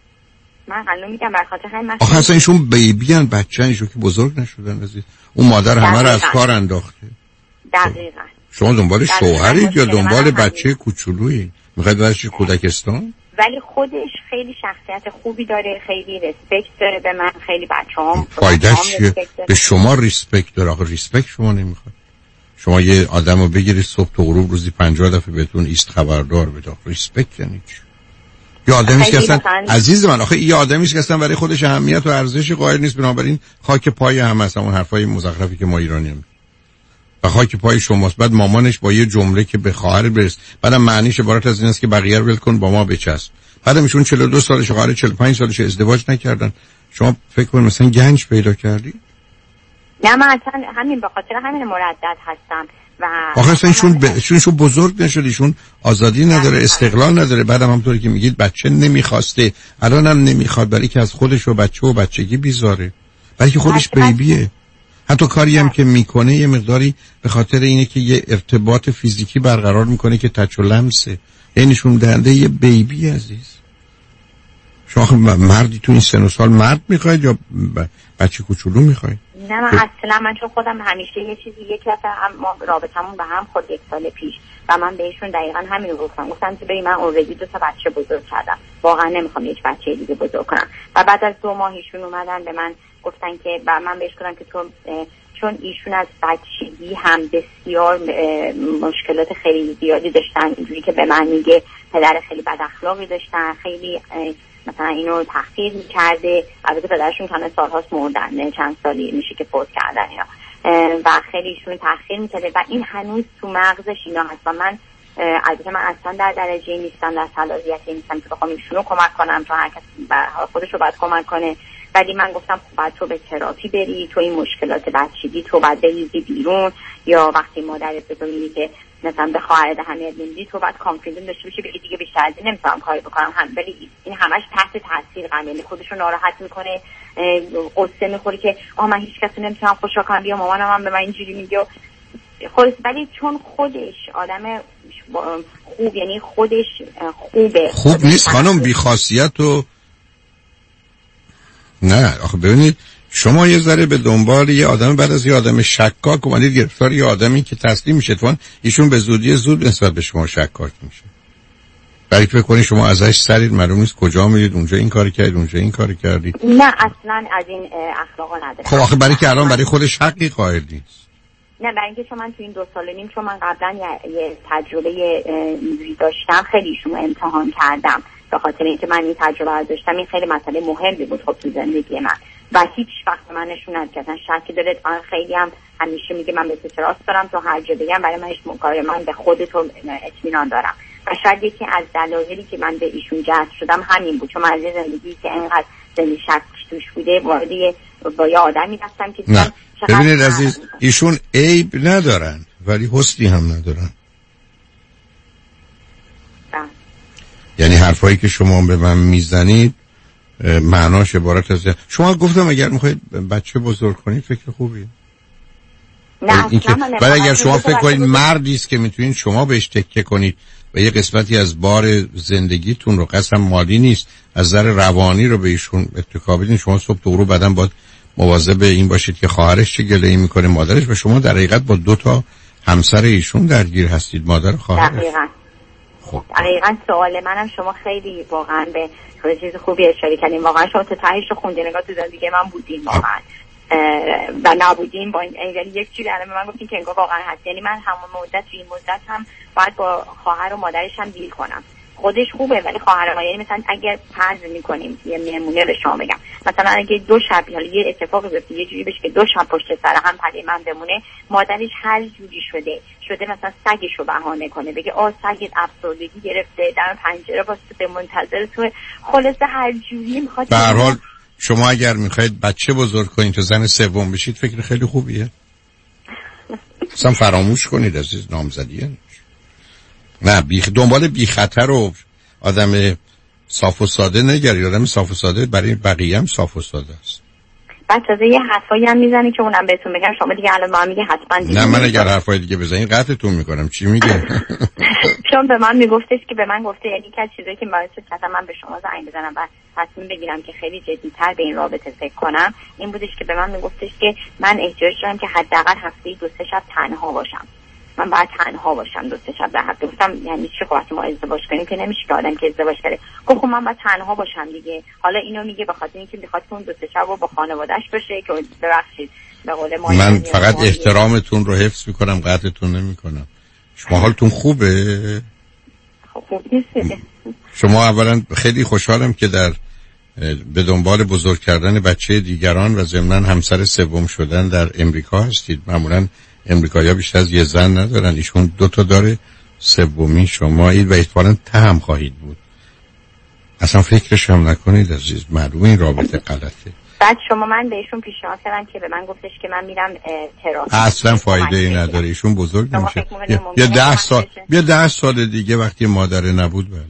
من الان میگم بر خاطر همین من آخه اصلا ایشون بیبی ان، بچه ایشون که بزرگ نشدن عزیز، اون مادر همه رو از کار انداخته. دقیقاً. شما دنبال شوهرید یا دنبال بچه کوچولویی؟ میخواید برش کودکستان؟ ولی خودش خیلی شخصیت خوبی داره، خیلی ریسپکت داره به من، خیلی بچه‌هام فایدهش چیه؟ به شما ریسپکت داره. آخه ریسپکت شما نمیخواد. شما یه آدمو بگیرید صبح تا غروب روزی پنجاه دفعه بهتون ایست خبردار بده. ریسپکت یعنی چی؟ یه آدمی است که اصلا عزیز من آخه یه آدمی است که اصلا برای خودش اهمیت و ارزش قائل نیست، بنابراین خاک پای هم هست، اون حرفای مزخرفی که ما ایرانی هم و خاک پای شماست. بعد مامانش با یه جمله که به خواهر برس، بعدم معنیش عبارت از این است که بقیه رو ول کن با ما بچسب. بعدم ایشون چهل و دو سالشه، خواهر چهل و پنج سالشه، ازدواج نکردن. شما فکر کنید مثلا گنج پیدا کردی؟ نه من اصلا همین به خاطر همین مردد هستم و آخه اصلا ایشون ب... ایشون بزرگ نشد، ایشون آزادی نداره، استقلال نداره. بعدم همونطوری که میگید بچه نمیخواسته، الانم نمیخواد، برای که از خودش و بچه و بچگی بیزاره، برای که خودش بیبیه. حتی کاری هم که میکنه یه مقداری به خاطر اینه که یه ارتباط فیزیکی برقرار میکنه که تچ و لمسه، یعنی نشون دهنده یه بیبی عزیز. شما مردی تو این سن و سال مرد میخواید یا بچه کوچولو میخواید؟ نه من اصلا من چون خودم همیشه یه چیزی یکی از ما رابطمون به هم خورد یک سال پیش و من بهشون دقیقاً همین رو گفتم گفتم که ببین من اوردی دو تا بچه بزرگ کردم، واقعا نمیخوام یک بچه دیگه بزرگ کنم. و بعد از دو ماه ایشون اومدن به من گفتن که و من بهش گفتم که تو چون ایشون از بچگی هم بسیار مشکلات خیلی زیادی داشتن، اینجوری که به من میگه پدر خیلی بد اخلاقی داشتن، خیلی مثلا اینو تحقیر میکرده. البته پدرشون کنه سالهاست مردن، چند سالی میشه که فوت کردن اینا و خیلی ایشون تحقیر میکرده و این هنوز تو مغزش اینا هست و من البته من اصلا در درجه نیستم، در صلاحیتی نیستم که بخوام ایشونو کمک کنم، چون هر کس خودش رو باید کمک کنه. ولی من گفتم خب باید تو به تراپی بری، تو این مشکلات بچگی تو باید بریزی بیرون، یا وقتی مادرت بزنی که مثلا به خواهرت اهمیت نمیدی تو باید کانفیدنس داشته باشی بگی دیگه بیشتر از این نمیتونم کاری بکنم هم. ولی این همش تحت تاثیر قرار میگیره، خودش رو ناراحت میکنه، قصه میخوره که آ من هیچ کسی نمیتونم خوشحال کنم، بیا مامانم هم به من اینجوری میگه خودش. ولی چون خودش آدم خوب، یعنی خودش خوبه، خوب نیست خانم، بی‌خاصیت و نه. آخه ببینید شما یه ذره به دنبال یه آدم بعد از یه آدم شکاک اومدید گرفتار یه آدمی که تسلیم میشه، چون ایشون به زودی زود نسبت به شما شکاک میشه. برای فکر کنید شما ازش سرید، معلوم نیست کجا میرید، اونجا این کاری کردید اونجا این کاری کردید. نه اصلا از این اخلاقا نداره. خب آخه برای که الان برای خودش حقی قائل نیست. نه برای اینکه چون من تو این دو سال و نیم چون من قبلا یه, یه تجربه اینجوری داشتم، خیلی ایشونو امتحان کردم به خاطر اینکه من این تجربه رو داشتم. این خیلی مسئله مهمی بود خب تو زندگی من و هیچ وقت من نشون ندادن شکی داره. من خیلی هم همیشه میگه من به تو تراست دارم، تو هر جا بگم برای من هیچ مکار، من به خودت اطمینان دارم. و شاید یکی از دلایلی که من به ایشون جذب شدم همین بود، چون من از زندگی که اینقدر زندگی شک توش بوده وارد با یه آدمی هستم که نه. ببینید عزیز، ایشون عیب ندارن ولی حسنی هم ندارن. ده. یعنی حرفایی که شما به من میزنید معناش عبارت از شما گفتم اگر میخواید بچه بزرگ کنید فکر خوبیه. نه ولی اگر شما فکر کنید مردی است که میتونید شما بهش تکیه کنید و یه قسمتی از بار زندگیتون رو، قسم مالی نیست، از نظر روانی رو به ایشون اتکا بدین، شما صبح تا غروب بعداً باید مواظب این باشید که خواهرش چه گله‌ای میکنه، مادرش، و شما در حقیقت با دو تا همسر ایشون درگیر هستید، مادر و خواهرش. دقیقاً. خب دقیقاً سوال منم شما خیلی واقعاً به خود چیز خوبی اشاره کردین. واقعاً شما تا تهش رو خوندین، نگاه تو زندگی من بودین واقعاً و نبودین با این، یعنی یک چیزی الان من گفتین که انگار واقعاً هست. یعنی من همون مدت تو این مدت هم باید با خواهر و مادرش هم دیل کنم. خودش خوبه ولی خواهر ما، یعنی مثلا اگر فرض می‌کنیم یه نمونه به شما بگم، مثلا اگه دو شب حالا یه اتفاقی بیفته یه جوری بشه که دو شب پشت سر هم پلی من بمونه، مادرش هر جوری شده شده مثلا سگشو بهانه کنه، بگه آ سگت افسردگی گرفته در پنجره واسه منتظر تو، خلاصه هر جوری می‌خواد. به هر حال شما اگر می‌خواید بچه بزرگ کنید تا زن سوم بشید فکر خیلی خوبیه. اصلا فراموش کنید عزیز، نامزدیه. نه بیخ دنبال بی خطر و آدم صاف و ساده نگرید. آدم صاف و ساده برای بقیه هم صاف و ساده است. بعد تازه یه حرفایی هم میزنی که اونم بهتون بگم، شما دیگه الان ما میگه حتما نه من اگر حرفای دیگه بزنین قطعتون میکنم. چی میگه؟ چون به من میگفتش که به من گفته، یعنی که چیزایی که باعث شد من به شما زنگ بزنم و تصمیم بگیرم که خیلی جدی‌تر به این رابطه فکر کنم، این بودش که به من میگفتش که من احتیاج دارم که حداقل هفته‌ای دو سه شب تنها باشم. من باید تنها باشم دو سه شب در هفته. گفتم یعنی چه وقتی ما ازدواج کنیم که نمیشه که آدم که ازدواج کرده. گفت خب من باید تنها باشم دیگه. حالا اینو میگه به خاطر اینکه میخواد اون دو سه شب رو با خانواده‌اش باشه که ببخشید به قول ما من فقط احترامتون رو حفظ میکنم، قطعتون نمیکنم. شما حالتون خوبه؟ خب خوب نیست. شما اولا خیلی خوشحالم که در به دنبال بزرگ کردن بچه دیگران و ضمناً همسر سوم شدن در امریکا هستید. معمولاً امریکایی‌ها بیشتر از یه زن ندارن، ایشون دو تا داره، سومی شمایید و احتمالاً تهم خواهید بود. اصلا فکرش هم نکنید عزیز، معلومه این رابطه غلطه. بعد شما من بهشون پیشنهاد کردم که به من گفتش که من میرم تراپی. اصلا فایده ای نداره، ایشون بزرگ نمیشه. یا ده سال یا ده سال دیگه وقتی مادر نبود بله.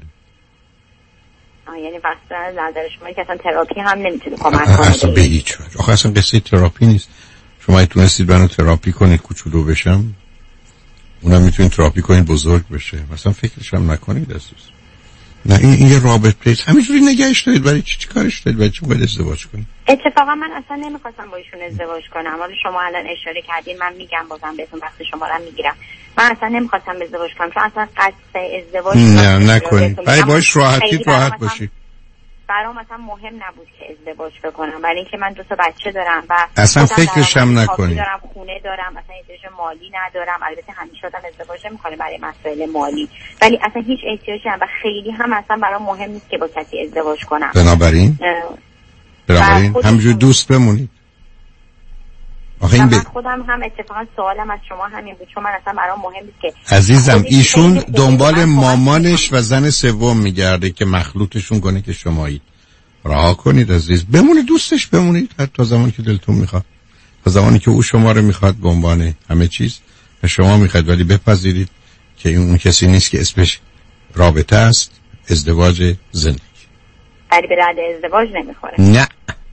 آ یعنی واسه نظر شما که اصلا تراپی هم نمیتونه کمک کنه. اصلا به هیچ وجه. آخه اصلا قصه تراپی نیست. شما میتونستید منو تراپی کنید کوچولو بشم، اونم میتونید تراپی کنید بزرگ بشه. مثلا فکرش هم نکنید عزیز. نه این این رابطه است، همینجوری نگهش دارید. برای چی چی کارش دارید؟ برای چی باید ازدواج کنید؟ اتفاقا من اصلا نمیخواستم با ایشون ازدواج کنم، ولی شما الان اشاره کردین، من میگم بازم بهتون وقت شما رو میگیرم. من اصلا نمیخواستم ازدواج کنم، چون اصلا قصد ازدواج نه نکنید. برای باش راحتی راحت باشید. برام مثلا مهم نبود که ازدواج بکنم، برای اینکه من دو تا بچه دارم و اصلا فکرش هم نکنید. دارم، خونه دارم، مثلا احتیاج مالی ندارم. البته همیشه آدم ازدواج نمیکنه برای مسائل مالی، ولی اصلا هیچ احتیاجی هم و خیلی هم اصلا برام مهم نیست که با کسی ازدواج کنم. بنابراین بنابراین همینجور دوست بمونید. آخه این من خودم هم اتفاقا سوالم از شما همین بود، چون من اصلا برام مهم نیست که عزیزم ایشون دنبال مامانش و زن سوم میگرده که مخلوطشون کنه که شمایید. رها کنید عزیز، بمونید دوستش بمونید حتی تا زمانی که دلتون میخواد، تا زمانی که او شما رو میخواد به عنوان همه چیز و شما میخواد، ولی بپذیرید که اون کسی نیست که اسمش رابطه است، ازدواج زندگی. ولی به درد ازدواج نمیخوره. نه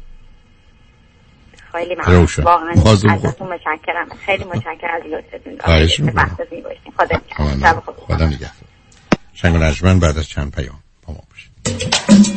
خیلی ممنون واقعا ازتون متشکرم، خیلی متشکرم از لطفتون. خواهش می‌کنم. خدا نگهدار. خدا نگهدار. شنگ نجمن بعد از چند پیام با ما باشید.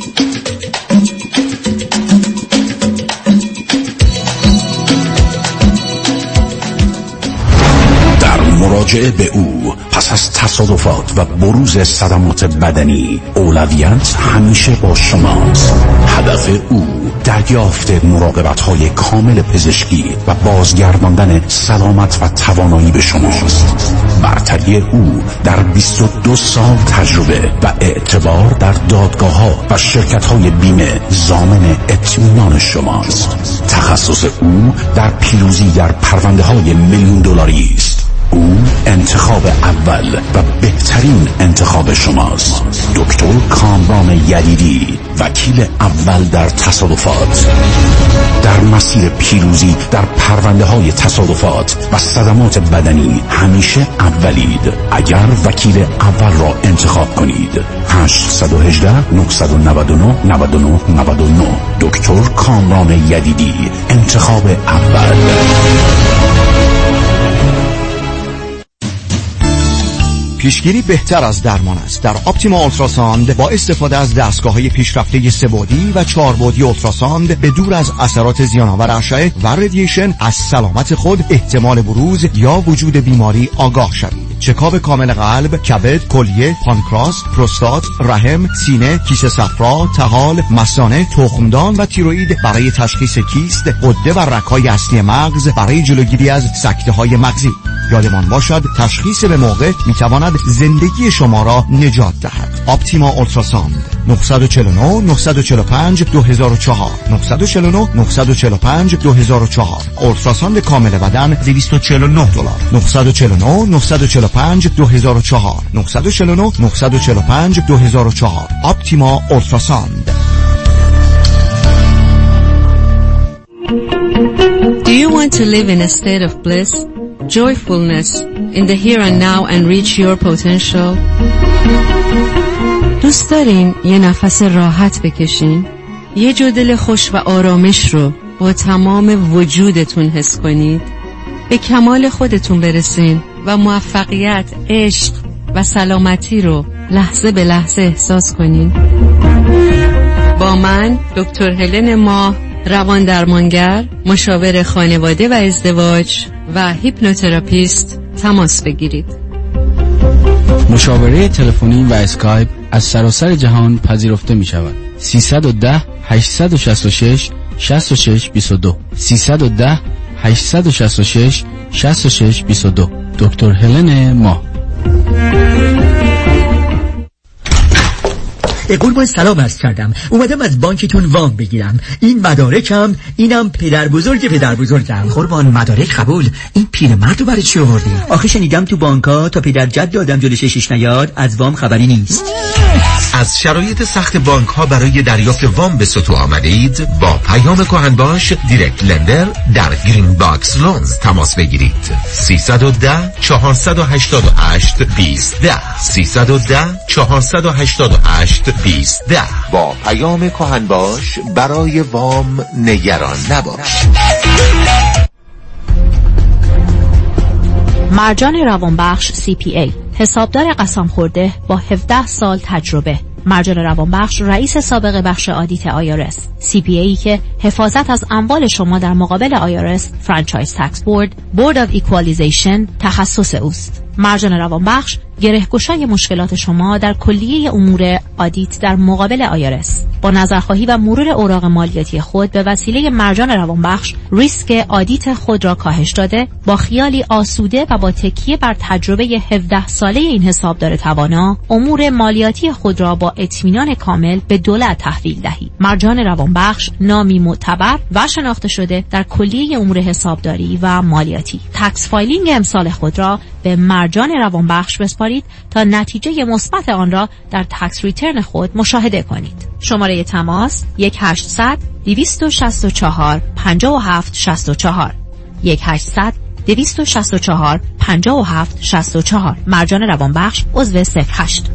در مراجعه به او پس از تصادفات و بروز صدمات بدنی، اولویت همیشه با شماست. هدف او دریافت مراقبت‌های کامل پزشکی و بازگرداندن سلامت و توانایی به شماست. برتری او در بیست و دو سال تجربه و اعتبار در دادگاه‌ها و شرکت‌های بیمه ضامن اطمینان شماست. تخصص او در پیروزی در پرونده‌های میلیون دلاری است. او انتخاب اول و بهترین انتخاب شماست. دکتر کامران یدیدی، وکیل اول در تصادفات. در مسیر پیروزی در پرونده های تصادفات و صدمات بدنی همیشه اولید. اگر وکیل اول را انتخاب کنید. هشت یک هشت نه نه نه نه نه نه نه. دکتر کامران یدیدی، انتخاب اول. پیشگیری بهتر از درمان است. در اپتیما اولتراساند با استفاده از دستگاه‌های پیشرفته سه‌بعدی و چهاربعدی اولتراساند به دور از اثرات زیان‌آور اشعه و رادییشن از سلامت خود، احتمال بروز یا وجود بیماری آگاه شوید. چکاپ کامل قلب، کبد، کلیه، پانکراس، پروستات، رحم، سینه، کیسه صفرا، طحال، مثانه، تخمدان و تیروئید برای تشخیص کیست، غده و رگ‌های اصلی مغز برای جلوگیری از سکته‌های مغزی. یادمان باشد تشخیص به موقع میتواند زندگی شما را نجات دهد. اپتیما اولتراساند نه چهار نه نه چهار پنج دو هزار و چهار نه چهار نه نه چهار پنج دو هزار و چهار. اولتراساند کامل بدن دویست و چهل و نه دلار. نه چهار نه نه چهار پنج دو هزار و چهار نه چهار نه نه چهار پنج دو هزار و چهار. اپتیما اولتراساند. Do you want to live in a state of bliss, joyfulness, in the here and now and reach your potential? دوست دارین یه نفس راحت بکشین؟ یه جو دل خوش و آرامش رو با تمام وجودتون حس کنید؟ به کمال خودتون برسین و موفقیت، عشق و سلامتی رو لحظه به لحظه احساس کنین؟ با من دکتر هلن ماه، روان درمانگر، مشاور خانواده و ازدواج و هیپنوتراپیست تماس بگیرید. مشاوره تلفنی و اسکایپ از سراسر جهان پذیرفته می شود. سیصد و ده هشتصد و شصت و شش شصت و شش بیست و دو سیصد و ده هشتصد و شصت و شش شصت و شش بیست و دو. دکتر هلن ماه. قربان سلام عرض کردم. اومدم از بانکتون وام بگیرم. این مدارکم، اینم پدر بزرگ پدر بزرگم. قربان مدارک قبول، این پیرمرد رو برای چی آوردی؟ آخه شنیدم تو بانکا تا پدر جد دادم جلوش شیش نیاد از وام خبری نیست. از شرایط سخت بانک ها برای دریافت وام به سطوح آمدید؟ با پیام کهنباش دیرکت لندر در گرین باکس لونز تماس بگیرید. سیصد و ده چهارصد و هشتاد و هشت بیست ده سیصد و ده چهارصد و هشتاد و هشت بیست ده. با پیام کهنباش برای وام نگران نباش. مرجان روانبخش سی پی ای، حسابدار قسم خورده با هفده سال تجربه، مرجان روانبخش رئیس سابق بخش آدیت آی آر اس، سی پی ای که حفاظت از اموال شما در مقابل آی آر اس، فرانچایز تکس بورد، بورد آف ایکوالیزیشن تخصص اوست. مرجان روانبخش گره‌گشای مشکلات شما در کلیه امور آدیت در مقابل آی آر اس. با نظرخواهی و مرور اوراق مالیاتی خود به وسیله مرجان روانبخش ریسک آدیت خود را کاهش داده، با خیالی آسوده و با تکیه بر تجربه هفده ساله این حسابدار توانا، امور مالیاتی خود را با اطمینان کامل به دولت تحویل دهید. مرجان روانبخش نامی معتبر و شناخته شده در کلیه امور حسابداری و مالیاتی. تکس فایلینگ امسال خود را به مرجان روانبخش بسپارید تا نتیجه مثبت آن را در تکس ریترن خود مشاهده کنید. شماره تماس یک هشتصد دویست و شصت و چهار پنجاه و هفت شصت و چهار یک هشتصد دویست و شصت و چهار پنجاه و هفت شصت و چهار. مرجان روانبخش عضو صفر هشت.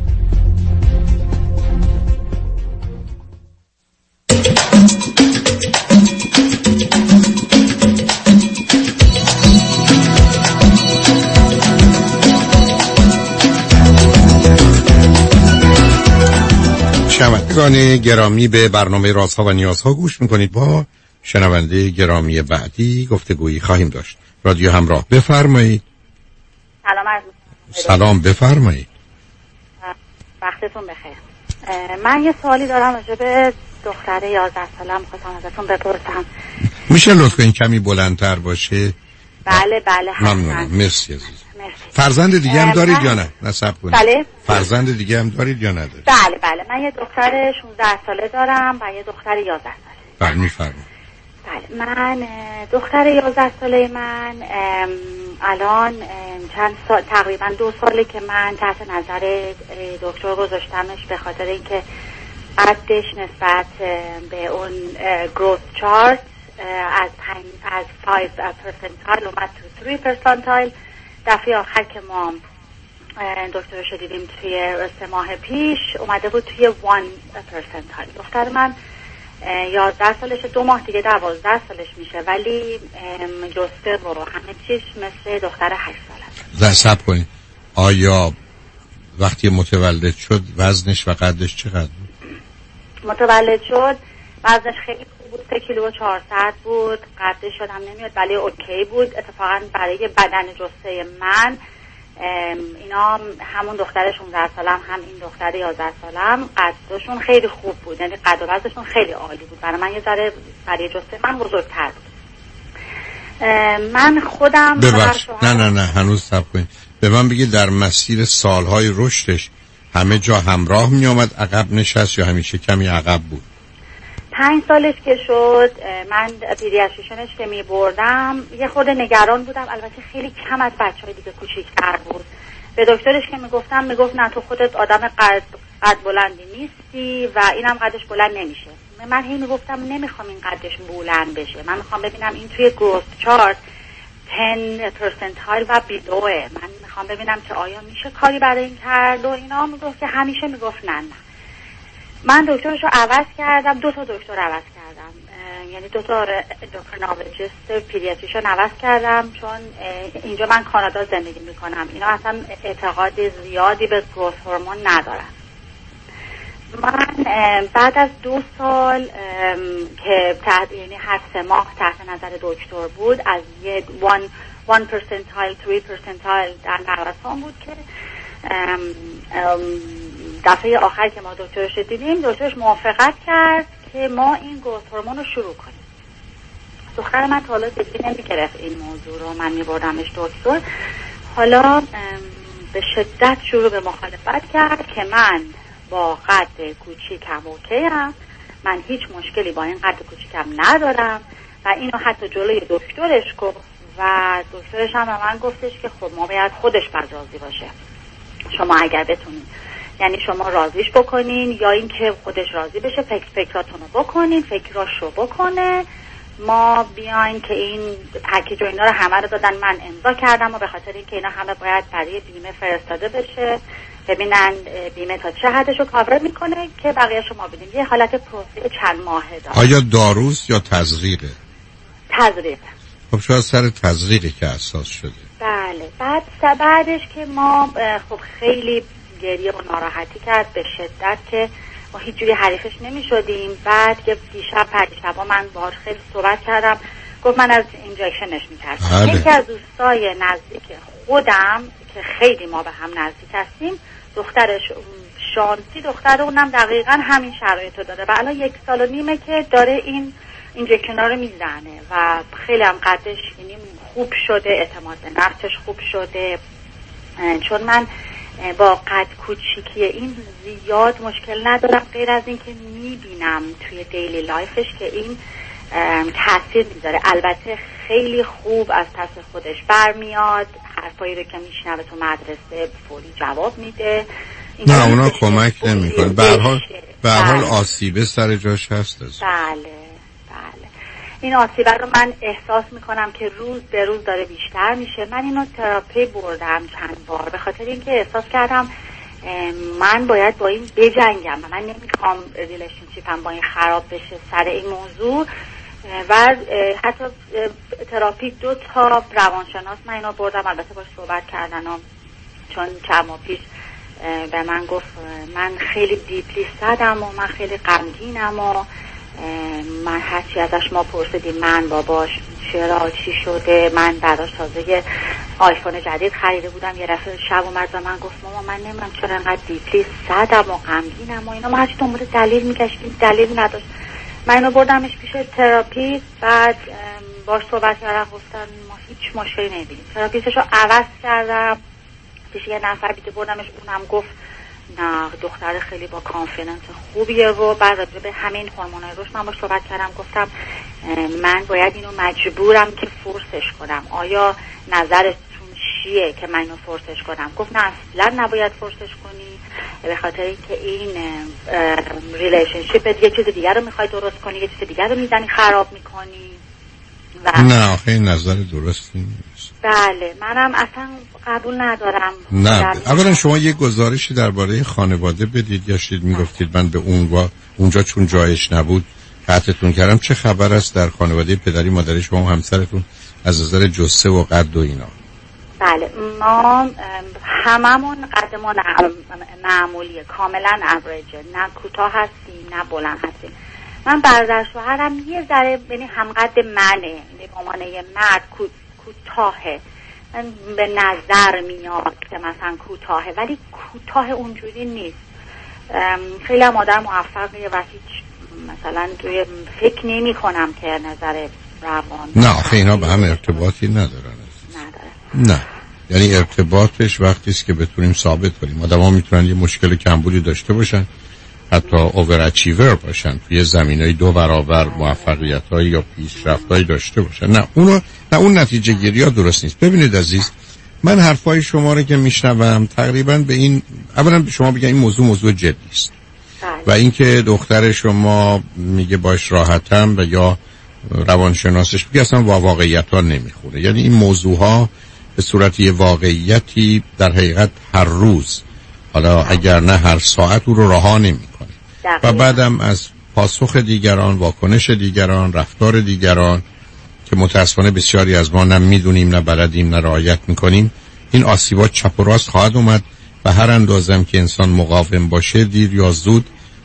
شنوندگان گرامی، به برنامه رازها و نیازها گوش میکنید. با شنونده گرامی بعدی گفتگویی خواهیم داشت. رادیو همراه، بفرمایید. سلام عرض. سلام، بفرمایید. وقتتون بخیر. من یه سوالی دارم راجع به دختر یازده سالم، می‌خواستم ازتون بپرسم. میشه لطفا این کمی بلندتر باشه؟ بله بله حتما. ممنونم، مرسی عزیز. فرزند دیگه هم دارید یا نه؟ نصب کنید. بله. فرزند دیگه هم دارید یا ندارید؟ بله بله، من یه دختر شانزده ساله دارم و یه دختر یازده ساله. بله میفرمایید. بله، من دختر یازده ساله من الان چند سال، تقریبا دو ساله که من تحت نظر دکتر گذاشتمش به خاطر اینکه قدش نسبت به اون گروث چارت از پنج از پنج پرسنتایل اومد تو سه پرسنتایل. دفعه آخر که ما دکترش رو دیدیم توی سه ماه پیش اومده بود توی یک پرسنتایل. دختر من یازده سالشه، دو ماه دیگه دوازده سالش میشه، ولی جسته و همه چیز مثل دختر هشت ساله. در سب کنید، آیا وقتی متولد شد وزنش و قدش چقدر بود؟ متولد شد وزنش خیلی خوب بود، سه کیلو و چهارصد بود. قدش شد هم نمیاد ولی اوکی بود. اتفاقا برای بدن جسته من اینا همون دختر شانزده سالم هم این دختر یازده سالم قدشون خیلی خوب بود، یعنی قد و وزنشون خیلی عالی بود. برای من یه ذره برای جسته من بزرگتر بود. من خودم ببخش نه نه نه هنوز صبر کنید. به من بگید در مسیر سالهای رشدش همه جا همراه می آمد، عقب نشست یا همیشه کمی عقب بود؟ پنج سالش که شد من پیدیاتریشنش که می بردم یه خود نگران بودم، البته خیلی کم از بچه های دیگه کوچیک‌تر بود. به دکترش که می گفتم می گفت نه تو خودت آدم قد, قد بلندی نیستی و اینم قدش بلند نمیشه. من هی می گفتم نمیخوام این قدش بلند بشه، من میخوام ببینم این توی گروث چارت ده پرسنتایل و بیلوه، من میخوام ببینم که آیا میشه کاری برای این کرد و اینا. می گفت که همیشه می گفت نه نه. من دکترشو عوض کردم، دو تا دکتر عوض کردم، یعنی دو تا اندوکرینولوژیست پیدیاتریشن عوض کردم، چون اینجا من کانادا زندگی میکنم، اینا اصلا اعتقاد زیادی به گروث هورمون ندارن. من بعد از دو سال که تحت یعنی هر سه ماه تحت نظر دکتر بود، از یه وان وان پرسنتایل تری پرسنتایل در نوسان بود که ام ام دفعه آخر که ما دکترش دیدیم دکترش موافقت کرد که ما این گروث هورمون رو شروع کنیم. دختر من تا حالا جدی نمی‌گرفت این موضوع رو، من می‌بردمش دکتر. حالا به شدت شروع به مخالفت کرد که من با قد کوچیکم اوکیم، من هیچ مشکلی با این قد کوچیکم ندارم و اینو حتی جلوی دکترش گفت و دکترش هم به من گفتش که خب ما باید خودش باید راضی باشه، شما اگر بتونید یعنی شما راضیش بکنین یا این که خودش راضی بشه، فکر فکراتونو بکنین، فکراشو بکنه، ما بیاین که این پکیج و اینا رو همه رو دادن، من امضا کردم و به خاطر اینکه اینا همه باید برای بیمه فرستاده بشه، ببینن بیمه تا چه حدشو کاور میکنه که بقیه شما بدین. یه حالت پروسه چند ماهه داره. آیا داروست یا تزریقه؟ تزریقه. خب شاید سر تزریقه که اساس شده. بله. بعد بعدش که ما خب خیلی گریه و ناراحتی کرد به شدت که ما هیچ جوری حریفش نمی شدیم. بعد که دیشب پریشبا من باهاش خیلی صحبت کردم، گفت من از اینجکشنش می‌ترسم. یکی از دوستای نزدیک خودم که خیلی ما به هم نزدیک هستیم، دخترش شانسی، دختر اونم دقیقاً همین شرایطو داره و الان یک سال و نیمه که داره این اینجکشن‌ها رو میزنه و خیلی هم قدش یعنی خوب شده، اعتماد به نفسش خوب شده. چون من با قد کوچیکی این زیاد مشکل ندارم، غیر از این که میبینم توی دیلی لایفش که این تاثیر میذاره. البته خیلی خوب از پس خودش برمیاد، حرفایی رو که میشنوه تو مدرسه فوری جواب میده. نه اونا کمک نمیکنه. به هر حال به هر حال آسیبه سر جاش هست. بله بله این آسیبه رو من احساس میکنم که روز به روز داره بیشتر میشه. من اینو تراپی بردم چند بار به خاطر اینکه احساس کردم من باید با این بجنگم و من نمیخوام ریلیشنشیپم با این خراب بشه سر این موضوع. و حتی تراپی دو تا روانشناس من اینو بردم، البته باش صحبت کردن و چون چند ماه پیش به من گفت من خیلی دیپلی صدم و من خیلی غمگینم و من هرچی ازش ما پرسیدیم من باباش چرا چی شده، من براش تازه آیفون جدید خریده بودم، یه رفت شب اومد و من گفت ماما من نمیدونم چرا انقدر دیپلی صدم و غمگینم و اینا. ما هرچی دنبال دلیل میگشتیم دلیل نداشت. من اینو بردمش پیش تراپیست، بعد باش صحبت کردم، گفتن ما هیچ مشکلی نمیبینیم. تراپیستشو عوض کردم پیش یه نفر دیگه بردمش، اونم گفت نه دختر خیلی با کانفیدنس خوبیه. و بعد راجع به همین هورمونای رشد من باش صحبت کردم، گفتم من باید اینو مجبورم که فورسش کنم، آیا نظرتون چیه که من اینو فورسش کنم؟ گفت نه اصلا نباید فورسش کنی، به خاطر اینکه این ریلیشنشیپ یه چیز دیگر رو میخوای درست کنی، یه چیز دیگر رو میزنی خراب میکنی. و نه آخه این نظر درستی نیست. بله منم اصلا قبول ندارم. نه اولا شما یه گزارشی درباره خانواده بدید یا شید میگفتید من به اونجا اونجا چون جایش نبود قطعتون کردم. چه خبر است در خانواده پدری مادری شما و همسرتون از نظر جثه و قد و اینا؟ بله ما هممون قدمون معمولیه، کاملا اوریجه، نه کوتاه هستیم نه بلند هستیم. من برادر شوهرم یه ذره یعنی همقد منه، یعنی به عنوان یه مرد کوتاهه، من به نظر میاد که مثلا کوتاهه ولی کوتاه اونجوری نیست. خیلی هم آدم موفقیه و هیچ مثلا توی فکر نمی کنم که نظر روان. نه آخه اینا به هم ارتباطی ندارن. نداره. نه یعنی ارتباطش وقتی است که بتونیم ثابت کنیم. آدم ها میتونن یه مشکل کمبودی داشته باشن، حتی اوور اچیور باشن، توی زمینهای دو برابر موفقیت هایی یا پیشرفت هایی داشته باشن. نه اونو نه اون نتیجه گیری ها درست نیست. ببینید عزیز، من حرفای شما رو که میشنوم تقریبا به این اولا به شما بگم این موضوع موضوع جدی است و اینکه دختر شما میگه باش راحتم و یا روانشناسش میگه اصلا واقعیت ها نمیخوره. یعنی این موضوع ها به صورت یه واقعیتی در حقیقت هر روز، حالا اگر نه هر ساعت، او رو رها نمیکنه و بعدم از پاسخ دیگران، واکنش دیگران، رفتار دیگران که متاسفانه بسیاری از ما نه میدونیم نه بلدیم نه رعایت میکنیم، این آسیبات چپ و راست خواهد اومد و هر اندازم که انسان مقاوم باشه دیر یا زود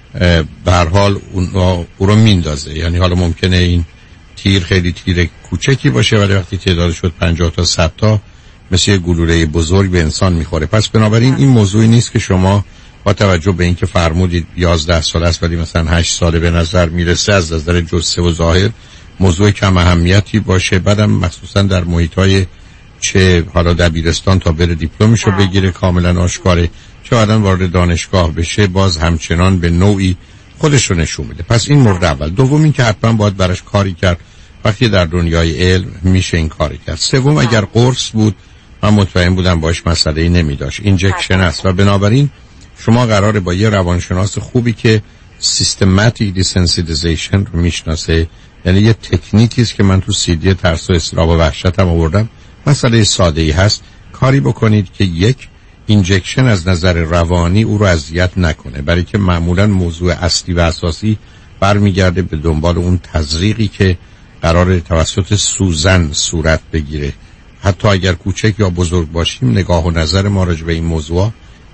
به هر حال اون او رو میندازه. یعنی حالا ممکنه این تیر خیلی تیر کوچکی باشه ولی وقتی تعداد شد پنجاه تا صد تا مثل یه گلوله بزرگ به انسان میخوره. پس بنابراین این موضوعی نیست که شما با توجه به اینکه فرمودید یازده سال است ولی مثلا هشت ساله به نظر میرسه از نظر جثه و ظاهر موضوع کم اهمیتی باشه. بعدم مخصوصا در محیطای چه حالا دبیرستان تا بره دیپلمشو بگیره کاملا آشکاره، چه آدم وارد دانشگاه بشه باز همچنان به نوعی خودش رو نشون میده. پس این مورد اول. دوم این که حتما باید براش کاری کرد، وقتی در دنیای علم میشه این کاری کرد. سوم اگر قرص بود من مطمئن بودم باش مسئله‌ای نمیداشت، اینجکشن است و بنابراین شما قراره با یه روانشناس خوبی که سیستماتیک دیسنسیتیزیشن رو میشناسه، یعنی یه تکنیکی است که من تو سیدی ترس و اضطراب و وحشتم آوردم، مسئله ساده‌ای هست، کاری بکنید که یک اینجکشن از نظر روانی او رو اذیت نکنه، برای که معمولا موضوع اصلی و اساسی برمیگرده به دنبال اون تزریقی که قرار توسط سوزن صورت بگیره. حتی اگر کوچک یا بزرگ باشیم نگاه و نظر ما راجع به این موضوع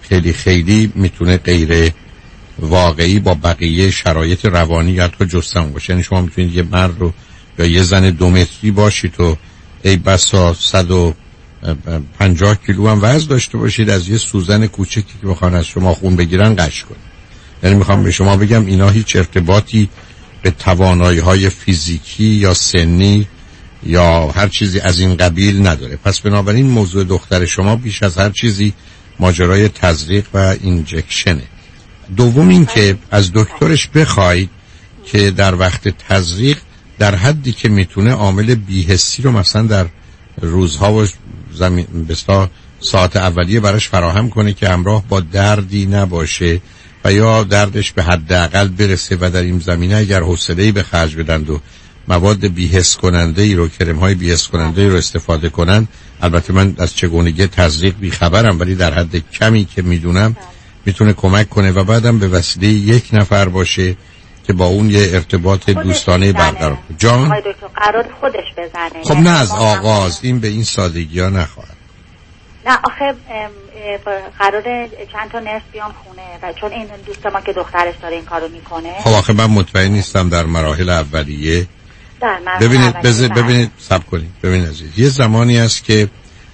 خیلی خیلی میتونه غیر واقعی با بقیه شرایط روانی یا حتی جسم باشه. یعنی شما میتونید یه مرد رو یا یه زن دو متری باشید و ای بسا صد و پنجاه کیلو هم وزن داشته باشید، از یه سوزن کوچکی که بخوان از شما خون بگیرن قش کنید. یعنی میخوام به شما بگم اینا هیچ ارتباطی به توانایی‌های فیزیکی یا سنی یا هر چیزی از این قبیل نداره. پس بنابراین موضوع دختر شما بیش از هر چیزی ماجرای تزریق و اینجکشنه. دوم این که از دکترش بخواید که در وقت تزریق در حدی که میتونه عامل بی‌حسی رو مثلا در روزها و زمین بستا ساعت اولیه براش فراهم کنه که همراه با دردی نباشه و یا دردش به حداقل برسه و در این زمینه اگر حوصله‌ای به خرج بدن و مواد بی‌حس کننده ای رو، کرم‌های بی‌حس کننده ای رو استفاده کنن. البته من از چگونگی تزریق بی‌خبرم، ولی در حد کمی که میدونم میتونه کمک کنه و بعدم به وسیله یک نفر باشه که با اون یه ارتباط دوستانه برقرار کنه. جان آقای دکتر قرار خودش بزنه؟ خب نه از آغاز این به این سادگی ها نخواهد. نه آخه قرار چند تا نرس بیان خونه و چون این دوست ما که دخترش داره این کارو میکنه. خب آخه من مطمئن نیستم در مراحل اولیه. در مراحل ببینید اولیه ببینید صبر کنید. ببینید عزیز، یه زمانی است که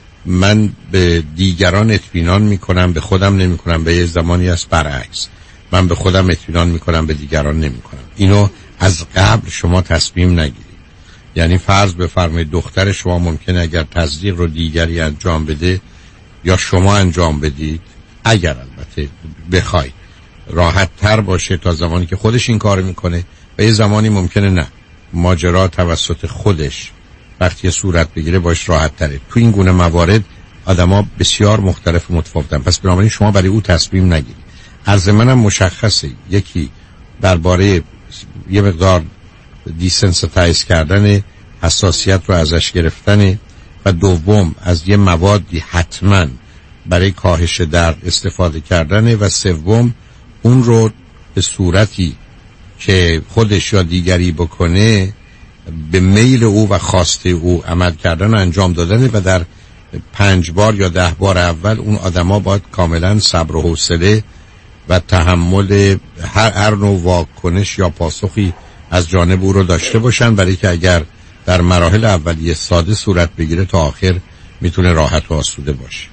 من به دیگران اطمینان میکنم، به خودم نمیکنم. به یه زمانی است برعکس، من به خودم اطمینان میکنم، به دیگران نمیکنم. اینو از قبل شما تصمیم نگیرید. یعنی فرض بفرمایید دختر شما ممکنه اگر تزریق رو دیگری انجام بده یا شما انجام بدید، اگر البته بخواید راحت تر باشه تا زمانی که خودش این کار میکنه و یه زمانی ممکنه نه، ماجرا توسط خودش وقتی صورت بگیره باش راحت تره. تو این گونه موارد آدما بسیار مختلف و متفاوتن. پس بنابراین شما برای او تصمیم نگیرید. عرض منم مشخصه، یکی درباره یه مقدار دیسنسیتایز کردن، حساسیت رو ازش گرفتن، و دوم از یه موادی حتما برای کاهش درد استفاده کردن، و سوم اون رو به صورتی که خودش یا دیگری بکنه به میل او و خواسته او عمل کردن و انجام دادن. و در پنج بار یا ده بار اول اون آدما باید کاملا صبر و حوصله و تحمل هر هر نوع واکنش یا پاسخی از جانب او رو داشته باشن، برای که اگر در مراحل اولیه ساده صورت بگیره تا آخر میتونه راحت و آسوده باشه.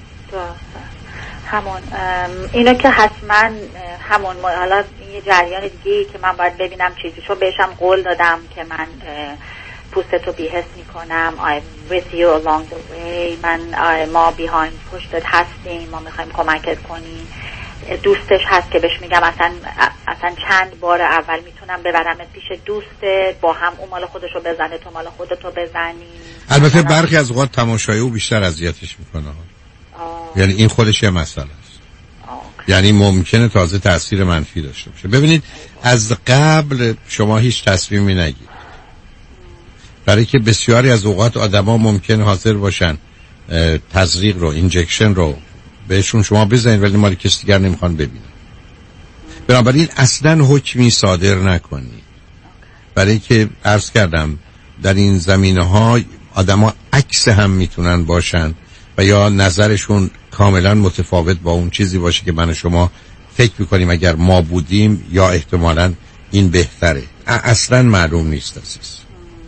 همون اینو که حتما همون حالا یه جریان دیگه که من باید ببینم چیزی، چون بهشم قول دادم که من پوستتو بی‌حس میکنم. I'm with you along the way. من ما behind پشتت هستیم، ما میخوایم کمکت کنیم. دوستش هست که بهش میگم اصلا اصلا چند بار اول میتونم ببرمت پیش دوستت، با هم اون مال خودشو بزنه تو مال خودتو بزنی. البته برخی از اوقات تماشای او بیشتر اذیتش میکنه. یعنی این خودش یه مسئله است. یعنی ممکنه تازه تاثیر منفی داشته باشه. ببینید از قبل شما هیچ تصمیمی نگیرید، برای که بسیاری از اوقات آدما ممکن حاضر باشن تزریق رو، اینجکشن رو بهشون شما بزنید ولی مال کسی دیگر نمیخوان ببینن. بنابراین اصلا حکمی صادر نکنید، برای که عرض کردم در این زمینه ها آدما عکس هم میتونن باشن و یا نظرشون کاملا متفاوت با اون چیزی باشه که من و شما فکر میکنیم اگر ما بودیم یا احتمالاً این بهتره. اصلا معلوم نیست عزیز.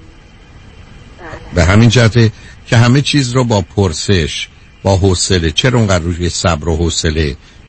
به همین جهته که همه چیز رو با پرسش، با حوصله، چرا اونقدر روی صبر و حوصله